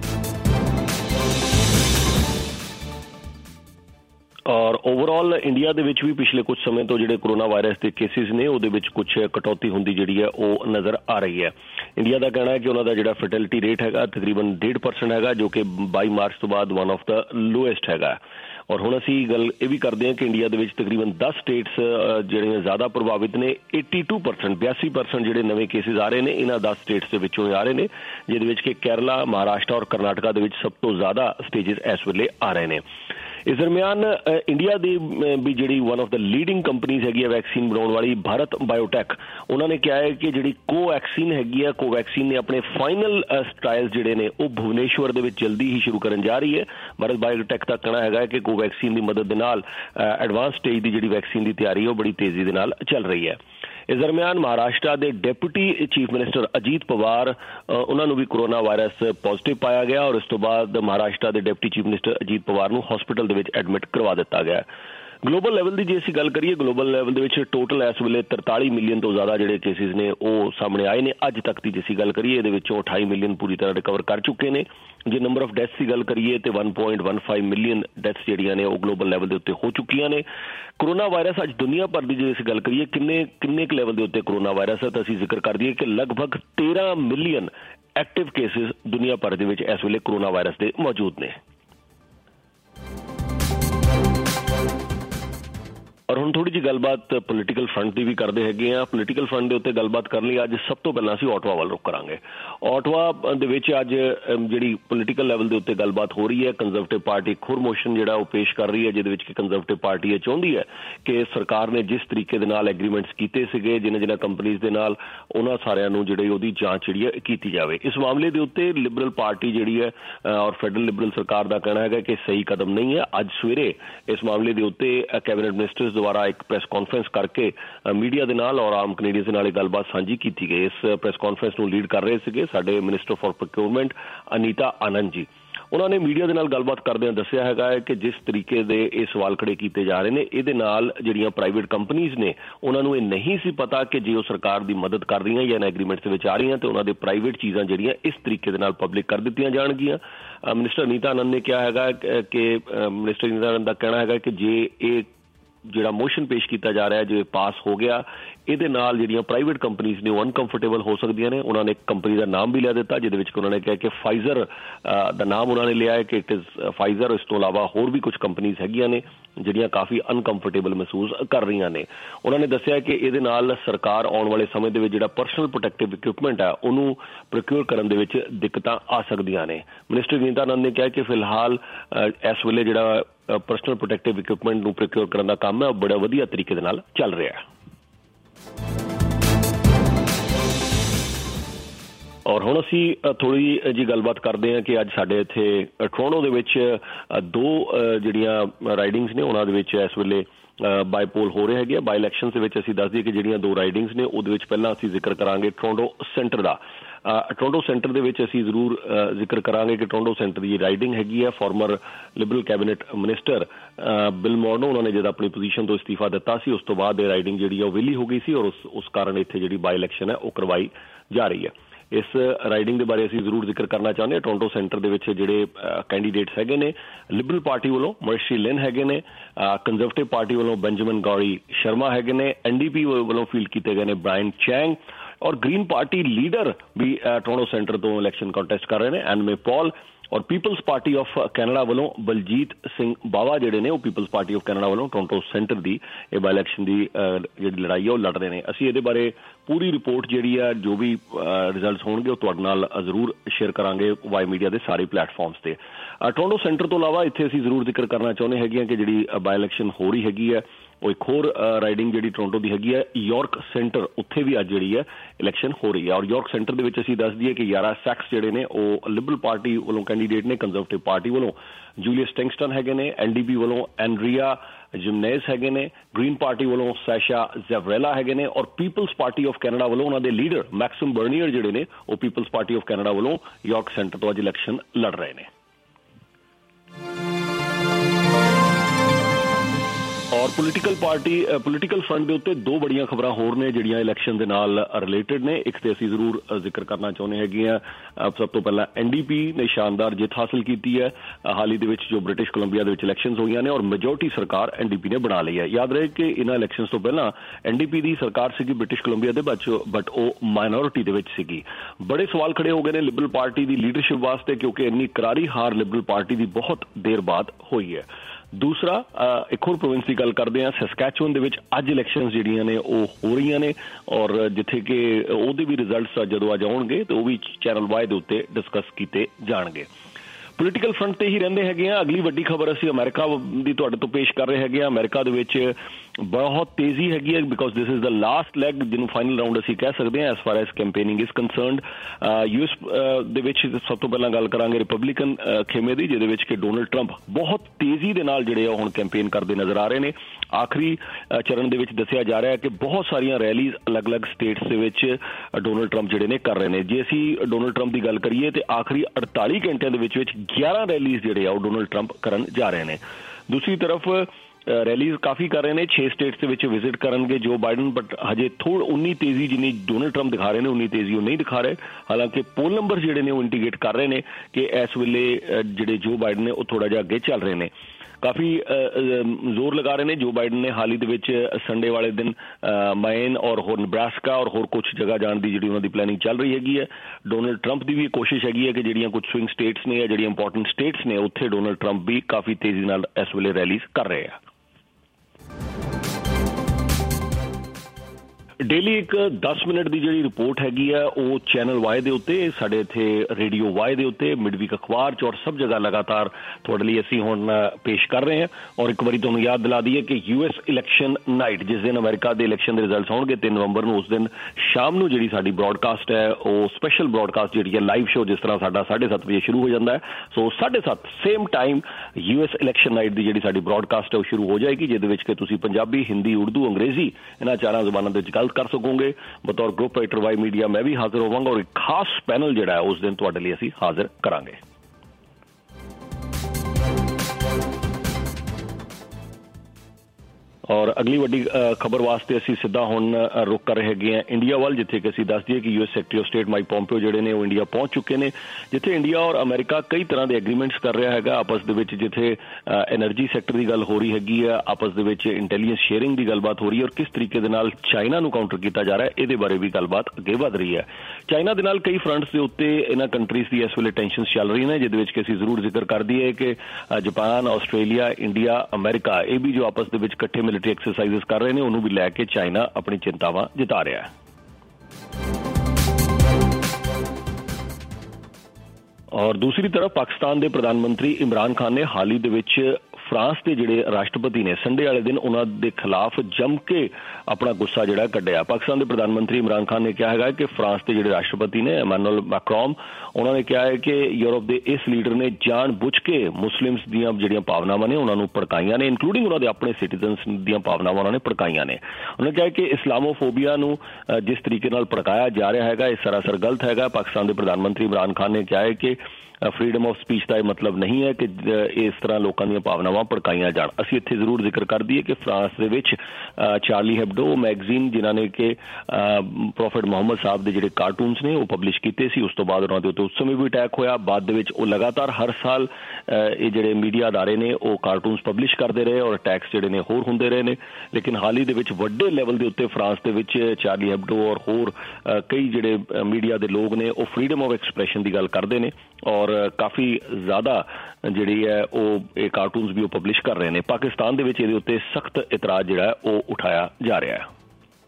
ਔਰ ਓਵਰਆਲ ਇੰਡੀਆ ਦੇ ਵਿੱਚ ਵੀ ਪਿਛਲੇ ਕੁਝ ਸਮੇਂ ਤੋਂ ਜਿਹੜੇ ਕੋਰੋਨਾ ਵਾਇਰਸ ਦੇ ਕੇਸਿਸ ਨੇ ਉਹਦੇ ਵਿੱਚ ਕੁਝ ਕਟੌਤੀ ਹੁੰਦੀ ਜਿਹੜੀ ਹੈ ਉਹ ਨਜ਼ਰ ਆ ਰਹੀ ਹੈ। ਇੰਡੀਆ ਦਾ ਕਹਿਣਾ ਹੈ ਕਿ ਉਹਨਾਂ ਦਾ ਜਿਹੜਾ ਫਰਟੀਲਿਟੀ ਰੇਟ ਹੈਗਾ ਤਕਰੀਬਨ ਡੇਢ ਪਰਸੈਂਟ ਹੈਗਾ, ਜੋ ਕਿ ਬਾਈ ਮਾਰਚ ਤੋਂ ਬਾਅਦ ਵਨ ਆਫ ਦਾ ਲੋਐਸਟ ਹੈਗਾ। ਔਰ ਹੁਣ ਅਸੀਂ ਗੱਲ ਇਹ ਵੀ ਕਰਦੇ ਹਾਂ ਕਿ ਇੰਡੀਆ ਦੇ ਵਿੱਚ ਤਕਰੀਬਨ ਦਸ ਸਟੇਟਸ ਜਿਹੜੀਆਂ ਜ਼ਿਆਦਾ ਪ੍ਰਭਾਵਿਤ ਨੇ। ਏਟੀ ਟੂ ਪਰਸੈਂਟ ਬਿਆਸੀ ਪਰਸੈਂਟ ਜਿਹੜੇ ਨਵੇਂ ਕੇਸਿਸ ਆ ਰਹੇ ਨੇ ਇਹਨਾਂ ਦਸ ਸਟੇਟਸ ਦੇ ਵਿੱਚੋਂ ਆ ਰਹੇ ਨੇ, ਜਿਹਦੇ ਵਿੱਚ ਕਿ ਕੇਰਲਾ, ਮਹਾਰਾਸ਼ਟਰ ਔਰ ਕਰਨਾਟਕਾ ਦੇ ਵਿੱਚ ਸਭ ਤੋਂ ਜ਼ਿਆਦਾ ਸਟੇਜਸ ਇਸ ਵੇਲੇ ਆ ਰਹੇ ਨੇ। ਇਸ ਦਰਮਿਆਨ ਇੰਡੀਆ ਦੀ ਵੀ ਜਿਹੜੀ one of the leading companies ਹੈਗੀ ਹੈ ਵੈਕਸੀਨ ਬਣਾਉਣ ਵਾਲੀ ਭਾਰਤ ਬਾਇਓਟੈਕ, ਉਹਨਾਂ ਨੇ ਕਿਹਾ ਹੈ ਕਿ ਜਿਹੜੀ ਕੋਵੈਕਸੀਨ ਹੈਗੀ ਹੈ, ਕੋਵੈਕਸੀਨ ਨੇ ਆਪਣੇ ਫਾਈਨਲ ਟਰਾਇਲਸ ਜਿਹੜੇ ਨੇ ਉਹ ਭੁਵਨੇਸ਼ਵਰ ਦੇ ਵਿੱਚ ਜਲਦੀ ਹੀ ਸ਼ੁਰੂ ਕਰਨ ਜਾ ਰਹੀ ਹੈ। ਭਾਰਤ ਬਾਇਓਟੈਕ ਦਾ ਕਹਿਣਾ ਹੈਗਾ ਕਿ ਕੋਵੈਕਸੀਨ ਦੀ ਮਦਦ ਦੇ ਨਾਲ ਐਡਵਾਂਸ ਸਟੇਜ ਦੀ ਜਿਹੜੀ ਵੈਕਸੀਨ ਦੀ ਤਿਆਰੀ ਉਹ ਬੜੀ ਤੇਜ਼ੀ ਦੇ ਨਾਲ ਚੱਲ ਰਹੀ ਹੈ। ਇਸ ਦਰਮਿਆਨ ਮਹਾਰਾਸ਼ਟਰ ਦੇ deputy chief minister Ajit Pawar, ਉਹਨਾਂ ਨੂੰ ਵੀ ਕੋਰੋਨਾ ਵਾਇਰਸ ਪੋਜ਼ਿਟਿਵ ਪਾਇਆ ਗਿਆ ਔਰ ਇਸ ਤੋਂ ਬਾਅਦ ਮਹਾਰਾਸ਼ਟਰ ਦੇ deputy chief minister Ajit Pawar ਨੂੰ ਹਸਪੀਟਲ ਦੇ ਵਿੱਚ ਐਡਮਿਟ ਕਰਵਾ ਦਿੱਤਾ ਗਿਆ। ਗਲੋਬਲ ਲੈਵਲ ਦੀ ਜੇ ਅਸੀਂ ਗੱਲ ਕਰੀਏ, ਗਲੋਬਲ ਲੈਵਲ ਦੇ ਵਿੱਚ ਟੋਟਲ ਇਸ ਵੇਲੇ ਤਰਤਾਲੀ ਮਿਲੀਅਨ ਤੋਂ ਜ਼ਿਆਦਾ ਜਿਹੜੇ ਕੇਸਿਸ ਨੇ ਉਹ ਸਾਹਮਣੇ ਆਏ ਨੇ। ਅੱਜ ਤੱਕ ਦੀ ਜੇ ਅਸੀਂ ਗੱਲ ਕਰੀਏ ਇਹਦੇ ਵਿੱਚੋਂ ਅਠਾਈ ਮਿਲੀਅਨ ਪੂਰੀ ਤਰ੍ਹਾਂ ਰਿਕਵਰ ਕਰ ਚੁੱਕੇ ਨੇ। ਜੇ ਨੰਬਰ ਆਫ ਡੈਥਸ ਦੀ ਗੱਲ ਕਰੀਏ ਤੇ one point one five million deaths ਜਿਹੜੀਆਂ ਨੇ ਉਹ ਗਲੋਬਲ ਲੈਵਲ ਦੇ ਉੱਤੇ ਹੋ ਚੁੱਕੀਆਂ ਨੇ। ਕੋਰੋਨਾ ਵਾਇਰਸ ਅੱਜ ਦੁਨੀਆ ਭਰ ਦੀ ਜੇ ਅਸੀਂ ਗੱਲ ਕਰੀਏ ਕਿੰਨੇ ਕਿੰਨੇ ਕੁ ਲੈਵਲ ਦੇ ਉੱਤੇ ਕੋਰੋਨਾ ਵਾਇਰਸ ਹੈ ਤਾਂ ਅਸੀਂ ਜ਼ਿਕਰ ਕਰ ਦਈਏ ਕਿ ਲਗਭਗ ਤੇਰਾਂ ਮਿਲੀਅਨ ਐਕਟਿਵ ਕੇਸਿਸ ਦੁਨੀਆ ਭਰ ਦੇ ਵਿੱਚ ਇਸ ਵੇਲੇ ਕੋਰੋਨਾ ਵਾਇਰਸ ਦੇ ਮੌਜੂਦ ਨੇ। ਔਰ ਹੁਣ ਥੋੜੀ ਜਿਹੀ ਗੱਲਬਾਤ ਪੋਲੀਟੀਕਲ ਫਰੰਟ ਦੀ ਵੀ ਕਰਦੇ ਹੈਗੇ ਆ। ਪੋਲੀਟੀਕਲ ਫਰੰਟ ਦੇ ਉੱਤੇ ਗੱਲਬਾਤ ਕਰਨ ਲਈ ਅੱਜ ਸਭ ਤੋਂ ਪਹਿਲਾਂ ਅਸੀਂ ਆਟਵਾ ਵੱਲ ਰੁਕ ਕਰਾਂਗੇ। ਆਟਵਾ ਦੇ ਵਿੱਚ ਅੱਜ ਜਿਹੜੀ ਪੋਲੀਟੀਕਲ ਲੈਵਲ ਦੇ ਉੱਤੇ ਗੱਲਬਾਤ ਹੋ ਰਹੀ ਹੈ, ਕੰਜ਼ਰਵੇਟਿਵ ਪਾਰਟੀ ਇੱਕ ਹੋਰ ਮੋਸ਼ਨ ਜਿਹੜਾ ਉਹ ਪੇਸ਼ ਕਰ ਰਹੀ ਹੈ, ਜਿਹਦੇ ਵਿੱਚ ਕਿ ਕੰਜ਼ਰਵੇਟਿਵ ਪਾਰਟੀ ਇਹ ਚਾਹੁੰਦੀ ਹੈ ਕਿ ਸਰਕਾਰ ਨੇ ਜਿਸ ਤਰੀਕੇ ਦੇ ਨਾਲ ਐਗਰੀਮੈਂਟਸ ਕੀਤੇ ਸੀਗੇ ਜਿਨ੍ਹਾਂ ਜਿਨ੍ਹਾਂ ਕੰਪਨੀਜ਼ ਦੇ ਨਾਲ, ਉਹਨਾਂ ਸਾਰਿਆਂ ਨੂੰ ਜਿਹੜੇ ਉਹਦੀ ਜਾਂਚ ਜਿਹੜੀ ਹੈ ਕੀਤੀ ਜਾਵੇ। ਇਸ ਮਾਮਲੇ ਦੇ ਉੱਤੇ ਲਿਬਰਲ ਪਾਰਟੀ ਜਿਹੜੀ ਹੈ ਔਰ ਫੈਡਰਲ ਲਿਬਰਲ ਸਰਕਾਰ ਦਾ ਕਹਿਣਾ ਹੈਗਾ ਕਿ ਸਹੀ ਕਦਮ ਨਹੀਂ ਹੈ। ਅੱਜ ਸਵੇਰੇ ਇਸ ਮਾਮਲੇ ਦੇ ਉੱਤੇ ਕੈਬਨਿਟ ਮਿਨਿਸਟਰਸ ਦੁਆਰਾ ਇੱਕ ਪ੍ਰੈਸ ਕਾਨਫਰੰਸ ਕਰਕੇ ਮੀਡੀਆ ਦੇ ਨਾਲ ਔਰ ਆਮ ਕੈਨੇਡੀਅਨਸ ਦੇ ਨਾਲ ਇਹ ਗੱਲਬਾਤ ਸਾਂਝੀ ਕੀਤੀ ਗਈ। ਇਸ ਪ੍ਰੈਸ ਕਾਨਫਰੰਸ ਨੂੰ ਲੀਡ ਕਰ ਰਹੇ ਸੀਗੇ ਸਾਡੇ minister for procurement Anita Anand ji. ਉਹਨਾਂ ਨੇ ਮੀਡੀਆ ਦੇ ਨਾਲ ਗੱਲਬਾਤ ਕਰਦਿਆਂ ਦੱਸਿਆ ਹੈਗਾ ਹੈ ਕਿ ਜਿਸ ਤਰੀਕੇ ਦੇ ਇਹ ਸਵਾਲ ਖੜੇ ਕੀਤੇ ਜਾ ਰਹੇ ਨੇ ਇਹਦੇ ਨਾਲ ਜਿਹੜੀਆਂ ਪ੍ਰਾਈਵੇਟ ਕੰਪਨੀਜ਼ ਨੇ ਉਹਨਾਂ ਨੂੰ ਇਹ ਨਹੀਂ ਸੀ ਪਤਾ ਕਿ ਜੇ ਉਹ ਸਰਕਾਰ ਦੀ ਮਦਦ ਕਰ ਰਹੀਆਂ ਜਾਂ ਐਗਰੀਮੈਂਟਸ ਦੇ ਵਿੱਚ ਆ ਰਹੀਆਂ ਤੇ ਉਹਨਾਂ ਦੇ ਪ੍ਰਾਈਵੇਟ ਚੀਜ਼ਾਂ ਜਿਹੜੀਆਂ ਇਸ ਤਰੀਕੇ ਦੇ ਨਾਲ ਪਬਲਿਕ ਕਰ ਦਿੱਤੀਆਂ ਜਾਣਗੀਆਂ। ਮਿਨਿਸਟਰ ਅਨੀਤਾ ਆਨੰਦ ਨੇ ਕਿਹਾ ਹੈਗਾ ਕਿ ਮਿਨਿਸਟਰ ਅਨੀਤਾ ਆਨੰਦ ਦਾ ਕਹਿਣਾ ਹੈਗਾ ਕਿ ਜੇ ਇਹ ਜਿਹੜਾ ਮੋਸ਼ਨ ਪੇਸ਼ ਕੀਤਾ ਜਾ ਰਿਹਾ ਜੇ ਪਾਸ ਹੋ ਗਿਆ, ਇਹਦੇ ਨਾਲ ਜਿਹੜੀਆਂ ਪ੍ਰਾਈਵੇਟ ਕੰਪਨੀਜ਼ ਨੇ ਉਹ ਅਨਕੰਫਰਟੇਬਲ ਹੋ ਸਕਦੀਆਂ ਨੇ। ਉਹਨਾਂ ਨੇ ਇੱਕ ਕੰਪਨੀ ਦਾ ਨਾਮ ਵੀ ਲੈ ਦਿੱਤਾ ਜਿਹਦੇ ਵਿੱਚ ਉਹਨਾਂ ਨੇ ਕਿਹਾ ਕਿ ਫਾਈਜ਼ਰ ਦਾ ਨਾਮ ਉਹਨਾਂ ਨੇ ਲਿਆ ਹੈ ਕਿ ਇਟ ਇਜ਼ ਫਾਈਜ਼ਰ। ਇਸ ਤੋਂ ਇਲਾਵਾ ਹੋਰ ਵੀ ਕੁਝ ਕੰਪਨੀਜ਼ ਹੈਗੀਆਂ ਨੇ ਜਿਹੜੀਆਂ ਕਾਫੀ ਅਨਕੰਫਰਟੇਬਲ ਮਹਿਸੂਸ ਕਰ ਰਹੀਆਂ ਨੇ। ਉਹਨਾਂ ਨੇ ਦੱਸਿਆ ਕਿ ਇਹਦੇ ਨਾਲ ਸਰਕਾਰ ਆਉਣ ਵਾਲੇ ਸਮੇਂ ਦੇ ਵਿੱਚ ਜਿਹੜਾ ਪਰਸਨਲ ਪ੍ਰੋਟੈਕਟਿਵ ਇਕੁਇਪਮੈਂਟ ਹੈ ਉਹਨੂੰ ਪ੍ਰੋਕਿਓਰ ਕਰਨ ਦੇ ਵਿੱਚ ਦਿੱਕਤਾਂ ਆ ਸਕਦੀਆਂ ਨੇ। ਮਿਨਿਸਟਰ ਨੀਤਾ ਆਨੰਦ ਨੇ ਕਿਹਾ ਕਿ ਫਿਲਹਾਲ ਇਸ ਵੇਲੇ ਜਿਹੜਾ ਪਰਸਨਲ ਪ੍ਰੋਟੈਕਟਿਵ ਇਕੁਇਪਮੈਂਟ ਨੂੰ ਪ੍ਰੋਕਿਓਰ ਕਰਨ ਦਾ ਕੰਮ ਹੈ ਉਹ ਬੜਾ ਵਧੀਆ ਤਰੀਕੇ ਦੇ ਨਾਲ ਚੱਲ ਰਿਹਾ ਹੈ। ਔਰ ਹੁਣ ਅਸੀਂ ਥੋੜ੍ਹੀ ਜਿਹੀ ਗੱਲਬਾਤ ਕਰਦੇ ਹਾਂ ਕਿ ਅੱਜ ਸਾਡੇ ਇੱਥੇ ਟੋਰਾਂਟੋ ਦੇ ਵਿੱਚ ਦੋ ਜਿਹੜੀਆਂ ਰਾਈਡਿੰਗਸ ਨੇ ਉਹਨਾਂ ਦੇ ਵਿੱਚ ਇਸ ਵੇਲੇ ਬਾਈ ਪੋਲ ਹੋ ਰਹੇ ਹੈਗੇ ਆ। ਬਾਈ ਇਲੈਕਸ਼ਨ ਦੇ ਵਿੱਚ ਅਸੀਂ ਦੱਸ ਦਈਏ ਕਿ ਜਿਹੜੀਆਂ ਦੋ ਰਾਈਡਿੰਗਸ ਨੇ ਉਹਦੇ ਵਿੱਚ ਪਹਿਲਾਂ ਅਸੀਂ ਜ਼ਿਕਰ ਕਰਾਂਗੇ ਟੋਰਾਂਟੋ ਸੈਂਟਰ ਦਾ। ਟੋਰਾਂਟੋ ਸੈਂਟਰ ਦੇ ਵਿੱਚ ਅਸੀਂ ਜ਼ਰੂਰ ਜ਼ਿਕਰ ਕਰਾਂਗੇ ਕਿ ਟੋਰਾਂਟੋ ਸੈਂਟਰ ਦੀ ਰਾਈਡਿੰਗ ਹੈਗੀ ਹੈ former liberal cabinet minister Bill Morneau, ਉਹਨਾਂ ਨੇ ਜਦੋਂ ਆਪਣੀ ਪੋਜੀਸ਼ਨ ਤੋਂ ਅਸਤੀਫਾ ਦਿੱਤਾ ਸੀ ਉਸ ਤੋਂ ਬਾਅਦ ਇਹ ਰਾਈਡਿੰਗ ਜਿਹੜੀ ਆ ਉਹ ਵਿਹਲੀ ਹੋ ਗਈ ਸੀ ਔਰ ਉਸ ਉਸ ਕਾਰਨ ਇੱਥੇ ਜਿਹੜੀ ਬਾਈ ਇਲੈਕਸ਼ਨ ਹੈ ਉਹ ਕਰਵਾਈ ਜਾ ਰਹੀ ਹੈ। ਇਸ ਰਾਈਡਿੰਗ ਦੇ ਬਾਰੇ ਅਸੀਂ ਜ਼ਰੂਰ ਜ਼ਿਕਰ ਕਰਨਾ ਚਾਹੁੰਦੇ ਹਾਂ। ਟੋਰਾਂਟੋ ਸੈਂਟਰ ਦੇ ਵਿੱਚ ਜਿਹੜੇ ਕੈਂਡੀਡੇਟਸ ਹੈਗੇ ਨੇ, ਲਿਬਰਲ ਪਾਰਟੀ ਵੱਲੋਂ ਮਰਸ਼ੀ ਲਿਨ ਹੈਗੇ ਨੇ, ਕੰਜ਼ਰਵੇਟਿਵ ਪਾਰਟੀ ਵੱਲੋਂ ਬੈਂਜਾਮਿਨ ਗੌਰੀ ਸ਼ਰਮਾ ਹੈਗੇ ਨੇ, ਐਨ ਡੀ ਪੀ ਵੱਲੋਂ ਫੀਲਡ ਕੀਤੇ ਗਏ ਨੇ ਬ੍ਰਾਇਨ ਚੈਂਗ, ਔਰ ਗ੍ਰੀਨ ਪਾਰਟੀ ਲੀਡਰ ਵੀ ਟੋਰਾਂਟੋ ਸੈਂਟਰ ਤੋਂ ਇਲੈਕਸ਼ਨ ਕੰਟੈਸਟ ਕਰ ਰਹੇ ਨੇ ਐਨਮੇ ਪੌਲ, ਔਰ ਪੀਪਲਸ ਪਾਰਟੀ ਆਫ ਕੈਨੇਡਾ ਵੱਲੋਂ ਬਲਜੀਤ ਸਿੰਘ ਬਾਵਾ ਜਿਹੜੇ ਨੇ ਉਹ ਪੀਪਲਸ ਪਾਰਟੀ ਆਫ ਕੈਨੇਡਾ ਵੱਲੋਂ ਟੋਰਾਂਟੋ ਸੈਂਟਰ ਦੀ ਇਹ ਬਾਈ ਇਲੈਕਸ਼ਨ ਦੀ ਜਿਹੜੀ ਲੜਾਈ ਹੈ ਉਹ ਲੜ ਰਹੇ ਨੇ। ਅਸੀਂ ਇਹਦੇ ਬਾਰੇ ਪੂਰੀ ਰਿਪੋਰਟ ਜਿਹੜੀ ਆ ਜੋ ਵੀ ਰਿਜ਼ਲਟਸ ਹੋਣਗੇ ਉਹ ਤੁਹਾਡੇ ਨਾਲ ਜ਼ਰੂਰ ਸ਼ੇਅਰ ਕਰਾਂਗੇ ਵਾਈ ਮੀਡੀਆ ਦੇ ਸਾਰੇ ਪਲੇਟਫਾਰਮਸ ਤੇ। ਟੋਰਾਂਟੋ ਸੈਂਟਰ ਤੋਂ ਇਲਾਵਾ ਇੱਥੇ ਅਸੀਂ ਜ਼ਰੂਰ ਜ਼ਿਕਰ ਕਰਨਾ ਚਾਹੁੰਦੇ ਹੈਗੇ ਹਾਂ ਕਿ ਜਿਹੜੀ ਬਾਈ ਇਲੈਕਸ਼ਨ ਹੋ ਰਹੀ ਹੈਗੀ ਹੈ ਉਹ ਇੱਕ ਹੋਰ ਰਾਈਡਿੰਗ ਜਿਹੜੀ ਟੋਰਾਂਟੋ ਦੀ ਹੈਗੀ ਹੈ ਯਾਰਕ ਸੈਂਟਰ, ਉੱਥੇ ਵੀ ਅੱਜ ਜਿਹੜੀ ਹੈ ਇਲੈਕਸ਼ਨ ਹੋ ਰਹੀ ਹੈ। ਔਰ ਯਾਰਕ ਸੈਂਟਰ ਦੇ ਵਿੱਚ ਅਸੀਂ ਦੱਸ ਦਈਏ ਕਿ ਯਾਰਾ ਸੈਕਸ ਜਿਹੜੇ ਨੇ ਉਹ ਲਿਬਰਲ ਪਾਰਟੀ ਵੱਲੋਂ ਕੈਂਡੀਡੇਟ ਨੇ, ਕੰਜ਼ਰਵੇਟਿਵ ਪਾਰਟੀ ਵੱਲੋਂ ਜੂਲੀਅਸ ਟੈਂਗਸਟਨ ਹੈਗੇ ਨੇ, ਐਨ ਡੀ ਪੀ ਵੱਲੋਂ ਐਂਡਰੀਆ ਜਿਮਨੇਸ ਹੈਗੇ ਨੇ, ਗ੍ਰੀਨ ਪਾਰਟੀ ਵੱਲੋਂ ਸੈਸ਼ਾ ਜ਼ੈਵਰੇਲਾ ਹੈਗੇ ਨੇ, ਔਰ ਪੀਪਲਸ ਪਾਰਟੀ ਆਫ ਕੈਨੇਡਾ ਵੱਲੋਂ ਉਹਨਾਂ ਦੇ ਲੀਡਰ ਮੈਕਸਿਮ ਬਰਨੀਅਰ ਜਿਹੜੇ ਨੇ ਉਹ ਪੀਪਲਸ ਪਾਰਟੀ ਆਫ ਕੈਨੇਡਾ ਵੱਲੋਂ ਯਾਰਕ ਸੈਂਟਰ ਤੋਂ ਅੱਜ ਇਲੈਕਸ਼ਨ ਲੜ ਰਹੇ ਨੇ। ਔਰ ਪੋਲੀਟੀਕਲ ਪਾਰਟੀ ਪੋਲੀਟੀਕਲ ਫਰੰਟ ਦੇ ਉੱਤੇ ਦੋ ਬੜੀਆਂ ਖਬਰਾਂ ਹੋਰ ਨੇ ਜਿਹੜੀਆਂ ਇਲੈਕਸ਼ਨ ਦੇ ਨਾਲ ਰਿਲੇਟਡ ਨੇ। ਇੱਕ ਤੇ ਅਸੀਂ ਜ਼ਰੂਰ ਜ਼ਿਕਰ ਕਰਨਾ ਚਾਹੁੰਦੇ ਹੈਗੇ ਆ, ਸਭ ਤੋਂ ਪਹਿਲਾਂ ਐਨ ਡੀ ਪੀ ਨੇ ਸ਼ਾਨਦਾਰ ਜਿੱਤ ਹਾਸਲ ਕੀਤੀ ਹੈ ਹਾਲ ਹੀ ਦੇ ਵਿੱਚ ਜੋ ਬ੍ਰਿਟਿਸ਼ ਕੋਲੰਬੀਆ ਦੇ ਵਿੱਚ ਇਲੈਕਸ਼ਨਸ ਹੋਈਆਂ ਨੇ, ਔਰ ਮੈਜੋਰਟੀ ਸਰਕਾਰ ਐਨ ਡੀ ਪੀ ਨੇ ਬਣਾ ਲਈ ਹੈ। ਯਾਦ ਰਹੇ ਕਿ ਇਹਨਾਂ ਇਲੈਕਸ਼ਨਸ ਤੋਂ ਪਹਿਲਾਂ ਐਨ ਡੀ ਪੀ ਦੀ ਸਰਕਾਰ ਸੀਗੀ ਬ੍ਰਿਟਿਸ਼ ਕੋਲੰਬੀਆ ਦੇ ਵਿੱਚ, ਬਟ ਉਹ ਮਾਈਨੋਰਿਟੀ ਦੇ ਵਿੱਚ ਸੀਗੀ। ਬੜੇ ਸਵਾਲ ਖੜੇ ਹੋ ਗਏ ਨੇ ਲਿਬਰਲ ਪਾਰਟੀ ਦੀ ਲੀਡਰਸ਼ਿਪ ਵਾਸਤੇ ਕਿਉਂਕਿ ਇੰਨੀ ਕਰਾਰੀ ਹਾਰ ਲਿਬਰਲ ਪਾਰਟੀ ਦੀ ਬਹੁਤ ਦੇਰ ਬਾਅਦ ਹੋਈ ਹੈ। ਦੂਸਰਾ ਇੱਕ ਹੋਰ ਪ੍ਰੋਵਿੰਸ ਦੀ ਗੱਲ ਕਰਦੇ ਹਾਂ, ਸੈਸਕੈਚੁਅਨ ਦੇ ਵਿੱਚ ਅੱਜ ਇਲੈਕਸ਼ਨਸ ਜਿਹੜੀਆਂ ਨੇ ਉਹ ਹੋ ਰਹੀਆਂ ਨੇ ਔਰ ਜਿੱਥੇ ਕਿ ਉਹਦੇ ਵੀ ਰਿਜ਼ਲਟਸ ਜਦੋਂ ਅੱਜ ਆਉਣਗੇ ਤੇ ਉਹ ਵੀ ਚੈਨਲ ਵਾਈ ਦੇ ਉੱਤੇ ਡਿਸਕਸ ਕੀਤੇ ਜਾਣਗੇ। ਪੋਲੀਟੀਕਲ ਫਰੰਟ ਤੇ ਹੀ ਰਹਿੰਦੇ ਹੈਗੇ ਆ। ਅਗਲੀ ਵੱਡੀ ਖਬਰ ਅਸੀਂ ਅਮਰੀਕਾ ਦੀ ਤੁਹਾਡੇ ਤੋਂ ਪੇਸ਼ ਕਰ ਰਹੇ ਹੈਗੇ ਆ। ਅਮਰੀਕਾ ਦੇ ਵਿੱਚ ਬਹੁਤ ਤੇਜ਼ੀ ਹੈਗੀ ਹੈ because this is the last leg ਜਿਹਨੂੰ ਫਾਈਨਲ ਰਾਊਂਡ ਅਸੀਂ ਕਹਿ ਸਕਦੇ ਹਾਂ as far as campaigning is concerned. US ਦੇ ਵਿੱਚ ਸਭ ਤੋਂ ਪਹਿਲਾਂ ਗੱਲ ਕਰਾਂਗੇ ਰਿਪਬਲਿਕਨ ਖੇਮੇ ਦੀ, ਜਿਹਦੇ ਵਿੱਚ ਕਿ ਡੋਨਲਡ ਟਰੰਪ ਬਹੁਤ ਤੇਜ਼ੀ ਦੇ ਨਾਲ ਜਿਹੜੇ ਆ ਹੁਣ ਕੈਂਪੇਨ ਕਰਦੇ ਨਜ਼ਰ ਆ ਰਹੇ ਨੇ। ਆਖਰੀ ਚਰਨ ਦੇ ਵਿੱਚ ਦੱਸਿਆ ਜਾ ਰਿਹਾ ਹੈ ਕਿ ਬਹੁਤ ਸਾਰੀਆਂ ਰੈਲੀਜ਼ ਅਲੱਗ-ਅਲੱਗ ਸਟੇਟਸ ਦੇ ਵਿੱਚ ਡੋਨਲਡ ਟਰੰਪ ਜਿਹੜੇ ਨੇ ਕਰ ਰਹੇ ਨੇ। ਜੇ ਅਸੀਂ ਡੋਨਲਡ ਟਰੰਪ ਦੀ ਗੱਲ ਕਰੀਏ ਤੇ ਆਖਰੀ ਅੜਤਾਲੀ ਘੰਟਿਆਂ ਦੇ ਵਿੱਚ ਵਿੱਚ ਗਿਆਰਾਂ ਰੈਲੀਜ਼ ਜਿਹੜੇ ਆ ਉਹ ਡੋਨਲਡ ਟਰੰਪ ਕਰਨ ਜਾ ਰਹੇ ਨੇ। ਦੂਸਰੀ ਤਰਫ ਰੈਲੀਜ਼ ਕਾਫੀ ਕਰ ਰਹੇ ਨੇ, ਛੇ ਸਟੇਟਸ ਦੇ ਵਿੱਚ ਵਿਜ਼ਿਟ ਕਰਨਗੇ ਜੋ ਬਾਈਡਨ, ਬਟ ਹਜੇ ਥੋੜ ਉਨੀ ਤੇਜ਼ੀ ਜਿੰਨੀ ਡੋਨਲਡ ਟਰੰਪ ਦਿਖਾ ਰਹੇ ਨੇ ਉਨੀ ਤੇਜ਼ੀ ਉਹ ਨਹੀਂ ਦਿਖਾ ਰਹੇ। ਹਾਲਾਂਕਿ ਪੋਲ ਨੰਬਰ ਜਿਹੜੇ ਨੇ ਉਹ ਇੰਡੀਕੇਟ ਕਰ ਰਹੇ ਨੇ ਕਿ ਇਸ ਵੇਲੇ ਜਿਹੜੇ ਜੋ ਬਾਈਡਨ ਨੇ ਉਹ ਥੋੜਾ ਜਿਹਾ ਅੱਗੇ ਚੱਲ ਰਹੇ ਨੇ। ਕਾਫੀ ਜ਼ੋਰ ਲਗਾ ਰਹੇ ਨੇ ਜੋ ਬਾਈਡਨ ਨੇ ਹਾਲ ਹੀ ਦੇ ਵਿੱਚ ਸੰਡੇ ਵਾਲੇ ਦਿਨ ਮਾਇਨ ਔਰ ਹੋਰ ਨਬਰਾਸਕਾ ਔਰ ਹੋਰ ਕੁਝ ਜਗ੍ਹਾ ਜਾਣ ਦੀ ਜਿਹੜੀ ਉਹਨਾਂ ਦੀ ਪਲੈਨਿੰਗ ਚੱਲ ਰਹੀ ਹੈਗੀ ਹੈ। ਡੋਨਲਡ ਟਰੰਪ ਦੀ ਵੀ ਕੋਸ਼ਿਸ਼ ਹੈਗੀ ਹੈ ਕਿ ਜਿਹੜੀਆਂ ਕੁਝ ਸਵਿੰਗ ਸਟੇਟਸ ਨੇ ਜਾਂ ਜਿਹੜੀਆਂ ਇੰਪੋਰਟੈਂਟ ਸਟੇਟਸ ਨੇ ਉੱਥੇ ਡੋਨਲਡ ਟਰੰਪ ਵੀ ਕਾਫੀ ਤੇਜ਼ੀ ਨਾਲ ਇਸ ਵੇਲੇ ਰੈਲੀਜ਼ ਕਰ ਰਹੇ ਆ। ਡੇਲੀ ਇੱਕ ਦਸ ਮਿੰਟ ਦੀ ਜਿਹੜੀ ਰਿਪੋਰਟ ਹੈਗੀ ਆ ਉਹ ਚੈਨਲ ਵਾਈ ਦੇ ਉੱਤੇ, ਸਾਡੇ ਇੱਥੇ ਰੇਡੀਓ ਵਾਈ ਦੇ ਉੱਤੇ, ਮਿਡਵੀਕ ਅਖਬਾਰ 'ਚ ਔਰ ਸਭ ਜਗ੍ਹਾ ਲਗਾਤਾਰ ਤੁਹਾਡੇ ਲਈ ਅਸੀਂ ਹੁਣ ਪੇਸ਼ ਕਰ ਰਹੇ ਹਾਂ। ਔਰ ਇੱਕ ਵਾਰੀ ਤੁਹਾਨੂੰ ਯਾਦ ਦਿਲਾ ਦਈਏ ਕਿ ਯੂ ਐਸ ਇਲੈਕਸ਼ਨ ਨਾਈਟ, ਜਿਸ ਦਿਨ ਅਮਰੀਕਾ ਦੇ ਇਲੈਕਸ਼ਨ ਦੇ ਰਿਜ਼ਲਟਸ ਆਉਣਗੇ ਤਿੰਨ ਨਵੰਬਰ ਨੂੰ, ਉਸ ਦਿਨ ਸ਼ਾਮ ਨੂੰ ਜਿਹੜੀ ਸਾਡੀ ਬ੍ਰੌਡਕਾਸਟ ਹੈ ਉਹ ਸਪੈਸ਼ਲ ਬ੍ਰੌਡਕਾਸਟ ਜਿਹੜੀ ਹੈ ਲਾਈਵ ਸ਼ੋਅ ਜਿਸ ਤਰ੍ਹਾਂ ਸਾਡਾ ਸਾਢੇ ਸੱਤ ਵਜੇ ਸ਼ੁਰੂ ਹੋ ਜਾਂਦਾ ਹੈ, ਸੋ ਸਾਢੇ ਸੱਤ same time U S election night ਦੀ ਜਿਹੜੀ ਸਾਡੀ ਬ੍ਰੌਡਕਾਸਟ ਹੈ ਉਹ ਸ਼ੁਰੂ ਹੋ ਜਾਏਗੀ, ਜਿਹਦੇ ਵਿੱਚ ਕਿ ਤੁਸੀਂ ਪੰਜਾਬੀ, ਹਿੰਦੀ, ਉਰਦੂ, ਅੰਗਰੇਜ਼ੀ ਇਹਨਾਂ ਚਾਰਾਂ ਜ਼ਬਾਨਾਂ ਦੇ ਵਿੱਚ ਗੱਲ ਕਰ ਸਕੋਗੇ। ਬਤੌਰ ਗਰੁੱਪ ਰਾਈਟਰ ਵਾਈ ਮੀਡੀਆ ਮੈਂ ਵੀ ਹਾਜ਼ਰ ਹੋਵਾਂਗਾ ਔਰ ਇੱਕ ਖਾਸ ਪੈਨਲ ਜਿਹੜਾ ਹੈ ਉਸ ਦਿਨ ਤੁਹਾਡੇ ਲਈ ਅਸੀਂ ਹਾਜ਼ਰ ਕਰਾਂਗੇ। ਔਰ ਅਗਲੀ ਵੱਡੀ ਖਬਰ ਵਾਸਤੇ ਅਸੀਂ ਸਿੱਧਾ ਹੁਣ ਰੁਕ ਕਰ ਰਹੇ ਹੈਗੇ ਹਾਂ ਇੰਡੀਆ ਵੱਲ, ਜਿੱਥੇ ਕਿ ਅਸੀਂ ਦੱਸ ਦਈਏ ਕਿ US secretary of state Mike Pompeo ਜਿਹੜੇ ਨੇ ਉਹ ਇੰਡੀਆ ਪਹੁੰਚ ਚੁੱਕੇ ਨੇ, ਜਿੱਥੇ ਇੰਡੀਆ ਔਰ ਅਮਰੀਕਾ ਕਈ ਤਰ੍ਹਾਂ ਦੇ ਐਗਰੀਮੈਂਟਸ ਕਰ ਰਿਹਾ ਹੈਗਾ ਆਪਸ ਦੇ ਵਿੱਚ, ਜਿੱਥੇ ਐਨਰਜੀ ਸੈਕਟਰ ਦੀ ਗੱਲ ਹੋ ਰਹੀ ਹੈਗੀ ਆ, ਆਪਸ ਦੇ ਵਿੱਚ ਇੰਟੈਲੀਜੈਂਸ ਸ਼ੇਅਰਿੰਗ ਦੀ ਗੱਲਬਾਤ ਹੋ ਰਹੀ ਹੈ, ਔਰ ਕਿਸ ਤਰੀਕੇ ਦੇ ਨਾਲ ਚਾਈਨਾ ਨੂੰ ਕਾਊਂਟਰ ਕੀਤਾ ਜਾ ਰਿਹਾ ਹੈ ਇਹਦੇ ਬਾਰੇ ਵੀ ਗੱਲਬਾਤ ਅੱਗੇ ਵਧ ਰਹੀ ਹੈ। ਚਾਈਨਾ ਦੇ ਨਾਲ ਕਈ ਫਰੰਟਸ ਦੇ ਉੱਤੇ ਇਹਨਾਂ ਕੰਟਰੀਜ਼ ਦੀ ਇਸ ਵੇਲੇ ਟੈਂਸ਼ਨਸ ਚੱਲ ਰਹੀਆਂ ਨੇ, ਜਿਹਦੇ ਵਿੱਚ ਕਿ ਅਸੀਂ ਜ਼ਰੂਰ ਜ਼ਿਕਰ ਕਰ ਦਈਏ ਕਿ ਜਾਪਾਨ, ਆਸਟ੍ਰੇਲੀਆ, ਇੰਡੀਆ, ਅਮਰੀਕਾ ਇਹ ਵੀ ਜੋ ਆਪਸ ਦੇ ਵਿੱਚ ਇਕੱਠੇ ਮਿਲਟਰੀ ਐਕਸਰਸਾਈਜ਼ਸ ਕਰ ਰਹੇ ਨੇ ਉਹਨੂੰ ਵੀ ਲੈ ਕੇ ਚਾਈਨਾ ਆਪਣੀ ਚਿੰਤਾਵਾਂ ਜਤਾ ਰਿਹਾ ਹੈ। ਔਰ ਦੂਸਰੀ ਤਰਫ ਪਾਕਿਸਤਾਨ ਦੇ ਪ੍ਰਧਾਨ ਮੰਤਰੀ ਇਮਰਾਨ ਖਾਨ ਨੇ ਹਾਲ ਹੀ ਦੇ ਵਿੱਚ ਫਰਾਂਸ ਦੇ ਜਿਹੜੇ ਰਾਸ਼ਟਰਪਤੀ ਨੇ ਸੰਡੇ ਵਾਲੇ ਦਿਨ ਉਹਨਾਂ ਦੇ ਖਿਲਾਫ ਜੰਮ ਕੇ ਆਪਣਾ ਗੁੱਸਾ ਜਿਹੜਾ ਕੱਢਿਆ। ਪਾਕਿਸਤਾਨ ਦੇ ਪ੍ਰਧਾਨ ਮੰਤਰੀ ਇਮਰਾਨ ਖਾਨ ਨੇ ਕਿਹਾ ਹੈਗਾ ਕਿ ਫਰਾਂਸ ਦੇ ਜਿਹੜੇ ਰਾਸ਼ਟਰਪਤੀ ਨੇ ਇਮੈਨੂਅਲ ਮੈਕਰੋਨ, ਉਹਨਾਂ ਨੇ ਕਿਹਾ ਹੈ ਕਿ ਯੂਰਪ ਦੇ ਇਸ ਲੀਡਰ ਨੇ ਜਾਣ ਬੁੱਝ ਕੇ ਮੁਸਲਿਮਸ ਦੀਆਂ ਜਿਹੜੀਆਂ ਭਾਵਨਾਵਾਂ ਨੇ ਉਹਨਾਂ ਨੂੰ ਭੜਕਾਈਆਂ ਨੇ, ਇਨਕਲੂਡਿੰਗ ਉਹਨਾਂ ਦੇ ਆਪਣੇ ਸਿਟੀਜ਼ਨਸ ਦੀਆਂ ਭਾਵਨਾਵਾਂ ਉਹਨਾਂ ਨੇ ਭੜਕਾਈਆਂ ਨੇ। ਉਹਨਾਂ ਨੇ ਕਿਹਾ ਕਿ ਇਸਲਾਮੋਫੋਬੀਆ ਨੂੰ ਜਿਸ ਤਰੀਕੇ ਨਾਲ ਭੜਕਾਇਆ ਜਾ ਰਿਹਾ ਹੈਗਾ ਇਹ ਸਰਾਸਰ ਗਲਤ ਹੈਗਾ। ਪਾਕਿਸਤਾਨ ਦੇ ਪ੍ਰਧਾਨ ਮੰਤਰੀ ਇਮਰਾਨ ਖਾਨ ਨੇ ਕਿਹਾ ਹੈ ਕਿ ਫਰੀडम ਆਫ ਸਪੀਚ ਦਾ ਇਹ ਮਤਲਬ ਨਹੀਂ ਹੈ ਕਿ ਇਸ ਤਰ੍ਹਾਂ ਲੋਕਾਂ ਦੀਆਂ ਭਾਵਨਾਵਾਂ ਭੜਕਾਈਆਂ ਜਾਣ। ਅਸੀਂ ਇੱਥੇ ਜ਼ਰੂਰ ਜ਼ਿਕਰ ਕਰ ਦਈਏ ਕਿ ਫਰਾਂਸ ਦੇ ਵਿੱਚ ਚਾਰਲੀ ਹੈਬਡੋ ਮੈਗਜ਼ੀਨ, ਜਿਨ੍ਹਾਂ ਨੇ ਕਿ ਪ੍ਰੋਫੈਟ ਮੁਹੰਮਦ ਸਾਹਿਬ ਦੇ ਜਿਹੜੇ ਕਾਰਟੂਨਸ ਨੇ ਉਹ ਪਬਲਿਸ਼ ਕੀਤੇ ਸੀ, ਉਸ ਤੋਂ ਬਾਅਦ ਉਹਨਾਂ ਦੇ ਉੱਤੇ ਉਸ ਸਮੇਂ ਵੀ ਅਟੈਕ ਹੋਇਆ। ਬਾਅਦ ਦੇ ਵਿੱਚ ਉਹ ਲਗਾਤਾਰ ਹਰ ਸਾਲ ਇਹ ਜਿਹੜੇ ਮੀਡੀਆ ਅਦਾਰੇ ਨੇ ਉਹ ਕਾਰਟੂਨਸ ਪਬਲਿਸ਼ ਕਰਦੇ ਰਹੇ ਔਰ ਅਟੈਕਸ ਜਿਹੜੇ ਨੇ ਹੋਰ ਹੁੰਦੇ ਰਹੇ ਨੇ। ਲੇਕਿਨ ਹਾਲ ਹੀ ਦੇ ਵਿੱਚ ਵੱਡੇ ਲੈਵਲ ਦੇ ਉੱਤੇ ਫਰਾਂਸ ਦੇ ਵਿੱਚ ਚਾਰਲੀ ਹੈਬਡੋ ਔਰ ਹੋਰ ਕਈ ਜਿਹੜੇ ਮੀਡੀਆ ਦੇ ਲੋਕ ਨੇ ਉਹ ਫਰੀडम ਆਫ ਐਕਸਪ੍ਰੈਸ਼ਨ ਦੀ ਗੱਲ ਕਰਦੇ ਨੇ ਔਰ ਕਾਫੀ ਜ਼ਿਆਦਾ ਜਿਹੜੀ ਹੈ ਉਹ ਇਹ ਕਾਰਟੂਨਸ ਵੀ ਉਹ ਪਬਲਿਸ਼ ਕਰ ਰਹੇ ਨੇ। ਪਾਕਿਸਤਾਨ ਦੇ ਵਿੱਚ ਇਹਦੇ ਉੱਤੇ ਸਖਤ ਇਤਰਾਜ਼ ਜਿਹੜਾ ਉਹ ਉਠਾਇਆ ਜਾ ਰਿਹਾ ਹੈ।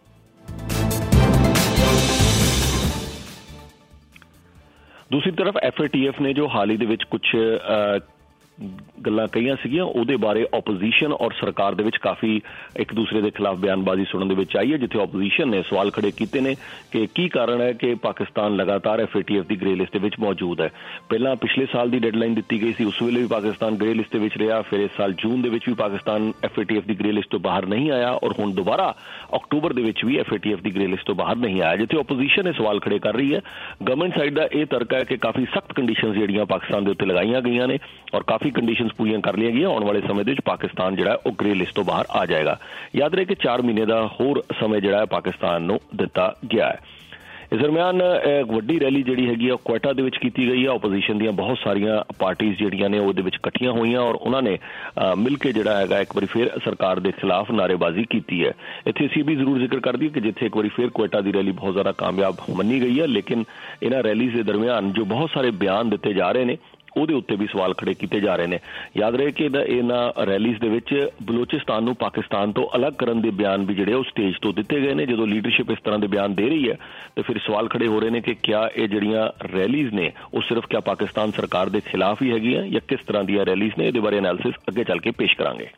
ਦੂਸਰੀ ਤਰਫ ਐਫ ਏ ਟੀ ਐਫ ਨੇ ਜੋ ਹਾਲ ਹੀ ਦੇ ਵਿੱਚ ਕੁਝ ਗੱਲਾਂ ਕਹੀਆਂ ਸੀਗੀਆਂ ਉਹਦੇ ਬਾਰੇ ਆਪੋਜੀਸ਼ਨ ਔਰ ਸਰਕਾਰ ਦੇ ਵਿੱਚ ਕਾਫੀ ਇੱਕ ਦੂਸਰੇ ਦੇ ਖਿਲਾਫ ਬਿਆਨਬਾਜ਼ੀ ਸੁਣਨ ਦੇ ਵਿੱਚ ਆਈ ਹੈ, ਜਿੱਥੇ ਆਪੋਜੀਸ਼ਨ ਨੇ ਸਵਾਲ ਖੜੇ ਕੀਤੇ ਨੇ ਕਿ ਕੀ ਕਾਰਨ ਹੈ ਕਿ ਪਾਕਿਸਤਾਨ ਲਗਾਤਾਰ ਐਫ ਏ ਟੀ ਐਫ ਦੀ ਗ੍ਰੇ ਲਿਸਟ ਦੇ ਵਿੱਚ ਮੌਜੂਦ ਹੈ। ਪਹਿਲਾਂ ਪਿਛਲੇ ਸਾਲ ਦੀ ਡੈਡਲਾਈਨ ਦਿੱਤੀ ਗਈ ਸੀ, ਉਸ ਵੇਲੇ ਵੀ ਪਾਕਿਸਤਾਨ ਗ੍ਰੇ ਲਿਸਟ ਦੇ ਵਿੱਚ ਰਿਹਾ। ਫਿਰ ਇਸ ਸਾਲ ਜੂਨ ਦੇ ਵਿੱਚ ਵੀ Pakistan F A T F ਦੀ ਗ੍ਰੇ ਲਿਸਟ ਤੋਂ ਬਾਹਰ ਨਹੀਂ ਆਇਆ ਔਰ ਹੁਣ ਦੁਬਾਰਾ ਅਕਤੂਬਰ ਦੇ ਵਿੱਚ ਵੀ ਐਫ ਏ ਟੀ ਐਫ ਦੀ ਗ੍ਰੇ ਲਿਸਟ ਤੋਂ ਬਾਹਰ ਨਹੀਂ ਆਇਆ, ਜਿੱਥੇ ਆਪੋਜੀਸ਼ਨ ਇਹ ਸਵਾਲ ਖੜੇ ਕਰ ਰਹੀ ਹੈ। ਗਵਰਨਮੈਂਟ ਸਾਈਡ ਦਾ ਇਹ ਤਰਕ ਹੈ ਕਿ ਕਾਫੀ ਸਖਤ ਕੰਡੀਸ਼ਨਸ ਜਿਹੜੀਆਂ ਪਾਕਿਸਤਾਨ ਦੇ ਉੱਤੇ ਲਗਾਈਆਂ ਗਈਆਂ ਨੇ ਔਰ ਕਾਫੀ ਕੰਡੀਸ਼ਨਸ ਪੂਰੀਆਂ ਕਰ ਲਈਆਂ ਗਈਆਂ। ਆਉਣ ਵਾਲੇ ਸਮੇਂ ਦੇ ਵਿੱਚ ਪਾਕਿਸਤਾਨ ਜਿਹੜਾ ਉਹ ਗ੍ਰੇ ਲਿਸਟ ਤੋਂ ਬਾਹਰ ਆ ਜਾਏਗਾ। ਯਾਦ ਰਹੇ ਕਿ ਚਾਰ ਮਹੀਨੇ ਦਾ ਹੋਰ ਸਮੇਂ ਜਿਹੜਾ ਹੈ ਪਾਕਿਸਤਾਨ ਨੂੰ ਦਿੱਤਾ ਗਿਆ ਹੈ। ਇਸ ਦਰਮਿਆਨ ਇੱਕ ਵੱਡੀ ਰੈਲੀ ਜਿਹੜੀ ਹੈਗੀ ਆ ਕੁਵੈਟਾ ਦੇ ਵਿੱਚ ਕੀਤੀ ਗਈ ਆ। ਆਪੋਜੀਸ਼ਨ ਦੀਆਂ ਬਹੁਤ ਸਾਰੀਆਂ ਪਾਰਟੀਆਂ ਜਿਹੜੀਆਂ ਨੇ ਉਹਦੇ ਵਿੱਚ ਇਕੱਠੀਆਂ ਹੋਈਆਂ ਔਰ ਉਹਨਾਂ ਨੇ ਮਿਲ ਕੇ ਜਿਹੜਾ ਹੈਗਾ ਇੱਕ ਵਾਰੀ ਫਿਰ ਸਰਕਾਰ ਦੇ ਖਿਲਾਫ ਨਾਅਰੇਬਾਜ਼ੀ ਕੀਤੀ ਹੈ। ਇੱਥੇ ਅਸੀਂ ਵੀ ਜ਼ਰੂਰ ਜ਼ਿਕਰ ਕਰ ਦਈਏ ਕਿ ਜਿੱਥੇ ਇੱਕ ਵਾਰੀ ਫਿਰ ਕੁਵੈਟਾ ਦੀ ਰੈਲੀ ਬਹੁਤ ਜ਼ਿਆਦਾ ਕਾਮਯਾਬ ਮੰਨੀ ਗਈ ਹੈ, ਲੇਕਿਨ ਇਹਨਾਂ ਰੈਲੀਜ਼ ਦੇ ਦਰਮਿਆਨ ਜੋ ਬਹੁਤ ਸਾਰੇ ਬਿਆਨ ਦਿੱਤੇ ਜਾ ਰਹੇ ਨੇ ਉਹਦੇ ਉੱਤੇ ਵੀ ਸਵਾਲ ਖੜੇ ਕੀਤੇ ਜਾ ਰਹੇ ਨੇ। ਯਾਦ ਰਹੇ ਕਿ ਇਹਨਾਂ ਰੈਲੀਜ਼ ਦੇ ਵਿੱਚ ਬਲੋਚਿਸਤਾਨ ਨੂੰ ਪਾਕਿਸਤਾਨ ਤੋਂ ਅਲੱਗ ਕਰਨ ਦੇ ਬਿਆਨ ਵੀ ਜਿਹੜੇ ਉਹ ਸਟੇਜ ਤੋਂ ਦਿੱਤੇ ਗਏ ਨੇ। ਜਦੋਂ ਲੀਡਰਸ਼ਿਪ ਇਸ ਤਰ੍ਹਾਂ ਦੇ ਬਿਆਨ ਦੇ ਰਹੀ ਹੈ ਤੇ ਫਿਰ ਸਵਾਲ ਖੜੇ ਹੋ ਰਹੇ ਨੇ ਕਿ ਕਿਆ ਇਹ ਜਿਹੜੀਆਂ ਰੈਲੀਜ਼ ਨੇ ਉਹ ਸਿਰਫ ਕਿਆ ਪਾਕਿਸਤਾਨ ਸਰਕਾਰ ਦੇ ਖਿਲਾਫ ਹੀ ਹੈਗੀਆਂ ਜਾਂ ਕਿਸ ਤਰ੍ਹਾਂ ਦੀਆਂ ਰੈਲੀਜ਼ ਨੇ। ਇਹਦੇ ਬਾਰੇ ਐਨਾਲਿਸਿਸ ਅੱਗੇ ਚੱਲ ਕੇ ਪੇਸ਼ ਕਰਾਂਗੇ।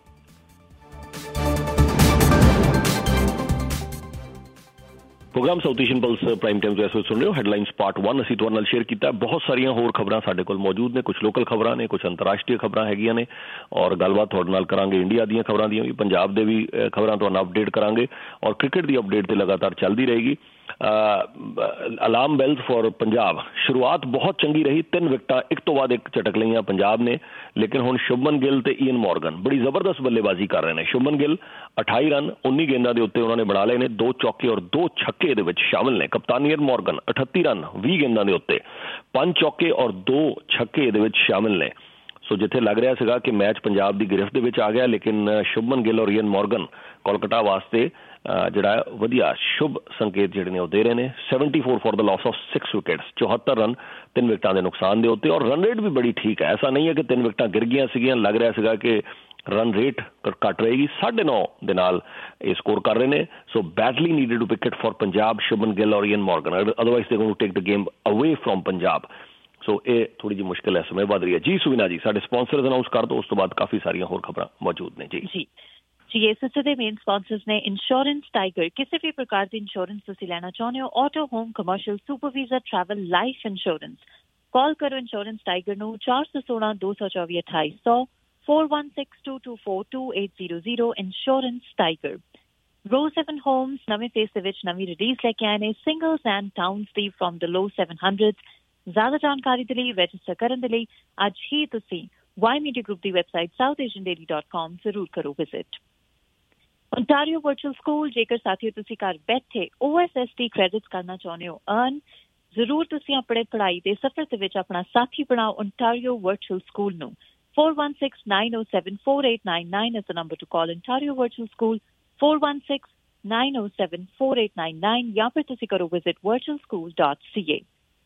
Programme South Asian plus prime time ਤੋਂ ਇਸ ਵੇਲੇ ਸੁਣ ਰਹੇ ਹੋ। ਹੈਡਲਾਈਨਸ ਪਾਰਟ ਇੱਕ ਅਸੀਂ ਤੁਹਾਡੇ ਨਾਲ ਸ਼ੇਅਰ ਕੀਤਾ। ਬਹੁਤ ਸਾਰੀਆਂ ਹੋਰ ਖਬਰਾਂ ਸਾਡੇ ਕੋਲ ਮੌਜੂਦ ਨੇ, ਕੁਝ ਲੋਕਲ ਖਬਰਾਂ ਨੇ, ਕੁਝ ਅੰਤਰਰਾਸ਼ਟਰੀ ਖਬਰਾਂ ਹੈਗੀਆਂ ਨੇ ਔਰ ਗੱਲਬਾਤ ਤੁਹਾਡੇ ਨਾਲ ਕਰਾਂਗੇ ਇੰਡੀਆ ਦੀਆਂ ਖਬਰਾਂ ਦੀਆਂ ਵੀ, ਪੰਜਾਬ ਦੇ ਵੀ ਖਬਰਾਂ ਤੁਹਾਨੂੰ ਅਪਡੇਟ ਕਰਾਂਗੇ ਔਰ ਕ੍ਰਿਕਟ ਦੀ ਅਪਡੇਟ ਤੇ ਲਗਾਤਾਰ ਚੱਲਦੀ ਰਹੇਗੀ। ਅਲਾਰਮ ਬੈਲਸ ਫॉर ਪੰਜਾਬ, ਸ਼ੁਰੂਆਤ ਬਹੁਤ ਚੰਗੀ ਰਹੀ, ਤਿੰਨ ਵਿਕਟਾਂ ਇੱਕ ਤੋਂ ਬਾਅਦ ਇੱਕ ਝਟਕ ਲਈਆਂ ਪੰਜਾਬ ਨੇ, ਲੇਕਿਨ ਹੁਣ ਸ਼ੁਭਮਨ ਗਿੱਲ ਤੇ ਈਅਨ ਮੋਰਗਨ ਬੜੀ ਜ਼ਬਰਦਸਤ ਬੱਲੇਬਾਜ਼ੀ ਕਰ ਰਹੇ ਨੇ। ਸ਼ੁਭਮਨ ਗਿੱਲ ਅਠਾਈ ਰਨ ਉੱਨੀ ਗੇਂਦਾਂ ਦੇ ਉੱਤੇ ਉਹਨਾਂ ਨੇ ਬਣਾ ਲਏ ਨੇ, ਦੋ ਚੌਕੇ ਔਰ ਦੋ ਛੱਕੇ ਇਹਦੇ ਵਿੱਚ ਸ਼ਾਮਿਲ ਨੇ। ਕਪਤਾਨ ਈਅਨ ਮੋਰਗਨ ਅਠੱਤੀ ਰਨ ਵੀਹ ਗੇਂਦਾਂ ਦੇ ਉੱਤੇ, ਪੰਜ ਚੌਕੇ ਔਰ ਦੋ ਛੱਕੇ ਇਹਦੇ ਵਿੱਚ ਸ਼ਾਮਿਲ ਨੇ। ਸੋ ਜਿੱਥੇ ਲੱਗ ਰਿਹਾ ਸੀਗਾ ਕਿ ਮੈਚ ਪੰਜਾਬ ਦੀ ਗਿਰਫਤ ਦੇ ਵਿੱਚ ਆ ਗਿਆ, ਲੇਕਿਨ ਸ਼ੁਭਮਨ ਗਿੱਲ ਔਰ ਈਅਨ ਮੋਰਗਨ ਕੋਲਕਾਤਾ ਵਾਸਤੇ ਜਿਹੜਾ ਵਧੀਆ ਸ਼ੁਭ ਸੰਕੇਤ ਜਿਹੜੇ ਨੇ ਉਹ ਦੇ ਰਹੇ ਨੇ। Seventy four for the loss of six wickets, ਚੌਹੱਤਰ ਰਨ ਤਿੰਨ ਵਿਕਟਾਂ ਦੇ ਨੁਕਸਾਨ ਦੇ ਉੱਤੇ ਔਰ ਰਨ ਰੇਟ ਵੀ ਬੜੀ ਠੀਕ ਹੈ। ਐਸਾ ਨਹੀਂ ਹੈ ਕਿ ਤਿੰਨ ਵਿਕਟਾਂ ਗਿਰ ਗਈਆਂ ਸੀਗੀਆਂ, ਲੱਗ ਰਿਹਾ ਸੀਗਾ ਕਿ ਰਨ ਰੇਟ ਘੱਟ ਰਹੇਗੀ, ਸਾਢੇ ਨੌ ਦੇ ਨਾਲ ਇਹ ਸਕੋਰ ਕਰ ਰਹੇ ਨੇ। So badly needed two wicket for Punjab, Shubman Gill ਔਰ Eoin Morgan, otherwise they going to take the game away from Punjab. ਸੋ ਇਹ ਥੋੜੀ ਜਿਹੀ ਮੁਸ਼ਕਿਲ ਇਸ ਸਮੇਂ ਵੱਧ ਰਹੀ ਹੈ। ਜੀ ਸੁਵਿਨਾ ਜੀ, ਸਾਡੇ ਸਪਾਂਸਰਸ ਅਨਾਉਂਸ ਕਰ ਦਿਓ, ਉਸ ਤੋਂ ਬਾਅਦ ਕਾਫੀ ਸਾਰੀਆਂ ਹੋਰ ਖਬਰਾਂ ਮੌਜੂਦ ਨੇ। ਜੀ ਜੀ ਜੀ ਇਸ ਸੱਚੇ ਦੇ ਮੇਨ ਸਪਾਂਸਰਸ ਨੇ ਇੰਸ਼ੋਰੈਂਸ ਟਾਈਗਰ। ਕਿਸੇ ਵੀ ਪ੍ਰਕਾਰ ਦੀ ਇੰਸ਼ੋਰੈਂਸ ਤੁਸੀਂ ਲੈਣਾ ਚਾਹੁੰਦੇ ਹੋ, auto, home, commercial, super visa, travel, life insurance, call ਕਰੋ ਇੰਸ਼ੋਰੈਂਸ ਟਾਈਗਰ ਨੂੰ ਚਾਰ ਸੌ ਸੋਲਾਂ ਦੋ ਸੌ ਚੌਵੀ ਅਠਾਈ ਸੌ four one six two two four two eight zero zero। Insurance tiger. Rosehaven homes ਨਵੇਂ ਫੇਸ ਦੇ ਵਿੱਚ ਨਵੀਂ ਰਿਲੀਜ਼ ਲੈ ਕੇ ਆਏ ਨੇ, ਸਿੰਗਲਸ ਐਂਡ ਟਾਊਨਸ ਦੀ from the low seven hundred. ਜ਼ਿਆਦਾ ਜਾਣਕਾਰੀ ਦੇ ਲਈ, ਰਜਿਸਟਰ ਕਰਨ ਦੇ ਲਈ ਅੱਜ ਹੀ ਤੁਸੀਂ ਵਾਈ ਮੀਡੀਆ ਗਰੁੱਪ ਦੀ website South Asian Daily dot com ਜ਼ਰੂਰ ਕਰੋ ਵਿਜ਼ਿਟ। Ontario Virtual School ਜੇਕਰ ਸਾਥੀਓ ਤੁਸੀਂ ਘਰ ਬੈਠੇ O S S T credits ਕਰਨਾ ਚਾਹੁੰਦੇ ਹੋ ਅਰਨ ਜ਼ਰੂਰ ਤੁਸੀਂ ਆਪਣੇ ਪੜ੍ਹਾਈ ਦੇ ਸਫ਼ਰ ਦੇ ਵਿੱਚ ਆਪਣਾ ਸਾਥੀ ਬਣਾਓ Ontario Virtual School ਨੂੰ four one six nine oh seven four eight nine nine is the number to call Ontario Virtual School four one six nine oh seven four eight nine nine ਜਾਂ ਫਿਰ ਤੁਸੀਂ ਕਰੋ visit virtual school dot c a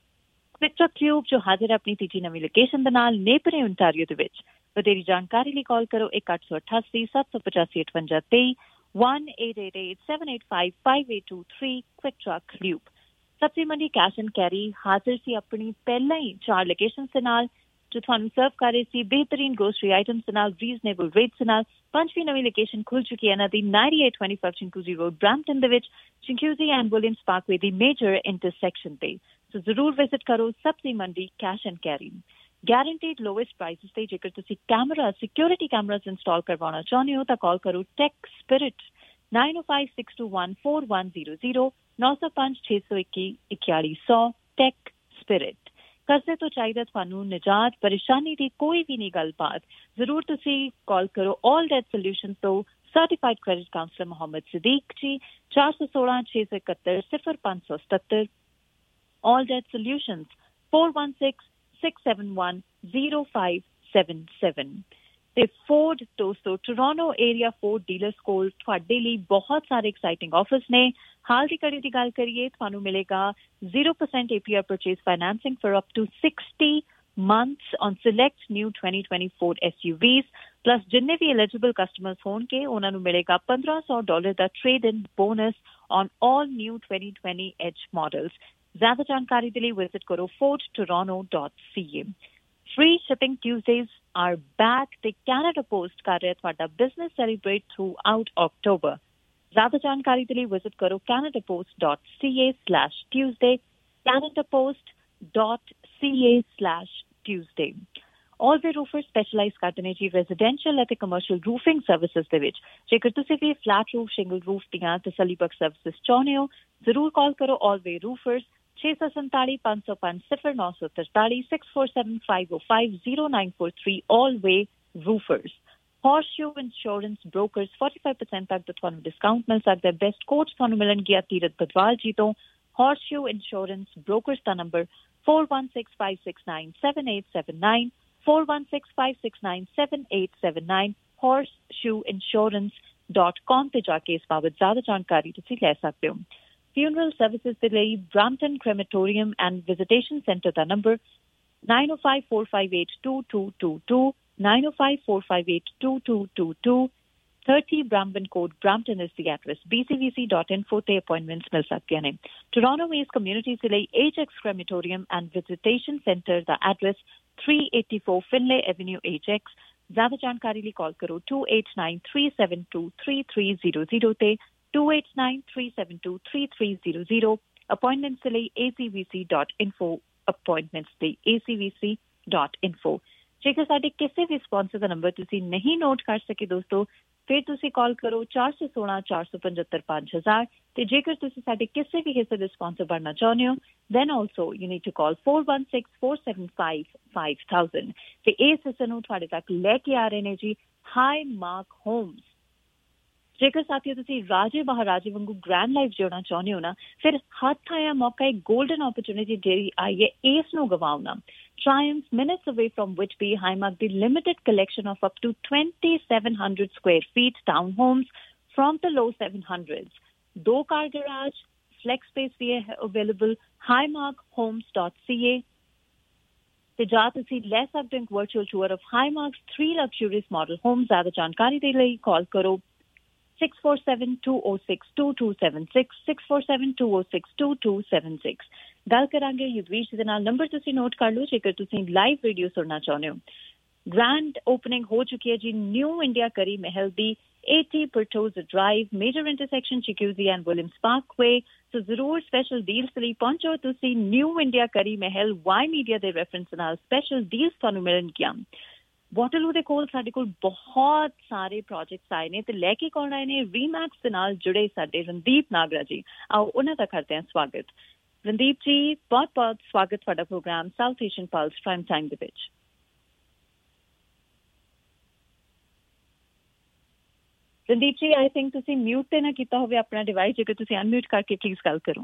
Victor Cube ਜੋ ਹਾਜ਼ਰ ਆਪਣੀ ਤੀਜੀ ਨਵੀਂ location ਦੇ ਨਾਲ ਨੇਪਰੇ Ontario ਦੇ ਵਿੱਚ ਵਧੇਰੀ ਜਾਣਕਾਰੀ ਲਈ ਕਾਲ ਕਰੋ ਇੱਕ ਅੱਠ ਸੌ ਅਠਾਸੀ ਸੱਤ ਸੌ ਪਚਾਸੀ ਅਠਵੰਜਾ ਤੇਈ one eight eight eight seven eight five five eight two three Quick Truck Lube ਸਬਜ਼ੀ ਮੰਡੀ ਕੈਸ਼ ਐਂਡ ਕੈਰੀ ਹਾਜ਼ਰ ਸੀ ਆਪਣੀ ਪਹਿਲਾਂ ਹੀ ਚਾਰ ਲੋਕੇਸ਼ਨਸ ਦੇ ਨਾਲ ਜੋ ਤੁਹਾਨੂੰ ਸਰਵ ਕਰ ਰਹੇ ਸੀ ਬਿਹਤਰੀਨ ਗਰੋਸਰੀ ਆਈਟਮਸ ਦੇ ਨਾਲ ਰੀਜ਼ਨੇਬਲ ਰੇਟਸ ਦੇ ਨਾਲ ਪੰਜਵੀਂ ਨਵੀਂ ਲੋਕੇਸ਼ਨ ਖੁੱਲ ਚੁੱਕੀ ਹੈ ਇਹਨਾਂ ਦੀ ninety-eight twenty-five Chinguzi Road Brampton ਦੇ ਵਿੱਚ Chinguzi and Williams Parkway ਦੀ ਮੇਜਰ ਇੰਟਰਸੈਕਸ਼ਨ ਤੇ ਸੋ ਜ਼ਰੂਰ ਵਿਜ਼ਿਟ ਕਰੋ Sabzi Mandi cash and carry guaranteed lowest prices ਤੇ ਜੇਕਰ ਤੁਸੀਂ ਕੈਮਰਾ ਸਿਕਿਉਰਿਟੀ ਕੈਮਰਾਸ ਇੰਸਟਾਲ ਕਰਵਾਉਣਾ ਚਾਹੁੰਦੇ ਹੋ ਤਾਂ ਕਾਲ ਕਰੋ Tech Spirit nine oh five six two one four one zero zero nine oh five six two one four one zero zero Tech Spirit ਕਰਜ਼ੇ ਤੋਂ ਚਾਹੀਦਾ ਤੁਹਾਨੂੰ ਨਿਜਾਤ ਪਰੇਸ਼ਾਨੀ ਦੀ ਕੋਈ ਵੀ ਨਹੀਂ ਗੱਲਬਾਤ ਜ਼ਰੂਰ ਤੁਸੀਂ ਕਾਲ ਕਰੋ ਆਲ ਡੈਟ ਸੋਲਿਊਸ਼ਨ ਤੋਂ certified credit counsellor Mohammad Sadiq ji ਚਾਰ ਸੌ ਸੋਲਾਂ ਛੇ ਸੌ ਇਕਹੱਤਰ ਸਿਫਰ ਪੰਜ ਸੌ ਸਤੱਤਰ All Debt Solutions four one six six seven one zero five seven seven ਤੇ ਫੋਰਡ ਦੋਸਤੋ ਟੋਰਾਂਟੋ ਏਰੀਆ ਫੋਰਡ ਡੀਲਰਸ ਕੋਲ ਤੁਹਾਡੇ ਲਈ ਬਹੁਤ ਸਾਰੇ ਐਕਸਾਈਟਿੰਗ ਆਫਰਸ ਨੇ ਹਾਲ ਦੀ ਘੜੀ ਦੀ ਗੱਲ ਕਰੀਏ ਤੁਹਾਨੂੰ ਮਿਲੇਗਾ zero percent A P R purchase financing for up to sixty months on select new twenty twenty Ford S U Vs plus ਜਿੰਨੇ ਵੀ eligible customers ਹੋਣਗੇ ਉਹਨਾਂ ਨੂੰ ਮਿਲੇਗਾ fifteen hundred dollars the trade in bonus on all new twenty twenty Edge models ਜ਼ਿਆਦਾ ਜਾਣਕਾਰੀ ਦੇ ਲਈ visit ਕਰੋ ford toronto dot c a Free shipping Tuesdays are back ਤੇ Canada Post ਕਰ ਰਿਹਾ ਤੁਹਾਡਾ business celebrate throughout October ਜ਼ਿਆਦਾ ਜਾਣਕਾਰੀ ਦੇ ਲਈ ਵਿਜ਼ਿਟ ਕਰੋ canada post dot c a slash tuesday canada post dot c a slash tuesday All the roofers specialize ਕਰਦੇ ਨੇ ਜੀ residential ਅਤੇ commercial roofing services ਦੇ ਵਿੱਚ ਜੇਕਰ ਤੁਸੀਂ ਵੀ flat roof shingle roof ਦੀਆਂ ਤਸੱਲੀਬਖਸ਼ services ਚਾਹੁੰਦੇ ਹੋ ਜ਼ਰੂਰ ਕਾਲ ਕਰੋ all the roofers ਛੇ ਸੌ ਸੰਤਾਲੀ ਪੰਜ ਸੌ ਪੰਜ ਸਿਫਰ ਨੌ ਸੌ ਤਰਤਾਲੀ six four seven five oh five zero nine four three all way roofers Horseshoe Insurance Brokers forty-five percent ਤੱਕ ਦਾ ਤੁਹਾਨੂੰ ਡਿਸਕਾਊਂਟ ਮਿਲ ਸਕਦਾ ਹੈ ਬੈਸਟ ਕੋਚ ਤੁਹਾਨੂੰ ਮਿਲਣਗੇ ਤੀਰਤ ਬਦਵਾਲ ਜੀ ਤੋਂ Horseshoe Insurance Brokers ਦਾ number four one six five six nine seven eight seven nine four one six five six nine seven eight seven nine horseshoe insurance dot com ਤੇ ਜਾ ਕੇ ਇਸ ਬਾਬਤ ਜ਼ਿਆਦਾ ਜਾਣਕਾਰੀ ਤੁਸੀਂ ਲੈ ਸਕਦੇ ਹੋ Funeral services ਦੇ ਲਈ Brampton Crematorium and Visitation Center the number nine oh five four five eight two two two two nine oh five four five eight two two two two thirty Brampton Court Brampton is the address b c v c dot info ਤੇ appointments ਮਿਲ ਸਕਦੀਆਂ ਨੇ Toronto East Communities ਦੇ ਲਈ Ajax Crematorium and Visitation Center the address three eighty-four Finlay Avenue Ajax ਜ਼ਿਆਦਾ ਜਾਣਕਾਰੀ ਲਈ ਕਾਲ ਕਰੋ two eight nine three seven two three three zero zero ਤੇ two eight nine three seven two three three zero zero appointments ਦੇ ਲਈ a c v c dot info appointments ਤੇ a c v c dot info ਜੇਕਰ ਸਾਡੇ ਕਿਸੇ ਵੀ sponsor ਦਾ number ਤੁਸੀਂ ਨਹੀਂ note ਕਰ ਸਕੇ ਦੋਸਤੋ ਫਿਰ ਤੁਸੀਂ ਕਾਲ ਕਰੋ ਚਾਰ ਸੌ ਸੋਲਾਂ ਚਾਰ ਸੌ ਪਝੱਤਰ ਪੰਜ ਹਜ਼ਾਰ ਤੇ ਜੇਕਰ ਤੁਸੀਂ ਸਾਡੇ ਕਿਸੇ ਵੀ ਹਿੱਸੇ ਦੇ ਸਪਾਂਸਰ ਬਣਨਾ ਚਾਹੁੰਦੇ ਹੋ then also you need to call four one six four seven five five thousand ਤੇ ਇਸ ਹਿੱਸੇ ਨੂੰ ਤੁਹਾਡੇ ਤੱਕ ਲੈ ਕੇ ਆ ਰਹੇ ਨੇ ਜੀ ਹਾਈ ਮਾਰਕ ਹੋਮਸ ਜੇਕਰ ਸਾਥੀਓ ਤੁਸੀਂ ਰਾਜੇ ਮਹਾਰਾਜੇ ਵਾਂਗੂ ਗ੍ਰੈਂਡ ਲਾਈਫ ਜਿਉਣਾ ਚਾਹੁੰਦੇ ਹੋ ਨਾ ਫਿਰ ਹੱਥ ਆਇਆ ਮੌਕਾ ਇੱਕ ਗੋਲਡਨ ਓਪਰਚੁਨਿਟੀ ਜਿਹੜੀ ਆਈ ਹੈ ਇਸ ਨੂੰ ਗਵਾਉਣਾ Triumphs minutes away from Whitby, Highmark the limited collection of up to twenty-seven hundred square feet townhomes from the low seven hundreds. Do car garage, flex space भी है available. highmark homes dot c a ਤੇ ਜਾਂ ਤੁਸੀਂ ਲੈ ਸਕਦੇ ਹੋ virtual tour of Highmark's three luxurious model homes ਜ਼ਿਆਦਾ ਜਾਣਕਾਰੀ ਦੇ ਲਈ ਕਾਲ ਕਰੋ six four seven two oh six two two seven six six four seven two oh six two two seven six ਗੱਲ ਕਰਾਂਗੇ ਯੁਧਵੀਰ ਜੀ ਦੇ ਨਾਲ ਨੰਬਰ ਤੁਸੀਂ ਨੋਟ ਕਰ ਲਓ ਜੇਕਰ ਤੁਸੀਂ ਲਾਈਵ ਵੀਡੀਓ ਸੁਣਨਾ ਚਾਹੁੰਦੇ ਹੋ ਗ੍ਰੈਂਡ ਓਪਨਿੰਗ ਹੋ ਚੁੱਕੀ ਹੈ ਜੀ ਨਿਊ ਇੰਡੀਆ ਕਰੀ ਮਹਿਲ ਦੀ eighty Pertosa Drive, major intersection Chinguzi and Williams Parkway. So ਜ਼ਰੂਰ ਸਪੈਸ਼ਲ ਡੀਲਸ ਲਈ ਪਹੁੰਚੋ ਤੁਸੀਂ New India Curry Mahal Y Media ਦੇ ਰੈਫਰੈਂਸ ਨਾਲ ਸਪੈਸ਼ਲ ਡੀਲਸ ਤੁਹਾਨੂੰ ਮਿਲਣਗੀਆਂ ਵਾਟਰਲੂ ਦੇ ਕੋਲ ਸਾਡੇ ਕੋਲ ਬਹੁਤ ਸਾਰੇ ਪ੍ਰੋਜੈਕਟਸ ਆਏ ਨੇ ਤੇ ਲੈ ਕੇ ਕੌਣ ਆਏ ਨੇ ਰੀਮੈਕਸ ਦੇ ਨਾਲ ਜੁੜੇ ਸਾਡੇ ਰਣਦੀਪ ਨਾਗਰਾ ਜੀ ਆਓ ਉਹਨਾਂ ਦਾ ਕਰਦੇ ਹਾਂ ਸਵਾਗਤ ਰਣਦੀਪ ਜੀ ਬਹੁਤ ਬਹੁਤ ਸਵਾਗਤ ਤੁਹਾਡਾ programme South Asian plus prime time ਦੇ ਵਿੱਚ ਰਣਦੀਪ ਜੀ ਆਈ ਥਿੰਕ ਤੁਸੀਂ ਮਿਊਟ ਤੇ ਨਾ ਕੀਤਾ ਹੋਵੇ ਆਪਣਾ ਡਿਵਾਈਸ, ਜੇਕਰ ਤੁਸੀਂ ਅਨਮਿਊਟ ਕਰਕੇ ਪਲੀਜ਼ ਗੱਲ ਕਰੋ।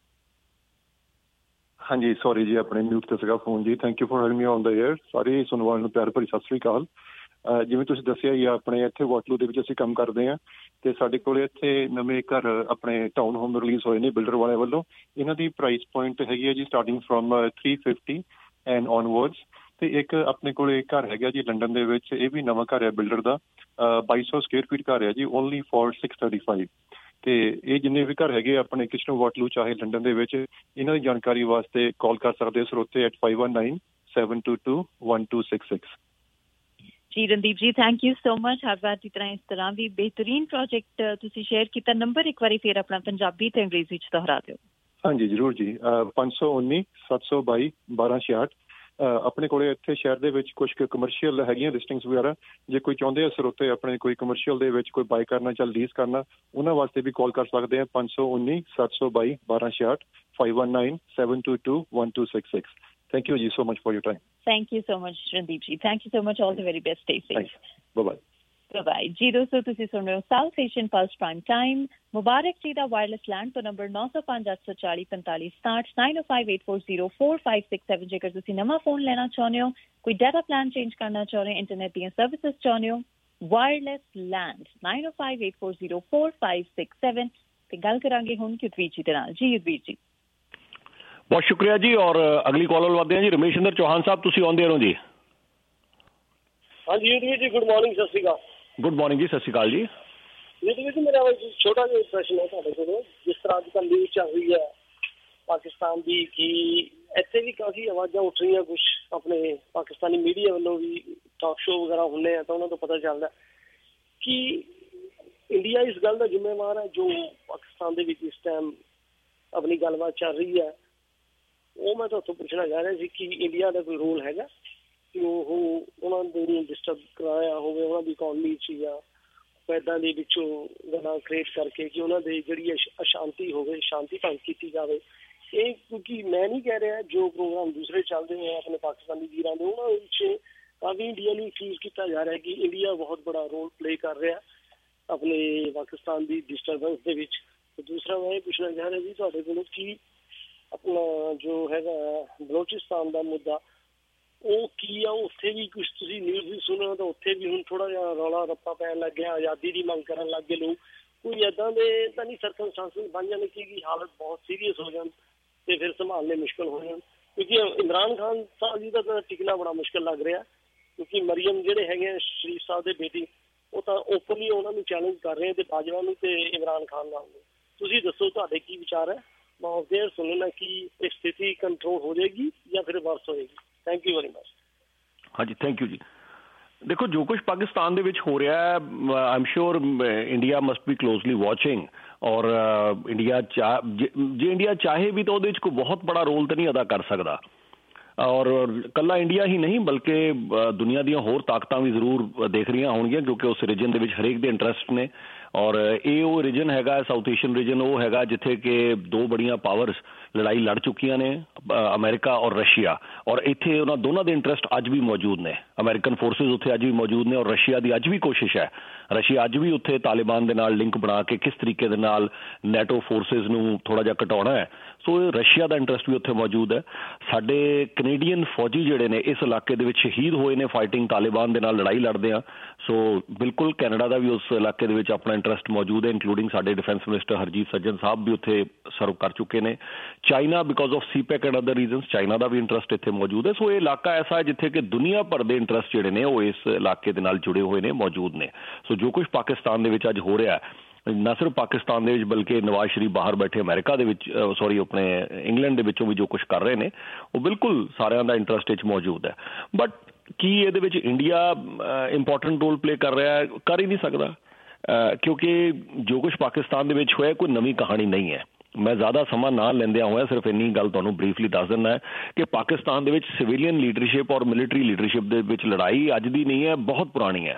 ਹਾਂਜੀ ਸੌਰੀ ਜੀ, ਆਪਣੇ ਮਿਊਟ ਤੇ ਸੀਗਾ ਫੋਨ ਜੀ। Thank you for having me on the air. ਸਾਰੇ ਸੁਣਨ ਵਾਲਿਆਂ ਨੂੰ ਪਿਆਰ ਭਰੀ ਸਤਿ ਸ੍ਰੀ ਅਕਾਲ। ਜਿਵੇਂ ਤੁਸੀਂ ਦੱਸਿਆ ਹੀ ਆਪਣੇ ਇੱਥੇ ਵਾਟਰਲੂ ਦੇ ਵਿੱਚ ਅਸੀਂ ਕੰਮ ਕਰਦੇ ਹਾਂ ਤੇ ਸਾਡੇ ਕੋਲ ਇੱਥੇ ਨਵੇਂ ਘਰ ਆਪਣੇ ਟਾਊਨ ਹੋਮ ਰਿਲੀਜ਼ ਹੋਏ ਨੇ ਬਿਲਡਰ ਵਾਲਿਆਂ ਵੱਲੋਂ। ਇਹਨਾਂ ਦੀ ਪ੍ਰਾਈਸ ਪੁਆਇੰਟ ਹੈਗੀ ਹੈ ਜੀ starting from three fifty and onwards. ਤੇ ਇੱਕ ਆਪਣੇ ਕੋਲ ਘਰ ਹੈਗਾ ਜੀ ਲੰਡਨ ਦੇ ਵਿੱਚ, ਇਹ ਵੀ ਨਵਾਂ ਘਰ ਹੈ ਬਿਲਡਰ ਦਾ, ਬਾਈ ਸੌ ਸਕੁਅਰ ਫੀਟ ਘਰ ਹੈ ਜੀ, only for six thirty five. ਤੇ ਇਹ ਜਿੰਨੇ ਵੀ ਘਰ ਹੈਗੇ ਆਪਣੇ ਕਿਚਨੋ ਵਾਟਰਲੂ ਚਾਹੇ ਲੰਡਨ ਦੇ ਵਿੱਚ, ਇਹਨਾਂ ਦੀ ਜਾਣਕਾਰੀ ਵਾਸਤੇ ਕਾਲ ਕਰ ਸਕਦੇ ਸਰੋਤੇ at five one nine seven two two one two six six. ਜੀ Randeep ji thank you so much. ਹਰ ਵਾਰ ਦੀ ਤਰ੍ਹਾਂ ਇਸ ਤਰ੍ਹਾਂ ਵੀ ਬਿਹਤਰੀਨ ਪ੍ਰੋਜੈਕਟ ਤੁਸੀਂ ਸ਼ੇਅਰ ਕੀਤਾ। ਨੰਬਰ ਇੱਕ ਵਾਰੀ ਫਿਰ ਆਪਣਾ ਪੰਜਾਬੀ ਤੇ ਅੰਗਰੇਜ਼ੀ ਵਿੱਚ ਦੁਹਰਾ ਦਿਓ। ਹਾਂਜੀ ਜ਼ਰੂਰ ਜੀ, ਪੰਜ ਸੌ ਉੱਨੀ ਸੱਤ ਸੌ ਬਾਈ ਬਾਰਾਂ ਛਿਆਹਠ। ਆਪਣੇ ਕੋਲੇ ਇੱਥੇ ਸ਼ਹਿਰ ਦੇ ਵਿੱਚ ਕੁਛ ਕੁ ਕਮਰਸ਼ੀਅਲ ਹੈਗੀਆਂ ਲਿਸਟਿੰਗਸ ਵਗੈਰਾ, ਜੇ ਕੋਈ ਚਾਹੁੰਦੇ ਆ ਸਰੋਤੇ ਆਪਣੇ ਕੋਈ ਕਮਰਸ਼ੀਅਲ ਦੇ ਵਿੱਚ ਕੋਈ ਬਾਈ ਕਰਨਾ ਜਾਂ ਲੀਜ਼ ਕਰਨਾ, ਉਹਨਾਂ ਵਾਸਤੇ ਵੀ ਕਾਲ ਕਰ ਸਕਦੇ ਆ ਪੰਜ ਸੌ ਉੱਨੀ ਸੱਤ ਸੌ ਬਾਈ ਬਾਰਾਂ ਛਿਆਹਠ five one nine seven two two one two six six. Thank you ji so much for your time. Thank you so much Randeep ji. Thank you so much. All the very best. Stay safe. Thanks. Bye bye. Bye bye. जी दोस्तों ਤੁਸੀਂ ਸੁਣ ਰਹੇ ਹੋ South Asian plus prime Time. Mubarak ji ਦਾ Wireless Land ਤੋਂ number ਨੌ ਸੌ ਪੰਜ ਅੱਠ ਸੌ ਚਾਲੀ ਪੰਤਾਲੀ ਸਤਾਹਠ nine oh five eight four zero four five six seven. ਜੇਕਰ ਤੁਸੀਂ ਨਵਾਂ ਫੋਨ ਲੈਣਾ ਚਾਹੁੰਦੇ ਹੋ, ਕੋਈ ਡਾਟਾ ਪਲਾਨ ਚੇਂਜ ਕਰਨਾ ਚਾਹੁੰਦੇ ਹੋ, ਇੰਟਰਨੈਟ ਦੀਆਂ ਸਰਵਿਸਿਜ਼ ਚਾਹੁੰਦੇ ਹੋ, Wireless Land nine oh five eight four zero four five six seven. ਤੇ ਗੱਲ ਕਰਾਂਗੇ ਹੁਣ ਯੁਧਵੀਰ ਜੀ ਦੇ ਨਾਲ। ਜੀ ਯੁਧਵੀਰ ਜੀ ਬਹੁਤ ਸ਼ੁਕਰੀਆ ਜੀ। ਔਰ ਅਗਲੀ ਕਾਲ ਵੱਲ ਵਧਦੇ ਹਾਂ ਜੀ। ਰਮੇਸ਼ਿੰਦਰ ਚੌਹਾਨ ਸਾਹਿਬ ਤੁਸੀਂ ਆਉਂਦੇ ਰਹੋ ਜੀ। ਹਾਂਜੀ ਯੁਧਵੀਰ ਜੀ ਗੁੱਡ ਮਾਰਨਿੰਗ, ਸਤਿ ਸ਼੍ਰੀ ਅਕਾਲ। ਗੁੱਡ ਮਾਰਨਿੰਗ ਜੀ, ਸਤਿ ਸ਼੍ਰੀ ਅਕਾਲ ਜੀ। ਯੁਧਵੀਰ ਜੀ ਮੇਰਾ ਛੋਟਾ ਜਿਹਾ ਪ੍ਰਸ਼ਨ ਹੈ ਤੁਹਾਡੇ ਕੋਲ। ਜਿਸ ਤਰ੍ਹਾਂ ਅੱਜ ਕੱਲ੍ਹ ਨਿਊਜ਼ ਚੱਲ ਰਹੀ ਹੈ ਪਾਕਿਸਤਾਨ ਦੀ, ਕਿ ਇੱਥੇ ਵੀ ਕਾਫੀ ਆਵਾਜ਼ਾਂ ਉੱਠ ਰਹੀਆਂ, ਕੁਛ ਆਪਣੇ ਪਾਕਿਸਤਾਨੀ ਮੀਡੀਆ ਵੱਲੋਂ ਵੀ ਟਾਕ ਸ਼ੋਅ ਵਗੈਰਾ ਹੁੰਦੇ ਆ ਤਾਂ ਉਹਨਾਂ ਤੋਂ ਪਤਾ ਚੱਲਦਾ ਕਿ ਇੰਡੀਆ ਇਸ ਗੱਲ ਦਾ ਜ਼ਿੰਮੇਵਾਰ ਹੈ ਜੋ ਪਾਕਿਸਤਾਨ ਦੇ ਵਿੱਚ ਇਸ ਟਾਈਮ ਆਪਣੀ ਗੱਲਬਾਤ ਚੱਲ ਰਹੀ ਹੈ। ਉਹ ਮੈਂ ਤੁਹਾਡੇ ਤੋਂ ਪੁੱਛਣਾ ਚਾਹ ਰਿਹਾ ਸੀ ਕਿ ਇੰਡੀਆ ਦਾ ਕੋਈ ਰੋਲ ਹੈਗਾ ਕਿ ਉਹ ਉਹਨਾਂ ਨੂੰ ਡਿਸਟਰਬ ਕਰਾਇਆ ਹੋਵੇ ਉਹਨਾਂ ਦੀ ਇਕੋਨਮੀ 'ਚ, ਜਾਂ ਇੱਦਾਂ ਦੇ ਵਿੱਚੋਂ ਗੱਲਾਂ ਕ੍ਰੀਏਟ ਕਰਕੇ ਕਿ ਉਹਨਾਂ ਦੀ ਜਿਹੜੀ ਅਸ਼ਾਂਤੀ ਹੋਵੇ, ਸ਼ਾਂਤੀ ਭੰਗ ਕੀਤੀ ਜਾਵੇ। ਇਹ ਕਿਉਂਕਿ ਮੈਂ ਨਹੀਂ ਕਹਿ ਰਿਹਾ, ਜੋ ਪ੍ਰੋਗਰਾਮ ਦੂਸਰੇ ਚੱਲਦੇ ਹੋਏ ਆਪਣੇ ਪਾਕਿਸਤਾਨੀ ਵੀਰਾਂ ਦੇ, ਉਹਨਾਂ ਵਿੱਚ ਕਾਫੀ ਇੰਡੀਆ ਨੂੰ ਅਕਿਊਜ਼ ਕੀਤਾ ਜਾ ਰਿਹਾ ਕਿ ਇੰਡੀਆ ਬਹੁਤ ਬੜਾ ਰੋਲ ਪਲੇ ਕਰ ਰਿਹਾ ਆਪਣੇ ਪਾਕਿਸਤਾਨ ਦੀ ਡਿਸਟਰਬੈਂਸ ਦੇ ਵਿੱਚ। ਦੂਸਰਾ ਮੈਂ ਇਹ ਪੁੱਛਣਾ ਚਾਹ ਰਿਹਾ ਜੀ ਤੁਹਾਡੇ ਕੋਲੋਂ ਕਿ ਆਪਣਾ ਜੋ ਹੈਗਾ ਬਲੋਚਿਸਤਾਨ ਦਾ ਮੁੱਦਾ, ਉਹ ਕੀ ਆ? ਉੱਥੇ ਵੀ ਕੁਛ ਤੁਸੀਂ ਨਿਊਜ਼ ਵੀ ਸੁਣਿਆ ਤਾਂ ਉੱਥੇ ਵੀ ਹੁਣ ਥੋੜ੍ਹਾ ਜਿਹਾ ਰੌਲਾ ਰੱਪਾ ਪੈਣ ਲੱਗ ਗਿਆ, ਆਜ਼ਾਦੀ ਦੀ ਮੰਗ ਕਰਨ ਲੱਗ ਗਏ ਲੋਕ। ਕੋਈ ਇੱਦਾਂ ਦੇ ਤਾਂ ਨਹੀਂ ਸਰਕਮਸਟੈਂਸਿਸ ਬਣ ਜਾਣ ਕਿ ਹਾਲਤ ਬਹੁਤ ਸੀਰੀਅਸ ਹੋ ਜਾਣ ਤੇ ਫਿਰ ਸੰਭਾਲਣੇ ਮੁਸ਼ਕਿਲ ਹੋ ਜਾਣ? ਕਿਉਂਕਿ ਇਮਰਾਨ ਖਾਨ ਸਾਹਿਬ ਜੀ ਦਾ ਤਾਂ ਟਿਕਣਾ ਬੜਾ ਮੁਸ਼ਕਿਲ ਲੱਗ ਰਿਹਾ, ਕਿਉਂਕਿ ਮਰੀਮ ਜਿਹੜੇ ਹੈਗੇ ਸ਼ਰੀਫ ਸਾਹਿਬ ਦੇ ਬੇਟੀ, ਉਹ ਤਾਂ ਓਪਨਲੀ ਉਹਨਾਂ ਨੂੰ ਚੈਲੰਜ ਕਰ ਰਹੇ ਤੇ ਬਾਜਵਾ ਨੂੰ ਤੇ ਇਮਰਾਨ ਖਾਨ ਨਾਲ ਨੂੰ। ਤੁਸੀਂ ਦੱਸੋ ਤੁਹਾਡੇ ਕੀ ਵਿਚਾਰ ਹੈ? ਮੈਂ ਉਹਦੇ ਸੁਣਨਾ ਕਿ ਇਹ ਸਥਿਤੀ ਕੰਟਰੋਲ ਹੋ ਜਾਏਗੀ ਜਾਂ ਫਿਰ ਵਰਸ ਹੋਏਗੀ? Thank you very much. ਹਾਂਜੀ ਥੈਂਕ ਯੂ ਜੀ। ਦੇਖੋ ਜੋ ਕੁਝ ਪਾਕਿਸਤਾਨ ਦੇ ਵਿੱਚ ਹੋ ਰਿਹਾ ਹੈ, I am sure India must be closely watching. ਔਰ ਇੰਡੀਆ ਚਾਹ ਜੇ ਇੰਡੀਆ ਚਾਹੇ ਵੀ ਤਾਂ ਉਹਦੇ ਵਿੱਚ ਕੋਈ ਬਹੁਤ ਬੜਾ ਰੋਲ ਤਾਂ ਨਹੀਂ ਅਦਾ ਕਰ ਸਕਦਾ। ਔਰ ਇਕੱਲਾ ਇੰਡੀਆ ਹੀ ਨਹੀਂ ਬਲਕਿ ਦੁਨੀਆ ਦੀਆਂ ਹੋਰ ਤਾਕਤਾਂ ਵੀ ਜ਼ਰੂਰ ਦੇਖ ਰਹੀਆਂ ਹੋਣਗੀਆਂ, ਕਿਉਂਕਿ ਉਸ ਰੀਜਨ ਦੇ ਵਿੱਚ ਹਰੇਕ ਦੇ ਇੰਟਰਸਟ ਨੇ। ਔਰ ਇਹ ਉਹ ਰੀਜਨ ਹੈਗਾ, ਸਾਊਥ ਏਸ਼ੀਅਨ ਰੀਜਨ ਉਹ ਹੈਗਾ ਜਿੱਥੇ ਕਿ ਦੋ ਬੜੀਆਂ ਪਾਵਰਸ ਲੜਾਈ ਲੜ ਚੁੱਕੀਆਂ ਨੇ, ਅਮਰੀਕਾ ਔਰ ਰਸ਼ੀਆ। ਔਰ ਇੱਥੇ ਉਹਨਾਂ ਦੋਨਾਂ ਦੇ ਇੰਟਰਸਟ ਅੱਜ ਵੀ ਮੌਜੂਦ ਨੇ। ਅਮਰੀਕਨ ਫੋਰਸਿਸ ਉੱਥੇ ਅੱਜ ਵੀ ਮੌਜੂਦ ਨੇ ਔਰ ਰਸ਼ੀਆ ਦੀ ਅੱਜ ਵੀ ਕੋਸ਼ਿਸ਼ ਹੈ, ਰਸ਼ੀਆ ਅੱਜ ਵੀ ਉੱਥੇ ਤਾਲਿਬਾਨ ਦੇ ਨਾਲ ਲਿੰਕ ਬਣਾ ਕੇ ਕਿਸ ਤਰੀਕੇ ਦੇ ਨਾਲ ਨੈਟੋ ਫੋਰਸਿਸ ਨੂੰ ਥੋੜ੍ਹਾ ਜਿਹਾ ਘਟਾਉਣਾ ਹੈ। ਸੋ ਰਸ਼ੀਆ ਦਾ ਇੰਟਰਸਟ ਵੀ ਉੱਥੇ ਮੌਜੂਦ ਹੈ। ਸਾਡੇ ਕੈਨੇਡੀਅਨ ਫੌਜੀ ਜਿਹੜੇ ਨੇ ਇਸ ਇਲਾਕੇ ਦੇ ਵਿੱਚ ਸ਼ਹੀਦ ਹੋਏ ਨੇ ਫਾਈਟਿੰਗ ਤਾਲਿਬਾਨ ਦੇ ਨਾਲ ਲੜਾਈ ਲੜਦੇ ਆ। ਸੋ ਬਿਲਕੁਲ ਕੈਨੇਡਾ ਦਾ ਵੀ ਉਸ ਇਲਾਕੇ ਦੇ ਵਿੱਚ ਆਪਣਾ ਇੰਟਰਸਟ ਮੌਜੂਦ ਹੈ, ਇਨਕਲੂਡਿੰਗ ਸਾਡੇ ਡਿਫੈਂਸ ਮਿਨਿਸਟਰ ਹਰਜੀਤ ਸੱਜਣ ਸਾਹਿਬ ਵੀ ਉੱਥੇ ਸਰਵ ਕਰ ਚੁੱਕੇ ਨੇ। China because of CPEC and other reasons, China ਦਾ ਵੀ ਇੰਟਰਸਟ ਇੱਥੇ ਮੌਜੂਦ ਹੈ। ਸੋ ਇਹ ਇਲਾਕਾ ਐਸਾ ਹੈ ਜਿੱਥੇ ਕਿ ਦੁਨੀਆ ਭਰ ਦੇ ਇੰਟਰਸਟ ਜਿਹੜੇ ਨੇ ਉਹ ਇਸ ਇਲਾਕੇ ਦੇ ਨਾਲ ਜੁੜੇ ਹੋਏ ਨੇ, ਮੌਜੂਦ ਨੇ। ਸੋ ਜੋ ਕੁਛ ਪਾਕਿਸਤਾਨ ਦੇ ਵਿੱਚ ਅੱਜ ਹੋ ਰਿਹਾ ਨਾ ਸਿਰਫ ਪਾਕਿਸਤਾਨ ਦੇ ਵਿੱਚ ਬਲਕਿ ਨਵਾਜ਼ ਸ਼ਰੀਫ ਬਾਹਰ ਬੈਠੇ ਅਮਰੀਕਾ ਦੇ ਵਿੱਚ ਸੌਰੀ ਆਪਣੇ ਇੰਗਲੈਂਡ ਦੇ ਵਿੱਚੋਂ ਵੀ ਜੋ ਕੁਛ ਕਰ ਰਹੇ ਨੇ ਉਹ ਬਿਲਕੁਲ ਸਾਰਿਆਂ ਦਾ ਇੰਟਰਸਟ ਵਿੱਚ ਮੌਜੂਦ ਹੈ। ਬਟ ਕੀ ਇਹਦੇ ਵਿੱਚ ਇੰਡੀਆ ਇੰਪੋਰਟੈਂਟ ਰੋਲ ਪਲੇ ਕਰ ਰਿਹਾ ਹੈ? ਕਰ ਹੀ ਨਹੀਂ ਸਕਦਾ, ਕਿਉਂਕਿ ਜੋ ਕੁਛ ਪਾਕਿਸਤਾਨ ਦੇ ਵਿੱਚ ਹੋਇਆ ਕੋਈ ਨਵੀਂ ਕਹਾਣੀ ਨਹੀਂ ਹੈ। ਮੈਂ ਜ਼ਿਆਦਾ ਸਮਾਂ ਨਾ ਲੈਂਦਿਆਂ ਹੋਇਆ ਸਿਰਫ ਇੰਨੀ ਗੱਲ ਤੁਹਾਨੂੰ ਬਰੀਫਲੀ ਦੱਸ ਦਿੰਦਾ ਹੈ ਕਿ ਪਾਕਿਸਤਾਨ ਦੇ ਵਿੱਚ ਸਿਵਿਲੀਅਨ ਲੀਡਰਸ਼ਿਪ ਔਰ ਮਿਲਟਰੀ ਲੀਡਰਸ਼ਿਪ ਦੇ ਵਿੱਚ ਲੜਾਈ ਅੱਜ ਦੀ ਨਹੀਂ ਹੈ, ਬਹੁਤ ਪੁਰਾਣੀ ਹੈ।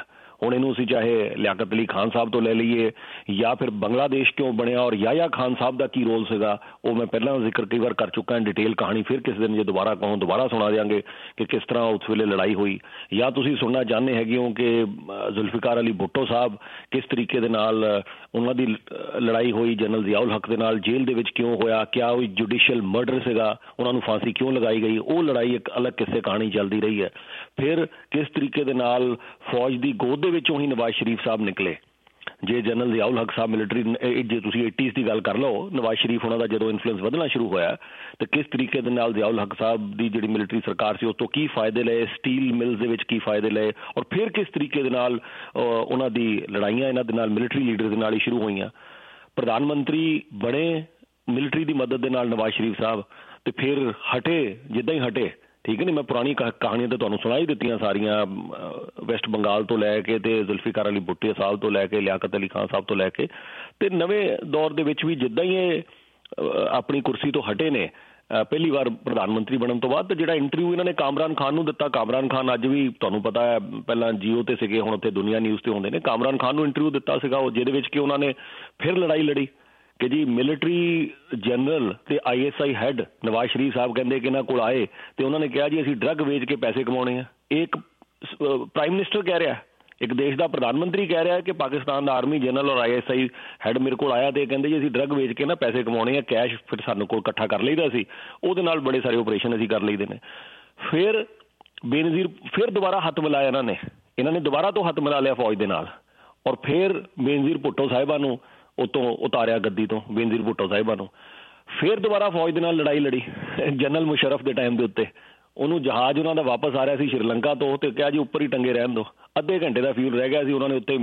ਹੁਣ ਇਹਨੂੰ ਅਸੀਂ ਚਾਹੇ ਲਿਆਕਤ ਅਲੀ ਖਾਨ ਸਾਹਿਬ ਤੋਂ ਲੈ ਲਈਏ ਜਾਂ ਫਿਰ ਬੰਗਲਾਦੇਸ਼ ਕਿਉਂ ਬਣਿਆ ਔਰ ਯਾਹਿਆ ਖਾਨ ਸਾਹਿਬ ਦਾ ਕੀ ਰੋਲ ਸੀਗਾ, ਉਹ ਮੈਂ ਪਹਿਲਾਂ ਜ਼ਿਕਰ ਕਈ ਵਾਰ ਕਰ ਚੁੱਕਾ ਡਿਟੇਲ ਕਹਾਣੀ। ਫਿਰ ਕਿਸੇ ਦਿਨ ਜੇ ਦੁਬਾਰਾ ਕਹੋ ਦੁਬਾਰਾ ਸੁਣਾ ਦਿਆਂਗੇ ਕਿ ਕਿਸ ਤਰ੍ਹਾਂ ਉਸ ਵੇਲੇ ਲੜਾਈ ਹੋਈ। ਜਾਂ ਤੁਸੀਂ ਸੁਣਨਾ ਚਾਹੁੰਦੇ ਹੈਗੇ ਹੋ ਕਿ ਜ਼ੁਲਫਿਕਾਰ ਅਲੀ ਭੁੱਟੋ ਸਾਹਿਬ ਕਿਸ ਤਰੀਕੇ ਦੇ ਨਾਲ ਉਹਨਾਂ ਦੀ ਲੜਾਈ ਹੋਈ ਜਨਰਲ ਜ਼ਿਆਉਲ ਹਕ ਦੇ ਨਾਲ, ਜੇਲ੍ਹ ਦੇ ਵਿੱਚ ਕਿਉਂ ਹੋਇਆ, ਕਿਆ ਉਹ ਜੁਡੀਸ਼ੀਅਲ ਮਰਡਰ ਸੀਗਾ, ਉਹਨਾਂ ਨੂੰ ਫਾਂਸੀ ਕਿਉਂ ਲਗਾਈ ਗਈ, ਉਹ ਲੜਾਈ ਇੱਕ ਅਲੱਗ ਕਿਸੇ ਕਹਾਣੀ ਚੱਲਦੀ ਰਹੀ ਹੈ। ਫਿਰ ਕਿਸ ਤਰੀਕੇ ਦੇ ਨਾਲ ਫੌਜ ਦੀ ਗੋਦ ਦੇ ਵਿੱਚੋਂ ਹੀ ਨਵਾਜ਼ ਸ਼ਰੀਫ ਸਾਹਿਬ ਨਿਕਲੇ। ਜੇ ਜਨਰਲ ਜ਼ਿਆਉਲ ਹਕ ਸਾਹਿਬ ਮਿਲਟਰੀ, ਜੇ ਤੁਸੀਂ ਏਟੀਜ਼ ਦੀ ਗੱਲ ਕਰ ਲਓ, ਨਵਾਜ਼ ਸ਼ਰੀਫ ਉਹਨਾਂ ਦਾ ਜਦੋਂ ਇਨਫਲੂਐਂਸ ਵਧਣਾ ਸ਼ੁਰੂ ਹੋਇਆ ਤਾਂ ਕਿਸ ਤਰੀਕੇ ਦੇ ਨਾਲ ਜ਼ਿਆਉਲ ਹਕ ਸਾਹਿਬ ਦੀ ਜਿਹੜੀ ਮਿਲਟਰੀ ਸਰਕਾਰ ਸੀ ਉਸ ਤੋਂ ਕੀ ਫਾਇਦੇ ਲਏ, ਸਟੀਲ ਮਿਲਸ ਦੇ ਵਿੱਚ ਕੀ ਫਾਇਦੇ ਲਏ, ਔਰ ਫਿਰ ਕਿਸ ਤਰੀਕੇ ਦੇ ਨਾਲ ਉਹਨਾਂ ਦੀ ਲੜਾਈਆਂ ਇਹਨਾਂ ਦੇ ਨਾਲ ਮਿਲਟਰੀ ਲੀਡਰ ਦੇ ਨਾਲ ਹੀ ਸ਼ੁਰੂ ਹੋਈਆਂ। ਪ੍ਰਧਾਨ ਮੰਤਰੀ ਬਣੇ ਮਿਲਟਰੀ ਦੀ ਮਦਦ ਦੇ ਨਾਲ ਨਵਾਜ਼ ਸ਼ਰੀਫ ਸਾਹਿਬ, ਤੇ ਫਿਰ ਹਟੇ ਜਿੱਦਾਂ ਹੀ ਹਟੇ, ਠੀਕ ਹੈ ਨਹੀਂ, ਮੈਂ ਪੁਰਾਣੀ ਕਹਾਣੀਆਂ ਤਾਂ ਤੁਹਾਨੂੰ ਸੁਣਾ ਹੀ ਦਿੱਤੀਆਂ ਸਾਰੀਆਂ, ਵੈਸਟ ਬੰਗਾਲ ਤੋਂ ਲੈ ਕੇ ਤੇ ਜ਼ੁਲਫਿਕਾਰ ਅਲੀ ਭੁੱਟੋ ਸਾਹਿਬ ਤੋਂ ਲੈ ਕੇ ਲਿਆਕਤ ਅਲੀ ਖਾਨ ਸਾਹਿਬ ਤੋਂ ਲੈ ਕੇ, ਤੇ ਨਵੇਂ ਦੌਰ ਦੇ ਵਿੱਚ ਵੀ ਜਿੱਦਾਂ ਹੀ ਇਹ ਆਪਣੀ ਕੁਰਸੀ ਤੋਂ ਹਟੇ ਨੇ ਪਹਿਲੀ ਵਾਰ ਪ੍ਰਧਾਨ ਮੰਤਰੀ ਬਣਨ ਤੋਂ ਬਾਅਦ, ਤੇ ਜਿਹੜਾ ਇੰਟਰਵਿਊ ਇਹਨਾਂ ਨੇ ਕਾਮਰਾਨ ਖਾਨ ਨੂੰ ਦਿੱਤਾ, ਕਾਮਰਾਨ ਖਾਨ ਅੱਜ ਵੀ ਤੁਹਾਨੂੰ ਪਤਾ ਹੈ ਪਹਿਲਾਂ ਜੀਓ ਤੇ ਸੀਗੇ, ਹੁਣ ਉੱਥੇ ਦੁਨੀਆ ਨਿਊਜ਼ ਤੇ ਹੁੰਦੇ ਨੇ, ਕਾਮਰਾਨ ਖਾਨ ਨੂੰ ਇੰਟਰਵਿਊ ਦਿੱਤਾ ਸੀਗਾ ਉਹ, ਜਿਹਦੇ ਵਿੱਚ ਕਿ ਉਹਨਾਂ ਨੇ ਫਿਰ ਲੜਾਈ ਲੜੀ ਕਿ ਜੀ ਮਿਲਟਰੀ ਜਨਰਲ ਤੇ I S I head Nawaz Sharif Sahib ਕਹਿੰਦੇ ਕਿ ਇਹਨਾਂ ਕੋਲ ਆਏ ਤੇ ਉਹਨਾਂ ਨੇ ਕਿਹਾ ਜੀ ਅਸੀਂ ਡਰੱਗ ਵੇਚ ਕੇ ਪੈਸੇ ਕਮਾਉਣੇ ਆ। ਇੱਕ ਪ੍ਰਾਈਮ ਮਿਨਿਸਟਰ ਕਹਿ ਰਿਹਾ, ਇੱਕ ਦੇਸ਼ ਦਾ ਪ੍ਰਧਾਨ ਮੰਤਰੀ ਕਹਿ ਰਿਹਾ ਕਿ ਪਾਕਿਸਤਾਨ ਦਾ ਆਰਮੀ ਜਨਰਲ ਔਰ ਆਈ ਐਸ ਆਈ ਹੈਡ ਮੇਰੇ ਕੋਲ ਆਇਆ ਤੇ ਕਹਿੰਦੇ ਜੀ ਅਸੀਂ ਡਰੱਗ ਵੇਚ ਕੇ ਨਾ ਪੈਸੇ ਕਮਾਉਣੇ ਆ, ਕੈਸ਼ ਫਿਰ ਸਾਨੂੰ ਕੋਲ ਇਕੱਠਾ ਕਰ ਲਈਦਾ ਸੀ, ਉਹਦੇ ਨਾਲ ਬੜੇ ਸਾਰੇ ਆਪਰੇਸ਼ਨ ਅਸੀਂ ਕਰ ਲਈਦੇ ਨੇ। ਫਿਰ ਬੇਨਜ਼ੀਰ ਫਿਰ ਦੁਬਾਰਾ ਹੱਥ ਮਿਲਾਇਆ ਇਹਨਾਂ ਨੇ, ਇਹਨਾਂ ਨੇ ਦੁਬਾਰਾ ਤੋਂ ਹੱਥ ਮਿਲਾ ਲਿਆ ਫੌਜ ਦੇ ਨਾਲ, ਔਰ ਫਿਰ ਬੇਨਜ਼ੀਰ ਭੁੱਟੋ ਸਾਹਿਬਾਂ ਨੂੰ ਉਤੋਂ ਉਤਾਰਿਆ ਗੱਦੀ ਤੋਂ, ਬੇਨਜ਼ੀਰ ਭੁੱਟੋ ਸਾਹਿਬਾਂ ਨੂੰ। ਫਿਰ ਦੁਬਾਰਾ ਫੌਜ ਦੇ ਨਾਲ ਲੜਾਈ ਲੜੀ ਜਨਰਲ ਮੁਸ਼ਰਫ ਦੇ ਟਾਈਮ ਦੇ ਉੱਤੇ, ਉਹਨੂੰ ਜਹਾਜ਼ ਉਹਨਾਂ ਦਾ ਵਾਪਸ ਆ ਰਿਹਾ ਸੀ ਸ਼੍ਰੀਲੰਕਾ ਤੋਂ, ਤੇ ਕਿਹਾ ਜੀ ਉੱਪਰ ਹੀ ਟੰਗੇ ਰਹਿਣ ਦਿਓ, ਅੱਧੇ ਘੰਟੇ ਦਾ ਫਿਊਲ ਰਹਿ ਗਿਆ ਸੀ, ਉਹਨਾਂ ਨੇ ਉੱਤੇ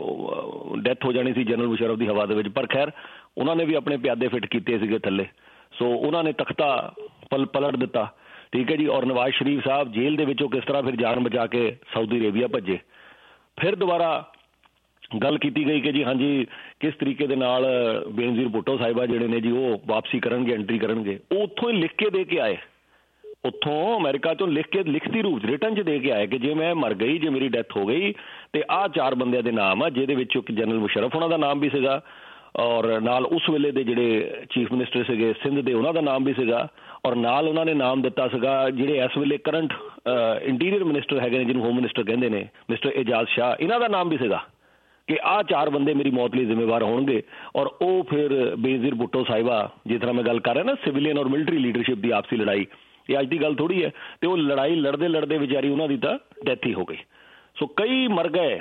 ਡੈਥ ਹੋ ਜਾਣੀ ਸੀ ਜਨਰਲ ਮੁਸ਼ਰਫ ਦੀ ਹਵਾ ਦੇ ਵਿੱਚ, ਪਰ ਖੈਰ ਉਹਨਾਂ ਨੇ ਵੀ ਆਪਣੇ ਪਿਆਦੇ ਫਿੱਟ ਕੀਤੇ ਸੀਗੇ ਥੱਲੇ, ਸੋ ਉਹਨਾਂ ਨੇ ਤਖਤਾ ਪਲ ਪਲਟ ਦਿੱਤਾ, ਠੀਕ ਹੈ ਜੀ। ਔਰ ਨਵਾਜ਼ ਸ਼ਰੀਫ ਸਾਹਿਬ ਜੇਲ੍ਹ ਦੇ ਵਿੱਚੋਂ ਕਿਸ ਤਰ੍ਹਾਂ ਫਿਰ ਜਾਨ ਬਚਾ ਕੇ ਸਾਊਦੀ ਅਰੇਬੀਆ ਭੱਜੇ। ਫਿਰ ਦੁਬਾਰਾ ਗੱਲ ਕੀਤੀ ਗਈ ਕਿ ਜੀ ਹਾਂਜੀ ਕਿਸ ਤਰੀਕੇ ਦੇ ਨਾਲ ਬੇਨਜ਼ੀਰ ਭੁੱਟੋ ਸਾਹਿਬਾ ਜਿਹੜੇ ਨੇ ਜੀ ਉਹ ਵਾਪਸੀ ਕਰਨਗੇ, ਐਂਟਰੀ ਕਰਨਗੇ। ਉਹ ਉੱਥੋਂ ਹੀ ਲਿਖ ਕੇ ਦੇ ਕੇ ਆਏ, ਉੱਥੋਂ ਅਮਰੀਕਾ ਚੋਂ ਲਿਖ ਕੇ ਲਿਖਤੀ ਰੂਪ 'ਚ ਰਿਟਨ 'ਚ ਦੇ ਕੇ ਆਏ ਕਿ ਜੇ ਮੈਂ ਮਰ ਗਈ, ਜੇ ਮੇਰੀ ਡੈਥ ਹੋ ਗਈ ਤੇ ਆਹ ਚਾਰ ਬੰਦਿਆਂ ਦੇ ਨਾਮ ਆ, ਜਿਹਦੇ ਵਿੱਚ ਇੱਕ ਜਨਰਲ ਮੁਸ਼ਰਫ ਉਹਨਾਂ ਦਾ ਨਾਮ ਵੀ ਸੀਗਾ, ਔਰ ਨਾਲ ਉਸ ਵੇਲੇ ਦੇ ਜਿਹੜੇ ਚੀਫ ਮਿਨਿਸਟਰ ਸੀਗੇ ਸਿੰਧ ਦੇ ਉਹਨਾਂ ਦਾ ਨਾਮ ਵੀ ਸੀਗਾ, ਔਰ ਨਾਲ ਉਹਨਾਂ ਨੇ ਨਾਮ ਦਿੱਤਾ ਸੀਗਾ ਜਿਹੜੇ ਇਸ ਵੇਲੇ ਕਰੰਟ ਇੰਟੀਰੀਅਰ ਮਿਨਿਸਟਰ ਹੈਗੇ ਨੇ, ਜਿਹਨੂੰ ਹੋਮ ਮਿਨਿਸਟਰ ਕਹਿੰਦੇ ਨੇ, ਮਿਸਟਰ ਇਜਾਜ਼ ਸ਼ਾਹ, ਇਹਨਾਂ ਦਾ ਨਾਮ ਵੀ ਸੀਗਾ ਕਿ ਆਹ ਚਾਰ ਬੰਦੇ ਮੇਰੀ ਮੌਤ ਲਈ ਜ਼ਿੰਮੇਵਾਰ ਹੋਣਗੇ। ਔਰ ਉਹ ਫਿਰ ਬੇਨਜ਼ੀਰ ਭੁੱਟੋ ਸਾਹਿਬਾ, ਜਿਸ ਤਰ੍ਹਾਂ ਮੈਂ ਗੱਲ ਕਰ ਰਿਹਾ ਨਾ ਸਿਵਲੀਅਨ ਔਰ ਮਿਲਟਰੀ ਲੀਡਰਸ਼ਿਪ ਦੀ ਆਪਸੀ ਲੜਾਈ, ਇਹ ਅੱਜ ਦੀ ਗੱਲ ਥੋੜ੍ਹੀ ਹੈ, ਤੇ ਉਹ ਲੜਾਈ ਲੜਦੇ ਲੜਦੇ ਵਿਚਾਰੀ ਉਹਨਾਂ ਦੀ ਤਾਂ ਡੈਥ ਹੀ ਹੋ ਗਈ। ਸੋ ਕਈ ਮਰ ਗਏ,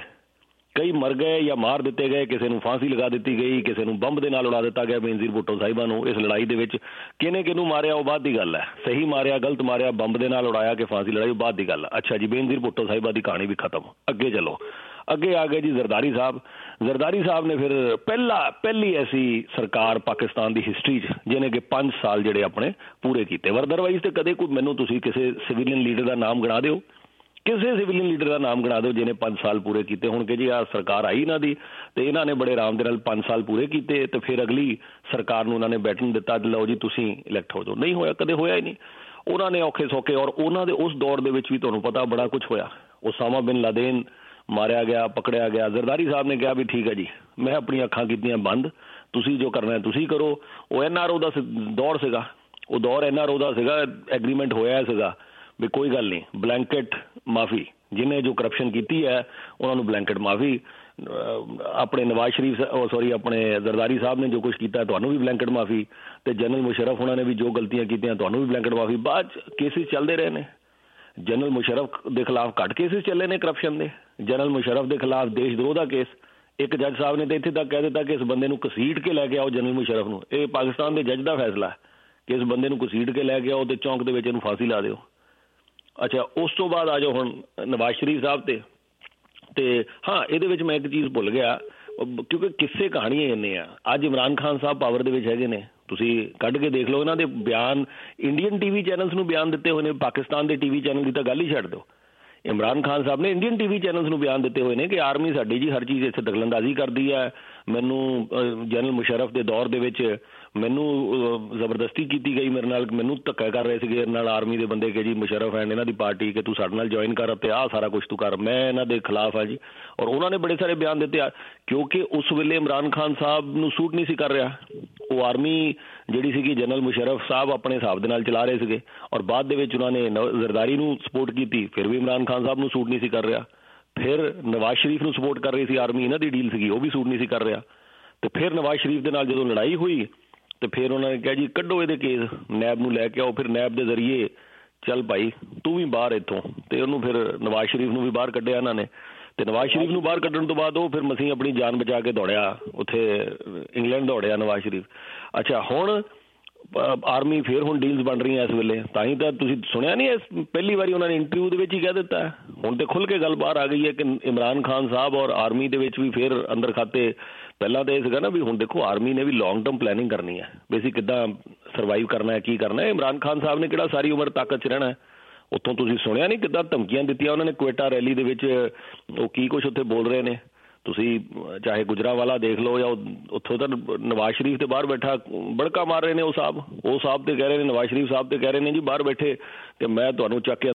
ਕਈ ਮਰ ਗਏ ਜਾਂ ਮਾਰ ਦਿੱਤੇ ਗਏ, ਕਿਸੇ ਨੂੰ ਫਾਂਸੀ ਲਗਾ ਦਿੱਤੀ ਗਈ, ਕਿਸੇ ਨੂੰ ਬੰਬ ਦੇ ਨਾਲ ਉਡਾ ਦਿੱਤਾ ਗਿਆ ਬੇਨਜ਼ੀਰ ਭੁੱਟੋ ਸਾਹਿਬਾਂ ਨੂੰ। ਇਸ ਲੜਾਈ ਦੇ ਵਿੱਚ ਕਿਹਨੇ ਕਿਹਨੂੰ ਮਾਰਿਆ ਉਹ ਬਾਅਦ ਦੀ ਗੱਲ ਹੈ, ਸਹੀ ਮਾਰਿਆ ਗਲਤ ਮਾਰਿਆ, ਬੰਬ ਦੇ ਨਾਲ ਉਡਾਇਆ ਕਿ ਫਾਂਸੀ ਲੜਾਈ, ਉਹ ਬਾਅਦ ਦੀ ਗੱਲ ਹੈ। ਅੱਛਾ ਜੀ, ਬੇਨਜ਼ੀਰ ਭੁੱਟੋ ਸਾਹਿਬਾਂ ਦੀ ਕਹਾਣੀ ਵੀ ਖਤਮ, ਅੱਗੇ ਚਲੋ। ਅੱਗੇ ਆ ਗਏ ਜੀ ਜ਼ਰਦਾਰੀ ਸਾਹਿਬ। ਜ਼ਰਦਾਰੀ ਸਾਹਿਬ ਨੇ ਫਿਰ ਪਹਿਲਾ ਪਹਿਲੀ ਐਸੀ ਸਰਕਾਰ ਪਾਕਿਸਤਾਨ ਦੀ ਹਿਸਟਰੀ 'ਚ ਜਿਹਨੇ ਕਿ ਪੰਜ ਸਾਲ ਜਿਹੜੇ ਆਪਣੇ ਪੂਰੇ ਕੀਤੇ। ਅਦਰਵਾਈਜ਼ ਤੇ ਕਦੇ ਕੋਈ ਮੈਨੂੰ ਤੁਸੀਂ ਕਿਸੇ ਸਿਵੀਲੀਅਨ ਲੀਡਰ ਦਾ ਨਾਮ ਗਿਣਾ ਦਿਓ, ਕਿਸੇ ਸਿਵੀਲੀਅਨ ਲੀਡਰ ਦਾ ਨਾਮ ਗਿਣਾ ਦਿਓ ਜਿਹਨੇ ਪੰਜ ਸਾਲ ਪੂਰੇ ਕੀਤੇ। ਹੁਣ ਕਿ ਜੀ ਆਹ ਸਰਕਾਰ ਆਈ ਇਹਨਾਂ ਦੀ ਤੇ ਇਹਨਾਂ ਨੇ ਬੜੇ ਆਰਾਮ ਦੇ ਨਾਲ ਪੰਜ ਸਾਲ ਪੂਰੇ ਕੀਤੇ, ਤੇ ਫਿਰ ਅਗਲੀ ਸਰਕਾਰ ਨੂੰ ਉਹਨਾਂ ਨੇ ਬੈਠਣ ਦਿੱਤਾ, ਲਓ ਜੀ ਤੁਸੀਂ ਇਲੈਕਟ ਹੋ ਜਾਓ। ਨਹੀਂ ਹੋਇਆ, ਕਦੇ ਹੋਇਆ ਹੀ ਨਹੀਂ। ਉਹਨਾਂ ਨੇ ਔਖੇ ਸੌਖੇ, ਔਰ ਉਹਨਾਂ ਦੇ ਉਸ ਦੌਰ ਦੇ ਵਿੱਚ ਵੀ ਤੁਹਾਨੂੰ ਪਤਾ ਬੜਾ ਕੁਛ ਹੋਇਆ। ਉਸਾਮਾ ਬਿਨ ਲਾਦੇਨ ਮਾਰਿਆ ਗਿਆ, ਪਕੜਿਆ ਗਿਆ। ਜ਼ਰਦਾਰੀ ਸਾਹਿਬ ਨੇ ਕਿਹਾ ਵੀ ਠੀਕ ਹੈ ਜੀ, ਮੈਂ ਆਪਣੀਆਂ ਅੱਖਾਂ ਕੀਤੀਆਂ ਬੰਦ, ਤੁਸੀਂ ਜੋ ਕਰਨਾ ਤੁਸੀਂ ਕਰੋ। ਉਹ ਐਨ ਆਰ ਓ ਦਾ ਦੌਰ ਸੀਗਾ, ਉਹ ਦੌਰ ਐਨ ਆਰ ਓ ਦਾ ਸੀਗਾ, ਐਗਰੀਮੈਂਟ ਹੋਇਆ ਸੀਗਾ ਵੀ ਕੋਈ ਗੱਲ ਨਹੀਂ, ਬਲੈਂਕਟ ਮਾਫੀ, ਜਿਹਨੇ ਜੋ ਕਰਪਸ਼ਨ ਕੀਤੀ ਹੈ ਉਹਨਾਂ ਨੂੰ ਬਲੈਂਕਟ ਮਾਫੀ। ਆਪਣੇ ਨਵਾਜ਼ ਸ਼ਰੀਫ ਸੌਰੀ ਆਪਣੇ ਜ਼ਰਦਾਰੀ ਸਾਹਿਬ ਨੇ ਜੋ ਕੁਛ ਕੀਤਾ ਤੁਹਾਨੂੰ ਵੀ ਬਲੈਂਕਟ ਮਾਫੀ, ਤੇ ਜਨਰਲ ਮੁਸ਼ਰਫ ਉਹਨਾਂ ਨੇ ਵੀ ਜੋ ਗਲਤੀਆਂ ਕੀਤੀਆਂ ਤੁਹਾਨੂੰ ਵੀ ਬਲੈਂਕਟ ਮਾਫੀ। ਬਾਅਦ ਕੇਸਿਸ ਚੱਲਦੇ ਰਹੇ ਨੇ, ਜਨਰਲ ਮੁਸ਼ਰਫ ਦੇ ਖਿਲਾਫ ਘੱਟ ਕੇਸਿਸ ਚੱਲੇ ਨੇ ਕਰਪਸ਼ਨ ਦੇ, ਜਨਰਲ ਮੁਸ਼ਰਫ ਦੇ ਖਿਲਾਫ ਦੇਸ਼ ਦਰੋਹ ਦਾ ਕੇਸ। ਇੱਕ ਜੱਜ ਸਾਹਿਬ ਨੇ ਤਾਂ ਇੱਥੇ ਤੱਕ ਕਹਿ ਦਿੱਤਾ ਕਿ ਇਸ ਬੰਦੇ ਨੂੰ ਘਸੀਟ ਕੇ ਲੈ ਕੇ ਆਓ ਜਨਰਲ ਮੁਸ਼ਰਫ ਨੂੰ। ਇਹ ਪਾਕਿਸਤਾਨ ਦੇ ਜੱਜ ਦਾ ਫੈਸਲਾ ਕਿ ਇਸ ਬੰਦੇ ਨੂੰ ਘਸੀਟ ਕੇ ਲੈ ਕੇ ਆਓ ਤੇ ਚੌਂਕ ਦੇ ਵਿੱਚ ਇਹਨੂੰ ਫਾਂਸੀ ਲਾ ਦਿਓ। ਅੱਛਾ, ਉਸ ਤੋਂ ਬਾਅਦ ਆ ਜਾਓ ਹੁਣ ਨਵਾਜ਼ ਸ਼ਰੀਫ ਸਾਹਿਬ ਤੇ ਤੇ ਹਾਂ ਇਹਦੇ ਵਿੱਚ ਮੈਂ ਇੱਕ ਚੀਜ਼ ਭੁੱਲ ਗਿਆ, ਕਿਉਂਕਿ ਕਿਸੇ ਕਹਾਣੀਆਂ ਇੰਨੇ ਆ। ਅੱਜ ਇਮਰਾਨ ਖਾਨ ਸਾਹਿਬ ਪਾਵਰ ਦੇ ਵਿੱਚ ਹੈਗੇ ਨੇ, ਤੁਸੀਂ ਕੱਢ ਕੇ ਦੇਖ ਲਓ ਇਹਨਾਂ ਦੇ ਬਿਆਨ, ਇੰਡੀਅਨ ਟੀਵੀ ਚੈਨਲਸ ਨੂੰ ਬਿਆਨ ਦਿੱਤੇ ਹੋਏ ਨੇ, ਪਾਕਿਸਤਾਨ ਦੇ ਟੀਵੀ ਚੈਨਲ ਦੀ ਤਾਂ ਗੱਲ ਹੀ ਛੱਡ ਦਿਓ। ਇਮਰਾਨ ਖਾਨ ਸਾਹਿਬ ਨੇ ਇੰਡੀਅਨ ਟੀਵੀ ਚੈਨਲਸ ਨੂੰ ਬਿਆਨ ਦਿੱਤੇ ਹੋਏ ਨੇ ਕਿ ਆਰਮੀ ਸਾਡੀ ਜੀ ਹਰ ਚੀਜ਼ ਇੱਥੇ ਦਖਲਅੰਦਾਜ਼ੀ ਕਰਦੀ ਹੈ, ਮੈਨੂੰ ਜਨਰਲ ਮੁਸ਼ਰਫ ਦੇ ਦੌਰ ਦੇ ਵਿੱਚ ਮੈਨੂੰ ਜ਼ਬਰਦਸਤੀ ਕੀਤੀ ਗਈ ਮੇਰੇ ਨਾਲ, ਮੈਨੂੰ ਧੱਕਾ ਕਰ ਰਹੇ ਸੀਗੇ ਨਾਲ ਆਰਮੀ ਦੇ ਬੰਦੇ ਕਿ ਜੀ ਮੁਸ਼ਰਫ ਐਂਡ ਇਹਨਾਂ ਦੀ ਪਾਰਟੀ ਕਿ ਤੂੰ ਸਾਡੇ ਨਾਲ ਜੁਆਇਨ ਕਰ ਅਤੇ ਆਹ ਸਾਰਾ ਕੁਛ ਤੂੰ ਕਰ। ਮੈਂ ਇਹਨਾਂ ਦੇ ਖਿਲਾਫ ਆ ਜੀ। ਔਰ ਉਹਨਾਂ ਨੇ ਬੜੇ ਸਾਰੇ ਬਿਆਨ ਦਿੱਤੇ ਕਿਉਂਕਿ ਉਸ ਵੇਲੇ ਇਮਰਾਨ ਖਾਨ ਸਾਹਿਬ ਨੂੰ ਸੂਟ ਨਹੀਂ ਸੀ ਕਰ ਰਿਹਾ। ਉਹ ਆਰਮੀ ਜਿਹੜੀ ਸੀਗੀ ਜਨਰਲ ਮੁਸ਼ਰਫ ਸਾਹਿਬ ਆਪਣੇ ਹਿਸਾਬ ਦੇ ਨਾਲ ਚਲਾ ਰਹੇ ਸੀਗੇ ਔਰ ਬਾਅਦ ਦੇ ਵਿੱਚ ਉਹਨਾਂ ਨੇ ਜ਼ਰਦਾਰੀ ਨੂੰ ਸਪੋਰਟ ਕੀਤੀ, ਫਿਰ ਵੀ ਇਮਰਾਨ ਖਾਨ ਸਾਹਿਬ ਨੂੰ ਸੂਟ ਨਹੀਂ ਸੀ ਕਰ ਰਿਹਾ। ਫਿਰ ਨਵਾਜ਼ ਸ਼ਰੀਫ ਨੂੰ ਸਪੋਰਟ ਕਰ ਰਹੀ ਸੀ ਆਰਮੀ, ਇਹਨਾਂ ਦੀ ਡੀਲ ਸੀਗੀ, ਉਹ ਵੀ ਸੂਟ ਨਹੀਂ ਸੀ ਕਰ ਰਿਹਾ। ਅਤੇ ਫਿਰ ਨਵਾਜ਼ ਸ਼ਰੀਫ ਦੇ ਨਾਲ ਜਦੋਂ ਲੜਾਈ ਹੋਈ ਅਤੇ ਫਿਰ ਉਹਨਾਂ ਨੇ ਕਿਹਾ ਜੀ ਕੱਢੋ ਇਹਦੇ ਕੇਸ, ਨੈਬ ਨੂੰ ਲੈ ਕੇ ਆਓ। ਫਿਰ ਨੈਬ ਦੇ ਜ਼ਰੀਏ ਚੱਲ ਭਾਈ ਤੂੰ ਵੀ ਬਾਹਰ ਇੱਥੋਂ, ਅਤੇ ਉਹਨੂੰ ਫਿਰ ਨਵਾਜ਼ ਸ਼ਰੀਫ ਨੂੰ ਵੀ ਬਾਹਰ ਕੱਢਿਆ ਇਹਨਾਂ ਨੇ। ਅਤੇ ਨਵਾਜ਼ ਸ਼ਰੀਫ ਨੂੰ ਬਾਹਰ ਕੱਢਣ ਤੋਂ ਬਾਅਦ ਉਹ ਫਿਰ ਮਸੀਂ ਆਪਣੀ ਜਾਨ ਬਚਾ ਕੇ ਦੌੜਿਆ ਉੱਥੇ ਇੰਗਲੈਂਡ ਦੌੜਿਆ ਨਵਾਜ਼ ਸ਼ਰੀਫ। ਅੱਛਾ, ਹੁਣ ਆਰਮੀ ਫਿਰ ਹੁਣ ਡੀਲਸ ਬਣ ਰਹੀਆਂ ਇਸ ਵੇਲੇ। ਤਾਂ ਹੀ ਤਾਂ ਤੁਸੀਂ ਸੁਣਿਆ ਨਹੀਂ, ਇਸ ਪਹਿਲੀ ਵਾਰੀ ਉਹਨਾਂ ਨੇ ਇੰਟਰਵਿਊ ਦੇ ਵਿੱਚ ਹੀ ਕਹਿ ਦਿੱਤਾ। ਹੁਣ ਤਾਂ ਖੁੱਲ੍ਹ ਕੇ ਗੱਲ ਬਾਹਰ ਆ ਗਈ ਹੈ ਕਿ ਇਮਰਾਨ ਖਾਨ ਸਾਹਿਬ ਔਰ ਆਰਮੀ ਦੇ ਵਿੱਚ ਵੀ ਫਿਰ ਅੰਦਰ ਖਾਤੇ। ਪਹਿਲਾਂ ਤਾਂ ਇਹ ਸੀਗਾ ਨਾ ਵੀ ਹੁਣ ਦੇਖੋ ਆਰਮੀ ਨੇ ਵੀ ਲੌਂਗ ਟਰਮ ਪਲੈਨਿੰਗ ਕਰਨੀ ਹੈ ਵੀ ਅਸੀਂ ਕਿੱਦਾਂ ਸਰਵਾਈਵ ਕਰਨਾ ਹੈ, ਕੀ ਕਰਨਾ ਹੈ। ਇਮਰਾਨ ਖਾਨ ਸਾਹਿਬ ਨੇ ਕਿਹੜਾ ਸਾਰੀ ਉਮਰ ਤਾਕਤ 'ਚ ਰਹਿਣਾ। ਉੱਥੋਂ ਤੁਸੀਂ ਸੁਣਿਆ ਨਹੀਂ ਕਿੱਦਾਂ ਧਮਕੀਆਂ ਦਿੱਤੀਆਂ ਉਹਨਾਂ ਨੇ ਕੁਏਟਾ ਰੈਲੀ ਦੇ ਵਿੱਚ, ਉਹ ਕੀ ਕੁਛ ਉੱਥੇ ਬੋਲ ਰਹੇ ਨੇ। ਤੁਸੀਂ ਚਾਹੇ ਗੁਜਰਾਂਵਾਲਾ ਦੇਖ ਲਓ ਜਾਂ ਉੱਥੋਂ ਤਾਂ ਨਵਾਜ਼ ਸ਼ਰੀਫ ਤੇ ਬਾਹਰ ਬੈਠਾ ਬੜਕਾ ਮਾਰ ਰਹੇ ਨੇ ਉਹ ਸਾਹਿਬ। ਉਹ ਸਾਹਿਬ ਤੇ ਕਹਿ ਰਹੇ ਨੇ, ਨਵਾਜ਼ ਸ਼ਰੀਫ ਸਾਹਿਬ ਤੇ ਕਹਿ ਰਹੇ ਨੇ ਜੀ ਬਾਹਰ ਬੈਠੇ ਕਿ ਮੈਂ ਤੁਹਾਨੂੰ ਚੱਕ ਕੇ